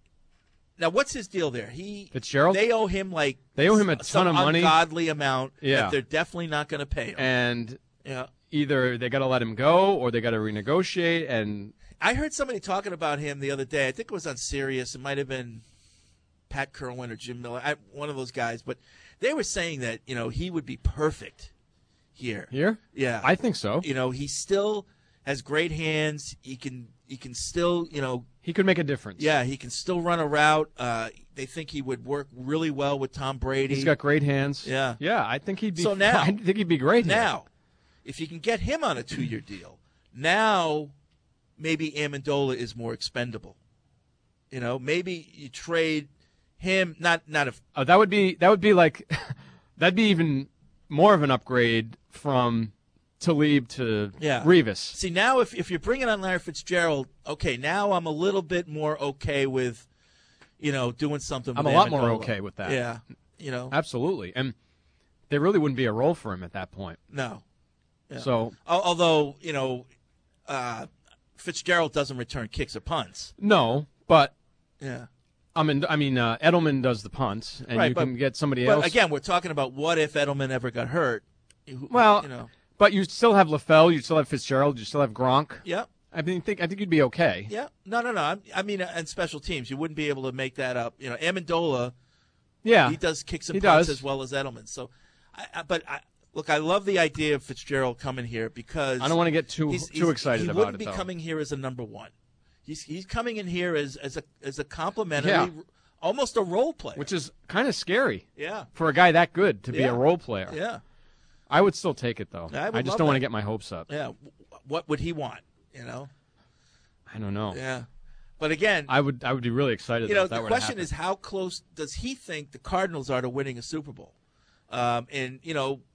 S4: now, what's his deal there? He
S3: Fitzgerald?
S4: They owe him like
S3: They owe him a
S4: some
S3: ton of money.
S4: ungodly amount
S3: Yeah.
S4: that they're definitely not going to pay him.
S3: And
S4: Yeah.
S3: either they got to let him go or they got to renegotiate. And
S4: I heard somebody talking about him the other day. I think it was on Sirius. It might have been Pat Kerwin or Jim Miller, I, one of those guys. But they were saying that, you know, he would be perfect here.
S3: Here?
S4: Yeah.
S3: I think so.
S4: You know, he still has great hands. He can he can still, you know.
S3: He could make a difference.
S4: Yeah, he can still run a route. Uh, they think he would work really well with Tom Brady.
S3: He's got great hands.
S4: Yeah.
S3: Yeah, I think he'd be
S4: So now-
S3: I think he'd be great here.
S4: Now, if you can get him on a two-year deal, now maybe Amendola is more expendable. You know, maybe you trade him. Not not if
S3: Oh, that would be that would be like that'd be even more of an upgrade from Talib to
S4: yeah.
S3: Revis.
S4: See, now if if you're bringing on Larry Fitzgerald, okay, now I'm a little bit more okay with, you know, doing something.
S3: I'm
S4: with
S3: a lot more
S4: Amendola.
S3: okay with that.
S4: Yeah, you know,
S3: Absolutely. And there really wouldn't be a role for him at that point.
S4: no. Yeah.
S3: So
S4: Al- although you know, uh, Fitzgerald doesn't return kicks or punts.
S3: no, but
S4: Yeah.
S3: I mean, I mean, uh, Edelman does the punts, and
S4: Right,
S3: you
S4: but-
S3: can get somebody
S4: But
S3: else.
S4: again, we're talking about what if Edelman ever got hurt. You-
S3: well,
S4: you know,
S3: but you still have LaFell, you still have Fitzgerald, you still have Gronk.
S4: yeah.
S3: I mean, think I think you'd be okay.
S4: Yeah, no, no, no. I, I mean, uh, and special teams, you wouldn't be able to make that up. You know, Amendola,
S3: Yeah,
S4: he does kicks and
S3: he
S4: punts
S3: does.
S4: as well as Edelman. So, I, I, but I, look, I love the idea of Fitzgerald coming here because
S3: I don't want to get too
S4: he's-
S3: too
S4: he's-
S3: excited
S4: he
S3: about
S4: wouldn't
S3: it.
S4: be
S3: though.
S4: coming here as a number one. He's he's coming in here as as a as a complimentary,
S3: Yeah.
S4: almost a role player.
S3: which is kind of scary.
S4: Yeah.
S3: for a guy that good to be
S4: Yeah.
S3: a role player.
S4: Yeah.
S3: I would still take it though.
S4: I would
S3: just
S4: love
S3: don't want to
S4: that.
S3: get my hopes up.
S4: Yeah, what would he want? You know.
S3: I don't know.
S4: Yeah, but again,
S3: I would I would be really excited.
S4: you know,
S3: if that
S4: the
S3: were to
S4: question
S3: happen.
S4: is how close does he think the Cardinals are to winning a Super Bowl? Um, and you know,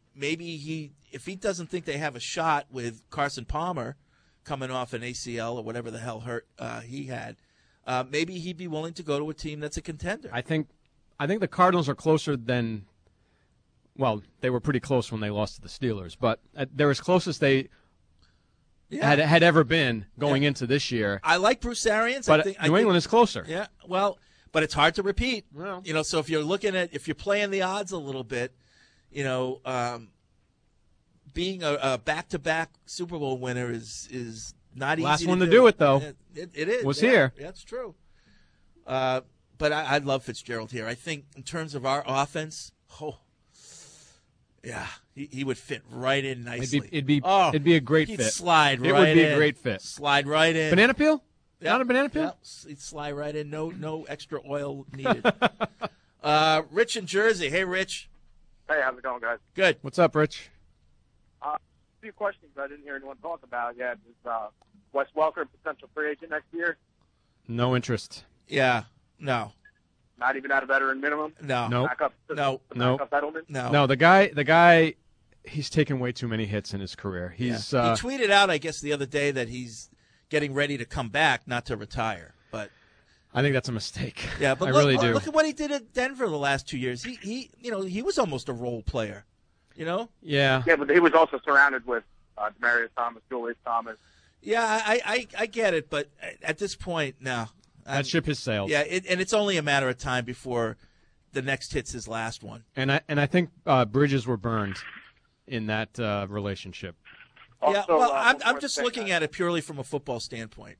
S4: maybe he, if he doesn't think they have a shot with Carson Palmer coming off an A C L or whatever the hell hurt uh, he had, uh, maybe he'd be willing to go to a team that's a contender.
S3: I think, I think the Cardinals are closer than. Well, they were pretty close when they lost to the Steelers, but they're as close as they yeah. had had ever been going yeah. into this year.
S4: I like Bruce Arians,
S3: but
S4: I think,
S3: New
S4: I think,
S3: England is closer.
S4: Yeah, well, but it's hard to repeat.
S3: Well,
S4: you know, so if you're looking at if you're playing the odds a little bit, you know, um, being a, a back-to-back Super Bowl winner is is not easy.
S3: Last
S4: to
S3: one
S4: do.
S3: to do it, though.
S4: It, it, it is.
S3: Was
S4: yeah,
S3: here.
S4: That's true. Uh, but I, I love Fitzgerald here. I think in terms of our offense, oh. Yeah, he, he would fit right in nicely.
S3: It'd be it'd be,
S4: oh,
S3: it'd be a great
S4: he'd
S3: fit.
S4: Slide
S3: it
S4: right in.
S3: It would be a great fit.
S4: Slide right in.
S3: Banana peel?
S4: Yep.
S3: Not a banana peel?
S4: Yep. He'd slide right in. No no extra oil needed. uh, Rich in Jersey. Hey, Rich.
S6: Hey, how's it going, guys?
S4: Good.
S3: What's up, Rich?
S6: Uh, a few questions I didn't hear anyone talk about yet. Is uh, Wes Welker potential free agent next year?
S3: No interest.
S4: Yeah. No.
S6: Not even at a veteran minimum?
S4: No.
S3: Nope.
S6: Backup,
S4: no.
S6: No.
S3: Nope.
S6: Settlement?
S4: No.
S3: No, the guy, the guy, he's taken way too many hits in his career. He's
S4: yeah.
S3: uh,
S4: He tweeted out, I guess, the other day that he's getting ready to come back, not to retire. But
S3: I think that's a mistake.
S4: Yeah, but
S3: I
S4: look,
S3: really do.
S4: Look at what he did at Denver the last two years. He, he, you know, he was almost a role player. You know?
S3: Yeah.
S6: Yeah, but he was also surrounded with uh, Demaryius Thomas, Julius Thomas.
S4: Yeah, I, I, I get it, but at this point, no.
S3: That
S4: I'm,
S3: ship has sailed.
S4: Yeah, it, and it's only a matter of time before the next hits his last one.
S3: And I and I think uh, bridges were burned in that uh, relationship.
S6: Also,
S4: yeah, well,
S6: uh,
S4: I'm
S6: one
S4: I'm
S6: more
S4: just
S6: thing,
S4: looking at it purely from a football standpoint.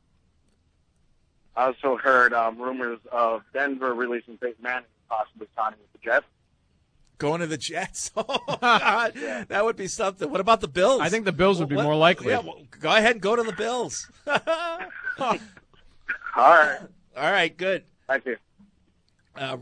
S6: I also heard um, rumors of Denver releasing Peyton Manning possibly signing with the Jets.
S4: Going to the Jets? Oh, God.
S6: Yeah.
S4: That would be something. What about the Bills?
S3: I think the Bills would be
S4: What-
S3: more likely.
S4: Yeah, well, go ahead and go to the Bills.
S6: All right.
S4: All right, good.
S6: Thank you.
S4: Uh,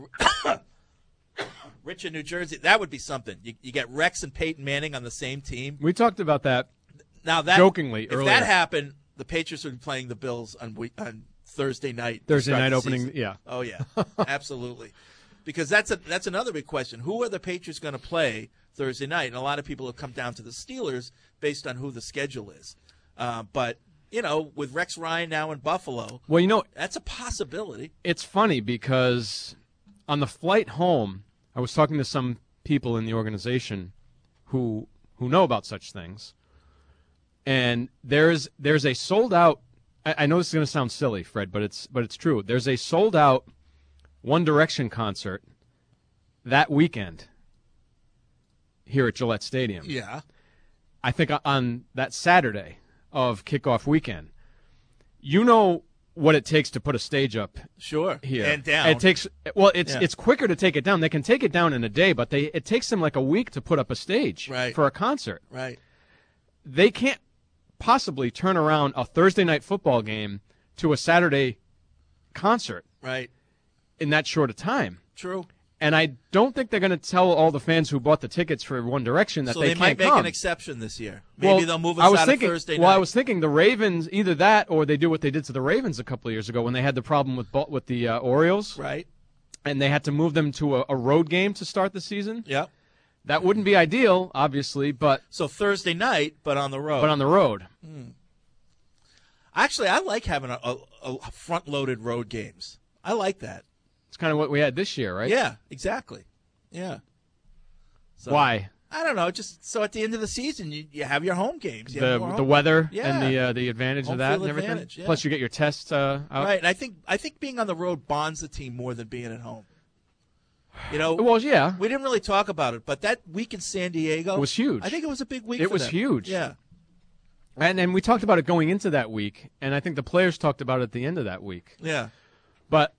S4: Rich in New Jersey, that would be something. You, you get Rex and Peyton Manning on the same team.
S3: We talked about that
S4: Now that
S3: jokingly
S4: if
S3: earlier.
S4: that happened, the Patriots would be playing the Bills on week, on Thursday night. to
S3: Thursday
S4: start
S3: night
S4: the
S3: opening,
S4: season.
S3: yeah.
S4: Oh yeah, absolutely. Because that's a that's another big question. Who are the Patriots going to play Thursday night? And a lot of people have come down to the Steelers based on who the schedule is. Uh, but you know, with Rex Ryan now in Buffalo,
S3: Well, you know,
S4: that's a possibility.
S3: it's funny because on the flight home, I was talking to some people in the organization who who know about such things, and there's there's a sold out. I, I know this is going to sound silly, Fred, but it's but it's true. There's a sold out One Direction concert that weekend here at Gillette Stadium.
S4: Yeah,
S3: I think on that Saturday of kickoff weekend. You know what it takes to put a stage up
S4: sure,
S3: here
S4: and down.
S3: It takes well, it's
S4: Yeah.
S3: it's quicker to take it down. They can take it down in a day, but they it takes them like a week to put up a stage
S4: Right.
S3: for a concert.
S4: Right.
S3: They can't possibly turn around a Thursday night football game to a Saturday concert
S4: Right.
S3: in that short a time.
S4: True.
S3: And I don't think they're going to tell all the fans who bought the tickets for One Direction that
S4: So
S3: they,
S4: they,
S3: can't
S4: might make
S3: come.
S4: an exception this year. Maybe
S3: Well,
S4: they'll move us
S3: I was
S4: out
S3: thinking,
S4: of Thursday
S3: Well,
S4: night.
S3: I was thinking the Ravens, either that or they do what they did to the Ravens a couple of years ago when they had the problem with Bal- with the uh, Orioles.
S4: Right.
S3: And they had to move them to a, a road game to start the season.
S4: Yeah.
S3: That wouldn't be ideal, obviously, but
S4: So Thursday night, but on the road.
S3: but on the road.
S4: Hmm. Actually, I like having a, a, a front-loaded road games. I like that.
S3: It's kind of what we had this year, right?
S4: Yeah, exactly. Yeah. So,
S3: Why?
S4: I don't know. Just so at the end of the season, you, you have your home games. You have
S3: The
S4: more
S3: the
S4: home-
S3: weather
S4: Yeah.
S3: and the uh, the advantage
S4: Home
S3: of that
S4: field
S3: and everything.
S4: advantage, yeah.
S3: Plus, you get your tests uh, out.
S4: Right, and I think I think being on the road bonds the team more than being at home. You know,
S3: Well, yeah.
S4: we didn't really talk about it, but that week in San Diego
S3: It was huge.
S4: I think it was a big week.
S3: It
S4: for
S3: was
S4: them.
S3: huge.
S4: Yeah,
S3: And and we talked about it going into that week, and I think the players talked about it at the end of that week.
S4: yeah.
S3: But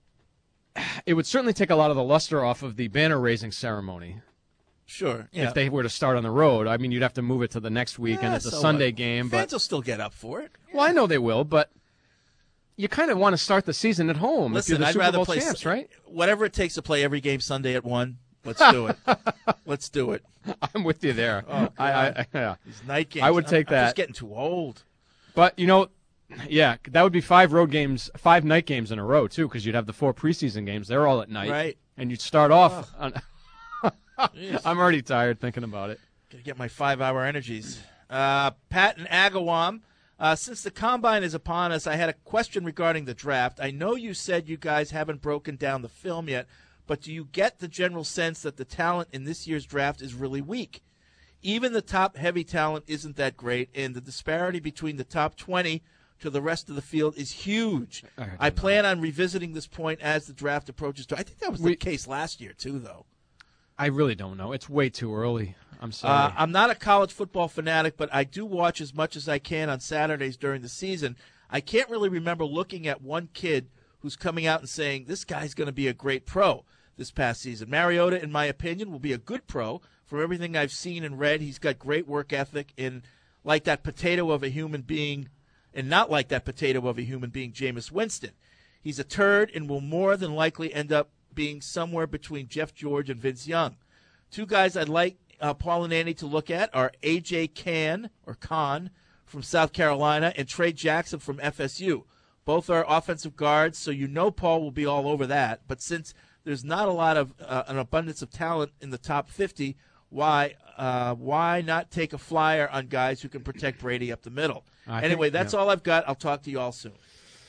S3: it would certainly take a lot of the luster off of the banner raising ceremony
S4: Sure. Yeah.
S3: if they were to start on the road. I mean, you'd have to move it to the next week, and
S4: Yeah,
S3: it's a
S4: so
S3: Sunday
S4: what?
S3: game.
S4: Fans
S3: But
S4: will still get up for it.
S3: well, I know they will, but you kind of want to start the season at home
S4: Listen,
S3: if you're the
S4: I'd
S3: Super
S4: rather
S3: Bowl
S4: play
S3: champs, right?
S4: Whatever it takes to play every game Sunday at one. Let's do it. Let's do it.
S3: I'm with you there.
S4: Oh,
S3: I, I,
S4: God.
S3: yeah.
S4: These night games.
S3: I would
S4: I'm-
S3: take
S4: I'm
S3: that.
S4: just getting too old.
S3: But you know, yeah, that would be five road games, five night games in a row too, because you'd have the four preseason games. They're all at night,
S4: Right.
S3: And you'd start off.
S4: Ugh.
S3: On
S4: Jeez.
S3: I'm already tired thinking about it.
S4: Gotta get my five-hour energies. Uh, Pat and Agawam, uh, since the Combine is upon us, I had a question regarding the draft. I know you said you guys haven't broken down the film yet, but do you get the general sense that the talent in this year's draft is really weak? Even the top-heavy talent isn't that great, and the disparity between the top twenty to the rest of the field is huge. I, I plan on revisiting this point as the draft approaches. I think that was
S3: We-
S4: the case last year, too, though.
S3: I really don't know. It's way too early. I'm sorry.
S4: Uh, I'm not a college football fanatic, but I do watch as much as I can on Saturdays during the season. I can't really remember looking at one kid who's coming out and saying, this guy's going to be a great pro this past season. Mariota, in my opinion, will be a good pro. From everything I've seen and read, he's got great work ethic, and like that potato of a human being, and not like that potato of a human being, Jameis Winston. He's a turd and will more than likely end up being somewhere between Jeff George and Vince Young. Two guys I'd like uh, Paul and Andy to look at are A J Can, or Khan, from South Carolina, and Trey Jackson from F S U. Both are offensive guards, so you know Paul will be all over that. But since there's not a lot of uh, an abundance of talent in the top fifty, why uh, why not take a flyer on guys who can protect Brady up the middle?
S3: I
S4: anyway,
S3: think-
S4: that's
S3: yeah.
S4: all I've got. I'll talk to you all soon.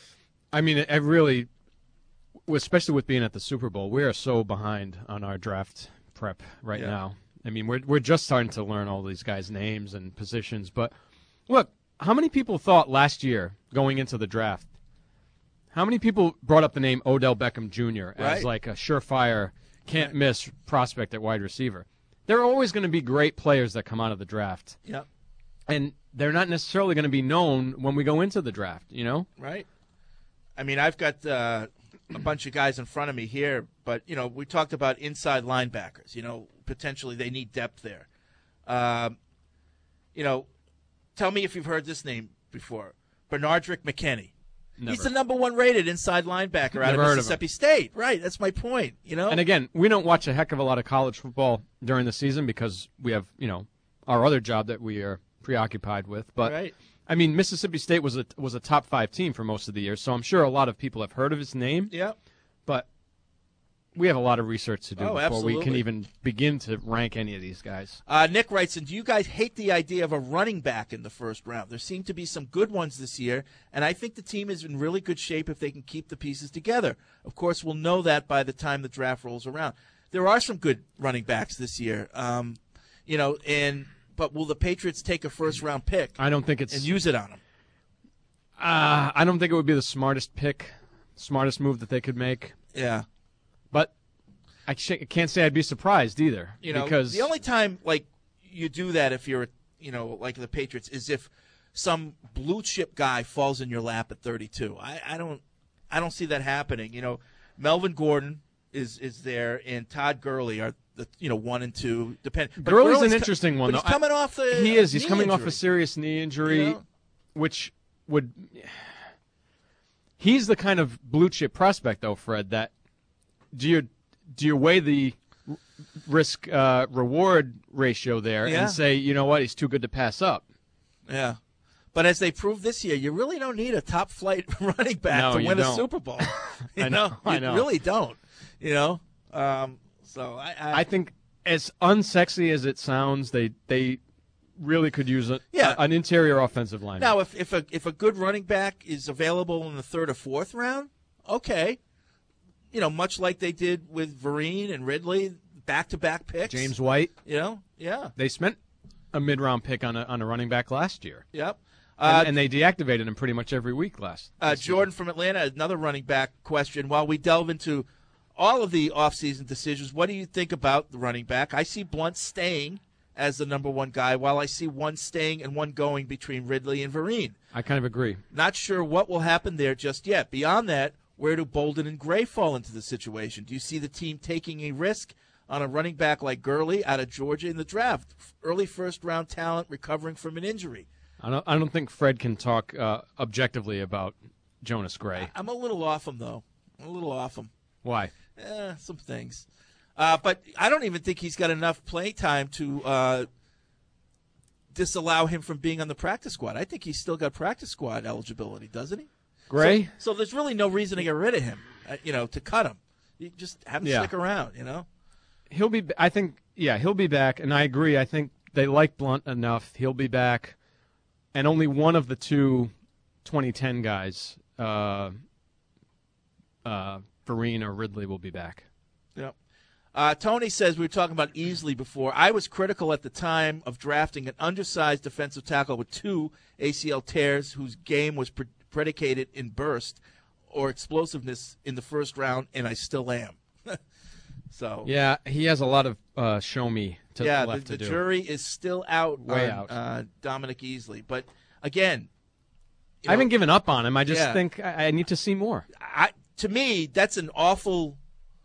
S3: I mean, I really, especially with being at the Super Bowl, we are so behind on our draft prep right
S4: Yeah.
S3: now. I mean, we're we're just starting to learn all these guys' names and positions. But look, how many people thought last year going into the draft? How many people brought up the name Odell Beckham Junior as
S4: Right.
S3: like a surefire, can't miss prospect at wide receiver? There are always going to be great players that come out of the draft.
S4: Yep.
S3: And they're not necessarily going to be known when we go into the draft, you know?
S4: Right. I mean, I've got uh, a bunch of guys in front of me here, but, you know, we talked about inside linebackers. You know, potentially they need depth there. Um, you know, tell me if you've heard this name before. Bernardrick McKinney.
S3: Never.
S4: He's the number one rated inside linebacker out
S3: Never
S4: of
S3: heard of
S4: Mississippi State. Right, that's my point, you know?
S3: And again, we don't watch a heck of a lot of college football during the season because we have, you know, our other job that we are preoccupied with. But
S4: Right.
S3: I mean, Mississippi State was a was a top five team for most of the year, so I'm sure a lot of people have heard of his name.
S4: Yeah.
S3: But we have a lot of research to do
S4: Oh,
S3: before we can
S4: absolutely.
S3: even begin to rank any of these guys.
S4: Uh, Nick writes in, do you guys hate the idea of a running back in the first round? There seem to be some good ones this year, and I think the team is in really good shape if they can keep the pieces together. Of course, we'll know that by the time the draft rolls around. There are some good running backs this year, um, you know, and but will the Patriots take a first-round pick
S3: I don't think it's
S4: and use it on them?
S3: Uh, I don't think it would be the smartest pick, smartest move that they could make.
S4: Yeah.
S3: But I sh- can't say I'd be surprised either.
S4: You know,
S3: because
S4: the only time like you do that if you're, you know, like the Patriots is if some blue chip guy falls in your lap at thirty-two. I, I don't, I don't see that happening. You know, Melvin Gordon is is there, and Todd Gurley are the you know one and two. Depend. but
S3: Gurley's an
S4: co-
S3: interesting one.
S4: But
S3: though.
S4: he's coming off the.
S3: He is. He's
S4: knee
S3: coming off
S4: injury.
S3: a serious knee injury,
S4: You know?
S3: which would. He's the kind of blue chip prospect, though, Fred. That do you do you weigh the r- risk uh, reward ratio there
S4: Yeah.
S3: and say, you know what, he's too good to pass up?
S4: Yeah. But as they proved this year, you really don't need a top flight running back
S3: No,
S4: to
S3: you
S4: win a
S3: don't.
S4: Super Bowl. you
S3: I know, I
S4: you
S3: know.
S4: really don't. You know. Um, so I, I,
S3: I think as unsexy as it sounds, they they really could use a,
S4: Yeah.
S3: a- an interior offensive line.
S4: Now, if if a if a good running back is available in the third or fourth round, okay, you know, much like they did with Vereen and Ridley, back to back picks.
S3: James White,
S4: you know, yeah,
S3: they spent a mid round pick on a on a running back last year.
S4: yep.
S3: And,
S4: Uh,
S3: and they deactivated him pretty much every week last.
S4: Uh, Jordan from Atlanta, another running back question. While we delve into all of the offseason decisions, what do you think about the running back? I see Blunt staying as the number one guy, while I see one staying and one going between Ridley and Vereen.
S3: I kind of agree.
S4: Not sure what will happen there just yet. Beyond that, where do Bolden and Gray fall into the situation? Do you see the team taking a risk on a running back like Gurley out of Georgia in the draft? Early first-round talent recovering from an injury.
S3: I don't. I don't think Fred can talk uh, objectively about Jonas Gray.
S4: I'm a little off him, though. I'm a little off him.
S3: Why?
S4: Eh, some things. Uh, but I don't even think he's got enough play time to uh, disallow him from being on the practice squad. I think he's still got practice squad eligibility, doesn't he?
S3: Gray?
S4: So, so there's really no reason to get rid of him, uh, you know, to cut him. You just have him
S3: Yeah.
S4: stick around, you know?
S3: He'll be. I think. Yeah, he'll be back, and I agree. I think they like Blunt enough. He'll be back. And only one of the two twenty ten guys, uh, uh, Vereen or Ridley, will be back.
S4: Yep. Uh, Tony says, we were talking about Easley before. I was critical at the time of drafting an undersized defensive tackle with two A C L tears whose game was pre- predicated in burst or explosiveness in the first round, and I still am. So
S3: yeah, he has a lot of uh, show me to
S4: yeah,
S3: left
S4: the, the
S3: to do.
S4: jury is still out
S3: Way
S4: on
S3: out.
S4: Uh, Dominic Easley. But, again, you
S3: I
S4: know,
S3: haven't given up on him. I just
S4: yeah.
S3: think I, I need to see more.
S4: I, to me, that's an awful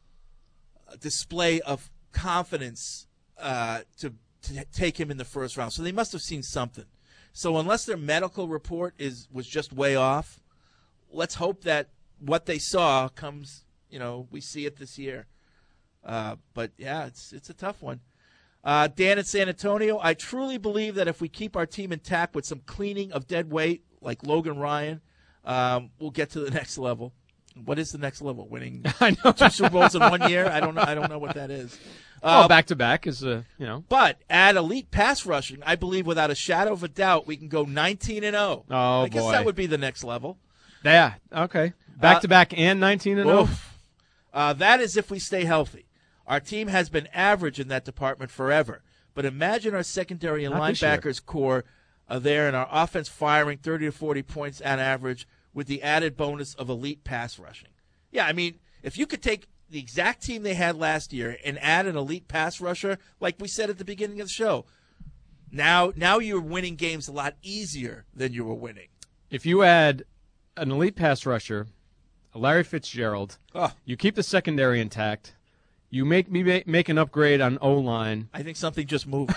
S4: display of confidence uh, to, to take him in the first round. So they must have seen something. So unless their medical report is was just way off, let's hope that what they saw comes, you know, we see it this year. Uh, but, yeah, it's it's a tough one. Uh, Dan in San Antonio, I truly believe that if we keep our team intact with some cleaning of dead weight, like Logan Ryan, um, we'll get to the next level. What is the next level? Winning
S3: I know.
S4: two Super Bowls in one year? I don't know. I don't know what that is.
S3: Oh,
S4: Uh,
S3: back to back is uh, you know.
S4: But at elite pass rushing, I believe without a shadow of a doubt we can go nineteen and oh.
S3: Oh,
S4: I guess
S3: boy.
S4: that would be the next level.
S3: Yeah. Okay. Back to back and nineteen and oh.
S4: Oof. Uh, that is if we stay healthy. Our team has been average in that department forever. But imagine our secondary and
S3: Not this year.
S4: linebackers core are there and our offense firing thirty to forty points on average with the added bonus of elite pass rushing. Yeah, I mean, if you could take the exact team they had last year and add an elite pass rusher, like we said at the beginning of the show, now now you're winning games a lot easier than you were winning.
S3: If you add an elite pass rusher, a Larry Fitzgerald,
S4: Oh.
S3: you keep the secondary intact, you make me make, make an upgrade on O-line.
S4: I think something just moved.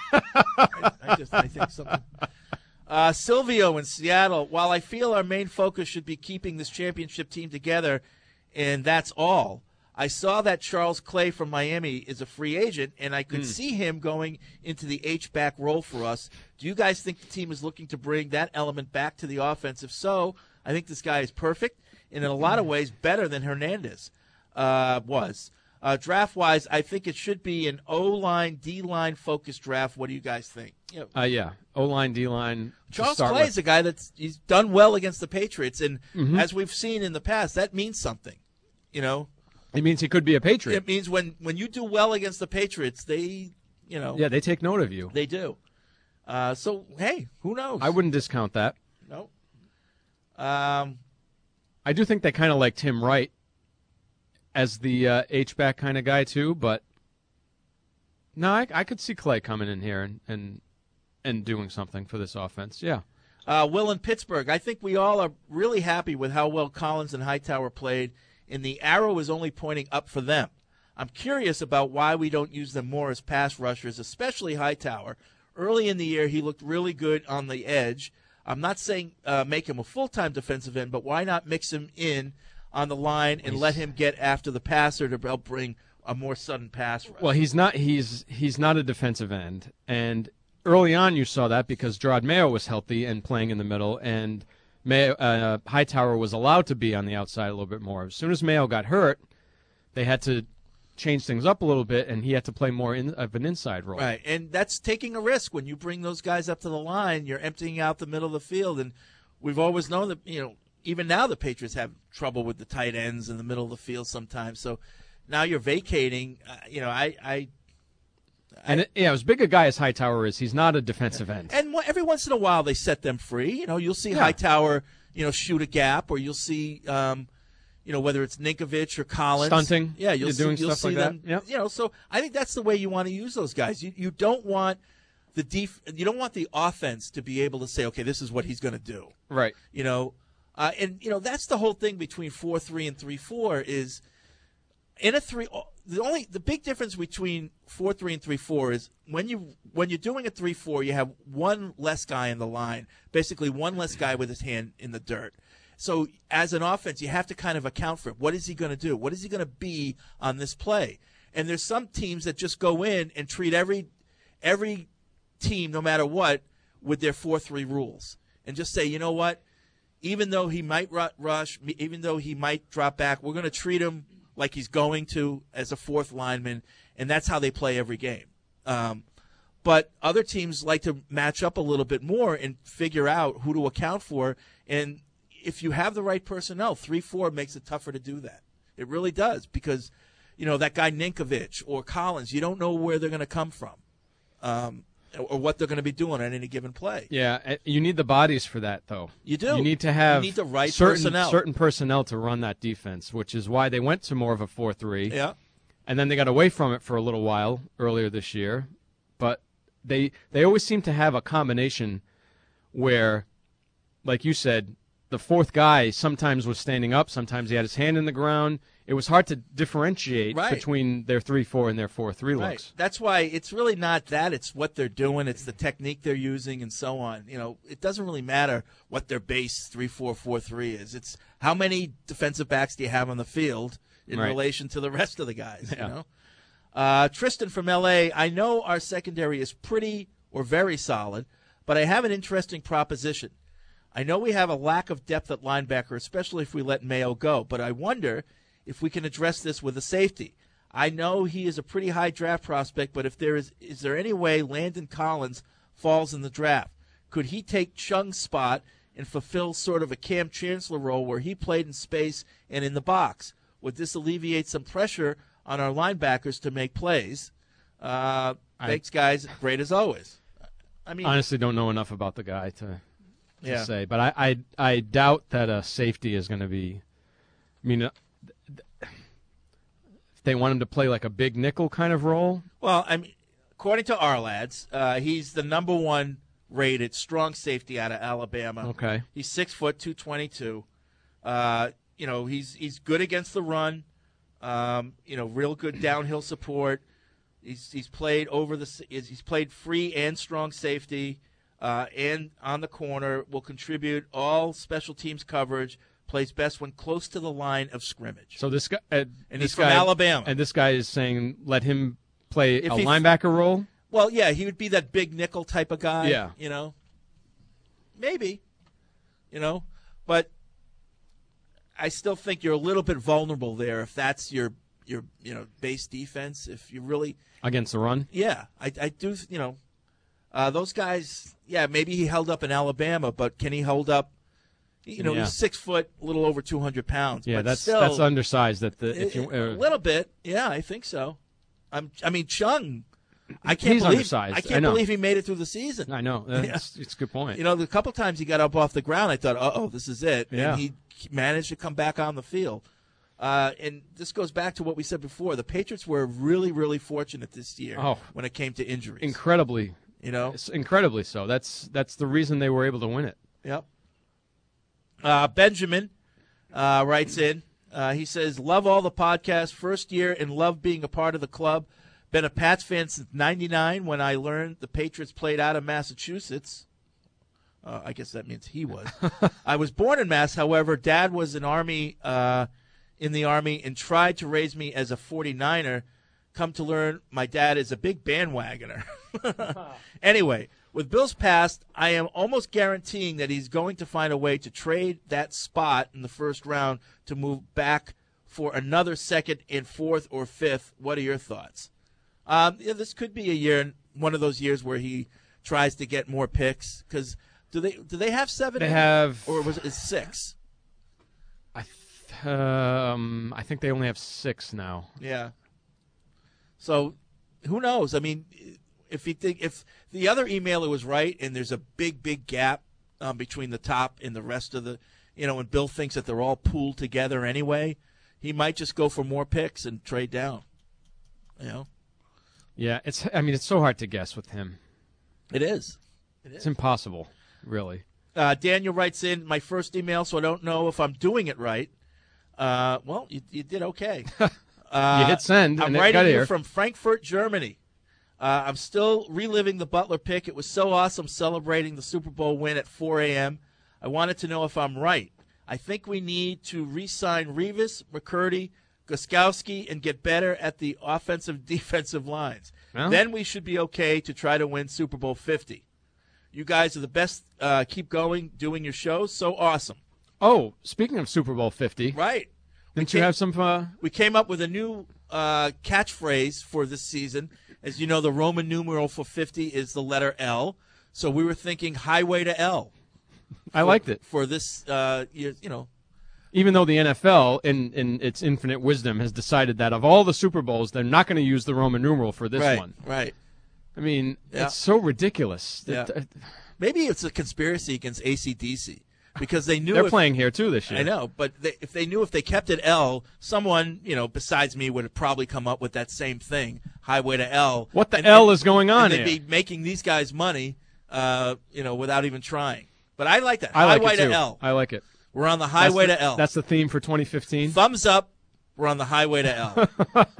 S4: I, I just I think something. Uh, Silvio in Seattle, while I feel our main focus should be keeping this championship team together, and that's all, I saw that Charles Clay from Miami is a free agent, and I could
S3: Mm.
S4: see him going into the H-back role for us. Do you guys think the team is looking to bring that element back to the offense? If so, I think this guy is perfect, and in a lot of ways better than Hernandez uh, was. Uh, draft-wise, I think it should be an O-line, D-line focused draft. What do you guys think? You know,
S3: Uh, yeah, O-line, D-line. to
S4: Charles
S3: start
S4: Clay
S3: with.
S4: is a guy that's he's done well against the Patriots, and
S3: Mhm.
S4: as we've seen in the past, that means something. You know,
S3: It means he could be a Patriot.
S4: it means when, when you do well against the Patriots, they, you know,
S3: Yeah, they take note of you.
S4: they do. Uh, so hey, who knows?
S3: I wouldn't discount that.
S4: No. Um,
S3: I do think they kind of like Tim Wright as the uh, H-back kind of guy too, but no, I, I could see Clay coming in here and, and and doing something for this offense. Yeah.
S4: Uh, Will in Pittsburgh, I think we all are really happy with how well Collins and Hightower played, and the arrow is only pointing up for them. I'm curious about why we don't use them more as pass rushers, especially Hightower. Early in the year, he looked really good on the edge. I'm not saying uh, make him a full-time defensive end, but why not mix him in on the line and let him get after the passer to help bring a more sudden pass rush?
S3: Well, he's not. He's he's not a defensive end, and early on you saw that because Gerard Mayo was healthy and playing in the middle, and Mayo, uh, Hightower was allowed to be on the outside a little bit more. As soon as Mayo got hurt, they had to change things up a little bit, and he had to play more in, of an inside role.
S4: Right, and that's taking a risk. When you bring those guys up to the line, you're emptying out the middle of the field, and we've always known that, you know, even now the Patriots have trouble with the tight ends in the middle of the field sometimes. So now you're vacating. Uh, you know, I, I,
S3: And it, yeah, as big a guy as Hightower is, he's not a defensive end.
S4: and wh- every once in a while they set them free. You know, you'll see
S3: Yeah.
S4: Hightower, you know, shoot a gap, or you'll see, um, you know, whether it's Ninkovich or Collins
S3: Stunting.
S4: Yeah, you'll
S3: You're
S4: see,
S3: doing
S4: you'll
S3: stuff
S4: see
S3: like
S4: them.
S3: that. Yep.
S4: You know, so I think that's the way you want to use those guys. You you don't want the def- you don't want the offense to be able to say, okay, this is what he's going to do.
S3: Right.
S4: You know, uh, and you know that's the whole thing between four three and three four is in a three. The only the big difference between four three and three four is when you when you're doing a three four, you have one less guy in the line, basically one less guy with his hand in the dirt. So as an offense, you have to kind of account for it. What is he going to do? What is he going to be on this play? And there's some teams that just go in and treat every every team, no matter what, with their four three rules, and just say, you know what, even though he might ru- rush, even though he might drop back, we're going to treat him like he's going to as a fourth lineman, and that's how they play every game. Um, but other teams like to match up a little bit more and figure out who to account for. And if you have the right personnel, three four makes it tougher to do that. It really does, because, you know, that guy Ninkovich or Collins, you don't know where they're going to come from. Um or what they're going to be doing on any given play.
S3: Yeah, uh, you need the bodies for that, though.
S4: You do.
S3: You need to have
S4: You need the right
S3: certain,
S4: personnel.
S3: certain personnel to run that defense, which is why they went to more of a four three.
S4: Yeah.
S3: And then they got away from it for a little while earlier this year. But they they always seem to have a combination where, like you said, the fourth guy sometimes was standing up, sometimes he had his hand in the ground. It was hard to differentiate
S4: Right.
S3: between their three four and their four three
S4: Right.
S3: looks.
S4: That's why it's really not that. It's what they're doing. It's the technique they're using and so on. You know, it doesn't really matter what their base three four four three is. It's how many defensive backs do you have on the field in
S3: Right.
S4: relation to the rest of the guys,
S3: Yeah.
S4: you know? Uh, Tristan from L A, I know our secondary is pretty or very solid, but I have an interesting proposition. I know we have a lack of depth at linebacker, especially if we let Mayo go, but I wonder if we can address this with a safety. I know he is a pretty high draft prospect, but if there is is there any way Landon Collins falls in the draft? Could he take Chung's spot and fulfill sort of a Cam Chancellor role where he played in space and in the box? Would this alleviate some pressure on our linebackers to make plays? Uh,
S3: I-
S4: thanks, guys. Great as always. I mean,
S3: honestly don't know enough about the guy to, to
S4: Yeah.
S3: say, but I, I I doubt that a safety is going to be. I mean, uh, th- th- if they want him to play like a big nickel kind of role.
S4: Well, I mean, according to our lads, uh, he's the number one rated strong safety out of Alabama.
S3: Okay.
S4: He's six foot two twenty two. Uh, you know, he's he's good against the run. Um, you know, real good downhill support. He's he's played over the he's played free and strong safety, uh, and on the corner. Will contribute all special teams coverage. Plays best when close to the line of scrimmage.
S3: So this guy, uh,
S4: And
S3: this
S4: he's from
S3: guy-
S4: Alabama.
S3: and this guy is saying let him play
S4: If
S3: a
S4: he-
S3: linebacker role.
S4: Well, yeah, he would be that big nickel type of guy.
S3: Yeah.
S4: You know, maybe, you know, but I still think you're a little bit vulnerable there if that's your your you know base defense. If you really
S3: Against the run?
S4: Yeah, I, I do. You know, uh, those guys. Yeah, maybe he held up in Alabama, but can he hold up? You know,
S3: Yeah.
S4: he's six foot, a little over two hundred pounds.
S3: Yeah,
S4: but
S3: that's
S4: still,
S3: that's undersized. That the if you
S4: a
S3: uh,
S4: little bit. Yeah, I think so. I'm. I mean, Chung. I can't
S3: He's
S4: believe.
S3: undersized.
S4: I
S3: I
S4: can't
S3: know.
S4: believe he made it through the season.
S3: I know. That's, It's a good point.
S4: You know, the couple times he got up off the ground, I thought, "Uh oh, this is it."
S3: Yeah.
S4: And he managed to come back on the field. Uh, and this goes back to what we said before. The Patriots were really, really fortunate this year
S3: Oh.
S4: when it came to injuries.
S3: incredibly,
S4: You know?
S3: it's incredibly so. That's that's the reason they were able to win it.
S4: Yep. Uh, Benjamin uh, writes in. Uh, he says, "Love all the podcasts. First year and love being a part of the club. Been a Pats fan since ninety-nine when I learned the Patriots played out of Massachusetts." Uh, I guess that means he was. I was born in Mass. However, Dad was an Army uh, in the Army and tried to raise me as a forty-niner. Come to learn, my dad is a big bandwagoner. Anyway, with Bills past, I am almost guaranteeing that he's going to find a way to trade that spot in the first round to move back for another second and fourth or fifth. What are your thoughts? Um, yeah, this could be a year, one of those years where he tries to get more picks. Because do they do they have seven?
S3: They
S4: in?
S3: have-
S4: or was it six?
S3: I th- um I think they only have six now.
S4: Yeah. So, who knows? I mean, if you think if the other emailer was right, and there's a big, big gap um, between the top and the rest of the, you know, and Bill thinks that they're all pooled together anyway, he might just go for more picks and trade down. You know.
S3: Yeah, it's. I mean, it's so hard to guess with him.
S4: It is. It
S3: It's impossible, really.
S4: Uh, Daniel writes in, my first email, so I don't know if I'm doing it right. Uh, well, you, you did okay. Uh,
S3: You hit send,
S4: I'm
S3: and it
S4: writing
S3: got
S4: you
S3: here.
S4: from Frankfurt, Germany. Uh, I'm still reliving the Butler pick. It was so awesome celebrating the Super Bowl win at four a.m. I wanted to know if I'm right. I think we need to re-sign Revis, McCurdy, Gostkowski, and get better at the offensive defensive lines.
S3: Well.
S4: Then we should be okay to try to win Super Bowl fifty. You guys are the best. Uh, keep going, doing your shows. So awesome.
S3: Oh, speaking of Super Bowl fifty,
S4: Right.
S3: didn't you have some? Uh,
S4: We came up with a new uh, catchphrase for this season. As you know, the Roman numeral for fifty is the letter L. So we were thinking highway to L.
S3: I
S4: for,
S3: liked it.
S4: For this, uh, you, you know.
S3: Even though the N F L, in, in its infinite wisdom, has decided that of all the Super Bowls, they're not going to use the Roman numeral for this
S4: right,
S3: one.
S4: Right.
S3: I mean,
S4: Yeah.
S3: it's so ridiculous.
S4: Yeah.
S3: It-
S4: Maybe it's a conspiracy against A C D C because they knew
S3: They're
S4: if,
S3: playing here, too, this year.
S4: I know, but they, if they knew if they kept it L, someone, you know, besides me would have probably come up with that same thing, highway to L.
S3: What the
S4: and,
S3: L
S4: and,
S3: is going on
S4: and they'd
S3: here?
S4: be making these guys money, uh, you know, without even trying. But I like that.
S3: I like
S4: highway
S3: it, too.
S4: to L.
S3: I like it.
S4: We're on the highway
S3: That's the-
S4: to L.
S3: That's the theme for twenty fifteen.
S4: Thumbs up. We're on the highway to L.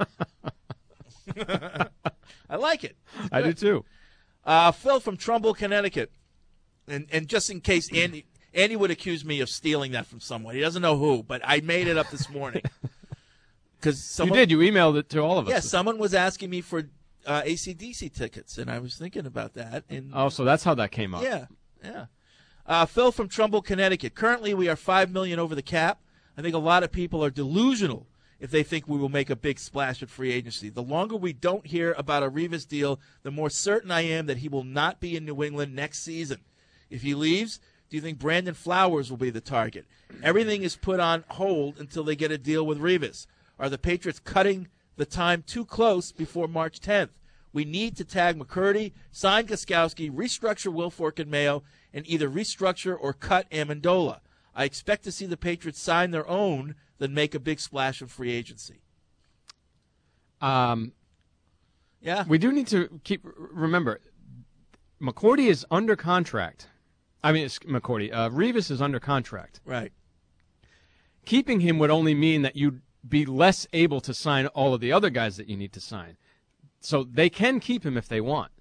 S4: I like it. It's
S3: I do,
S4: good.
S3: too.
S4: Uh, Phil from Trumbull, Connecticut. And and just in case Andy Andy would accuse me of stealing that from someone. He doesn't know who, but I made it up this morning. Cause
S3: You did. You emailed it to all of us.
S4: Yeah, someone was asking me for uh, A C D C tickets, and I was thinking about that. And
S3: Oh, so that's how that came up.
S4: yeah, yeah. Uh, Phil from Trumbull, Connecticut. Currently, we are five million dollars over the cap. I think a lot of people are delusional if they think we will make a big splash at free agency. The longer we don't hear about a Revis deal, the more certain I am that he will not be in New England next season. If he leaves, do you think Brandon Flowers will be the target? Everything is put on hold until they get a deal with Revis. Are the Patriots cutting the time too close before March tenth? We need to tag McCurdy, sign Gostkowski, restructure Wilfork and Mayo, and either restructure or cut Amendola. I expect to see the Patriots sign their own than make a big splash of free agency.
S3: Um,
S4: yeah.
S3: We do need to keep remember, McCourty is under contract. I mean, it's McCourty. Uh, Revis is under contract.
S4: Right.
S3: Keeping him would only mean that you'd be less able to sign all of the other guys that you need to sign. So they can keep him if they want.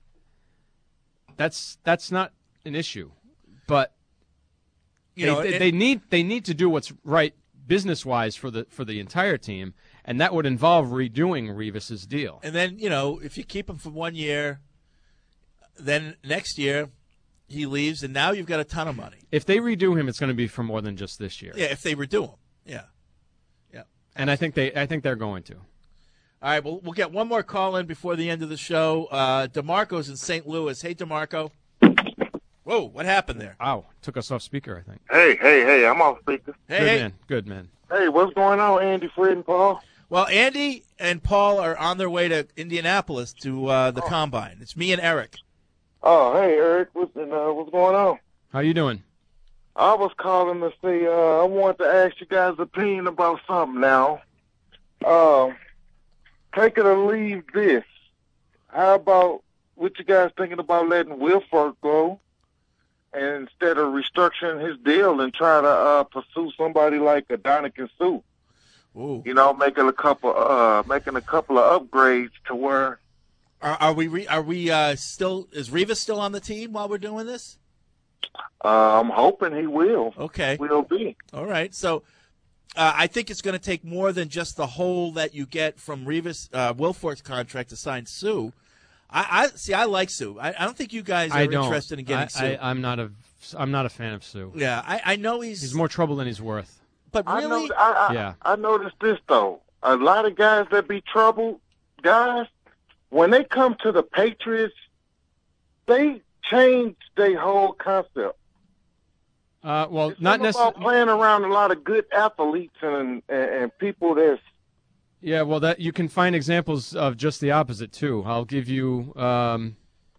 S3: That's that's not an issue, but
S4: You
S3: they,
S4: know,
S3: they,
S4: it-
S3: they need they need to do what's right business wise for the for the entire team, and that would involve redoing Revis's deal.
S4: And then, you know, if you keep him for one year, then next year he leaves, and now you've got a ton of money.
S3: If they redo him, it's going to be for more than just this year.
S4: Yeah, if they redo him. Yeah. Yeah.
S3: And I think they I think they're going to.
S4: All right, well, we'll get one more call in before the end of the show. Uh, DeMarco's in Saint Louis. Hey, DeMarco. Whoa, what happened there?
S3: Wow, took us off speaker, I think.
S7: Hey, hey, hey, I'm off speaker.
S4: Hey,
S3: Good
S4: hey.
S3: man, good man.
S7: Hey, what's going on, Andy, Fred, and Paul?
S4: Well, Andy and Paul are on their way to Indianapolis to uh, the Combine. It's me and Eric.
S7: Oh, hey, Eric, what's, and, uh, what's going on?
S3: How you doing?
S7: I was calling to say uh, I wanted to ask you guys' opinion about something now. Uh, take it or leave this. How about what you guys thinking about letting Wilfork go, and instead of restructuring his deal and try to uh, pursue somebody like a Dominican Sue?
S4: Ooh.
S7: You know, making a couple, uh, making a couple of upgrades to where.
S4: Are, are we re, are we uh, still? Is Revis still on the team while we're doing this?
S7: Uh, I'm hoping he will.
S4: Okay.
S7: Will be.
S4: All right. So uh, I think it's going to take more than just the hole that you get from Revis uh, Wilfork's contract to sign Sue. I, I see. I like Sue. I, I don't think you guys are
S3: I don't.
S4: interested in getting
S3: I,
S4: Sue.
S3: I, I'm not a I'm not a fan of Sue.
S4: Yeah, I, I know he's
S3: He's more trouble than he's worth.
S4: But
S7: I,
S4: really,
S7: know, I, I,
S3: Yeah.
S7: I noticed this though. A lot of guys that be troubled guys, when they come to the Patriots, they change their whole concept.
S3: Uh, well,
S7: It's
S3: not
S7: something about
S3: necessarily.
S7: playing around a lot of good athletes and and, and people that's
S3: Yeah, well, that you can find examples of just the opposite too. I'll give you um,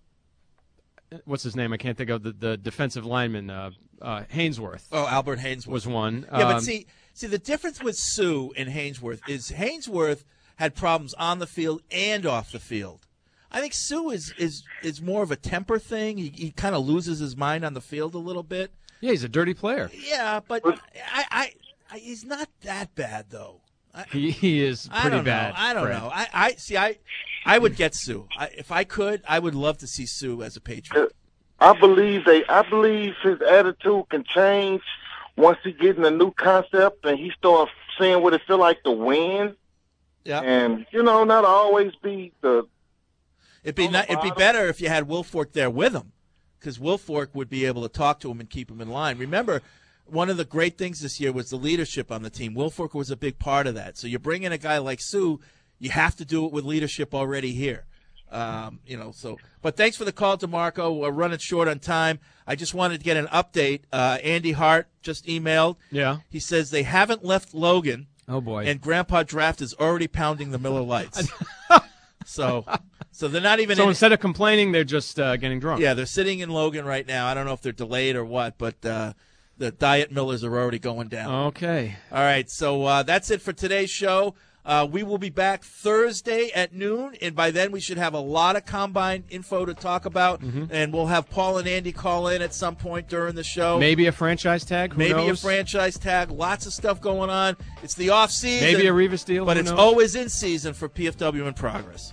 S3: what's his name? I can't think of the, the defensive lineman. Uh, uh, Hainsworth.
S4: Oh, Albert Hainsworth
S3: was one.
S4: Yeah, but
S3: Um,
S4: see, see, the difference with Sue and Hainsworth is Hainsworth had problems on the field and off the field. I think Sue is is is more of a temper thing. He, he kind of loses his mind on the field a little bit.
S3: Yeah, he's a dirty player.
S4: Yeah, but I, I, I he's not that bad though. I,
S3: He he is
S4: I
S3: pretty
S4: don't
S3: bad.
S4: know. I don't
S3: Fred.
S4: know. I, I see. I I would get Sue I, if I could. I would love to see Sue as a Patriot.
S7: I believe they. I believe his attitude can change once he gets in a new concept and he starts seeing what it feel like to win.
S4: Yeah,
S7: and you know, not always be the.
S4: It'd be not, it'd be better if you had Wilfork there with him, because Wilfork would be able to talk to him and keep him in line. Remember, one of the great things this year was the leadership on the team. Wilfork was a big part of that. So you bring in a guy like Sue, you have to do it with leadership already here. Um, you know, so. But thanks for the call, DeMarco. We're running short on time. I just wanted to get an update. Uh, Andy Hart just emailed.
S3: Yeah.
S4: He says they haven't left Logan.
S3: Oh boy.
S4: And Grandpa Draft is already pounding the Miller Lights. so, so they're not even.
S3: So
S4: in,
S3: instead of complaining, they're just uh, getting drunk.
S4: Yeah, they're sitting in Logan right now. I don't know if they're delayed or what, but uh, the Diet Millers are already going down.
S3: Okay.
S4: All right. So uh, that's it for today's show. Uh, we will be back Thursday at noon, and by then we should have a lot of Combine info to talk about,
S3: mm-hmm.
S4: and we'll have Paul and Andy call in at some point during the show.
S3: Maybe a franchise tag. Who
S4: Maybe
S3: knows?
S4: a franchise tag. Lots of stuff going on. It's the off season.
S3: Maybe a Revis deal.
S4: But
S3: Who
S4: it's
S3: knows?
S4: always in season for P F W in Progress.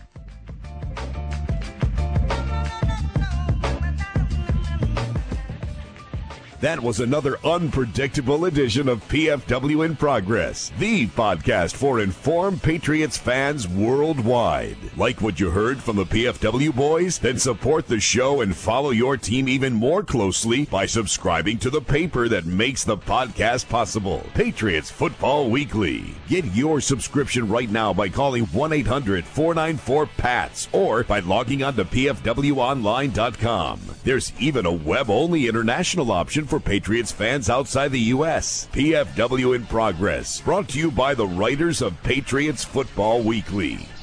S1: That was another unpredictable edition of P F W in Progress, the podcast for informed Patriots fans worldwide. Like what you heard from the P F W boys? Then support the show and follow your team even more closely by subscribing to the paper that makes the podcast possible, Patriots Football Weekly. Get your subscription right now by calling one eight hundred four nine four P A T S or by logging on to P F W online dot com. There's even a web-only international option for Patriots fans outside the U S. P F W in Progress, brought to you by the writers of Patriots Football Weekly.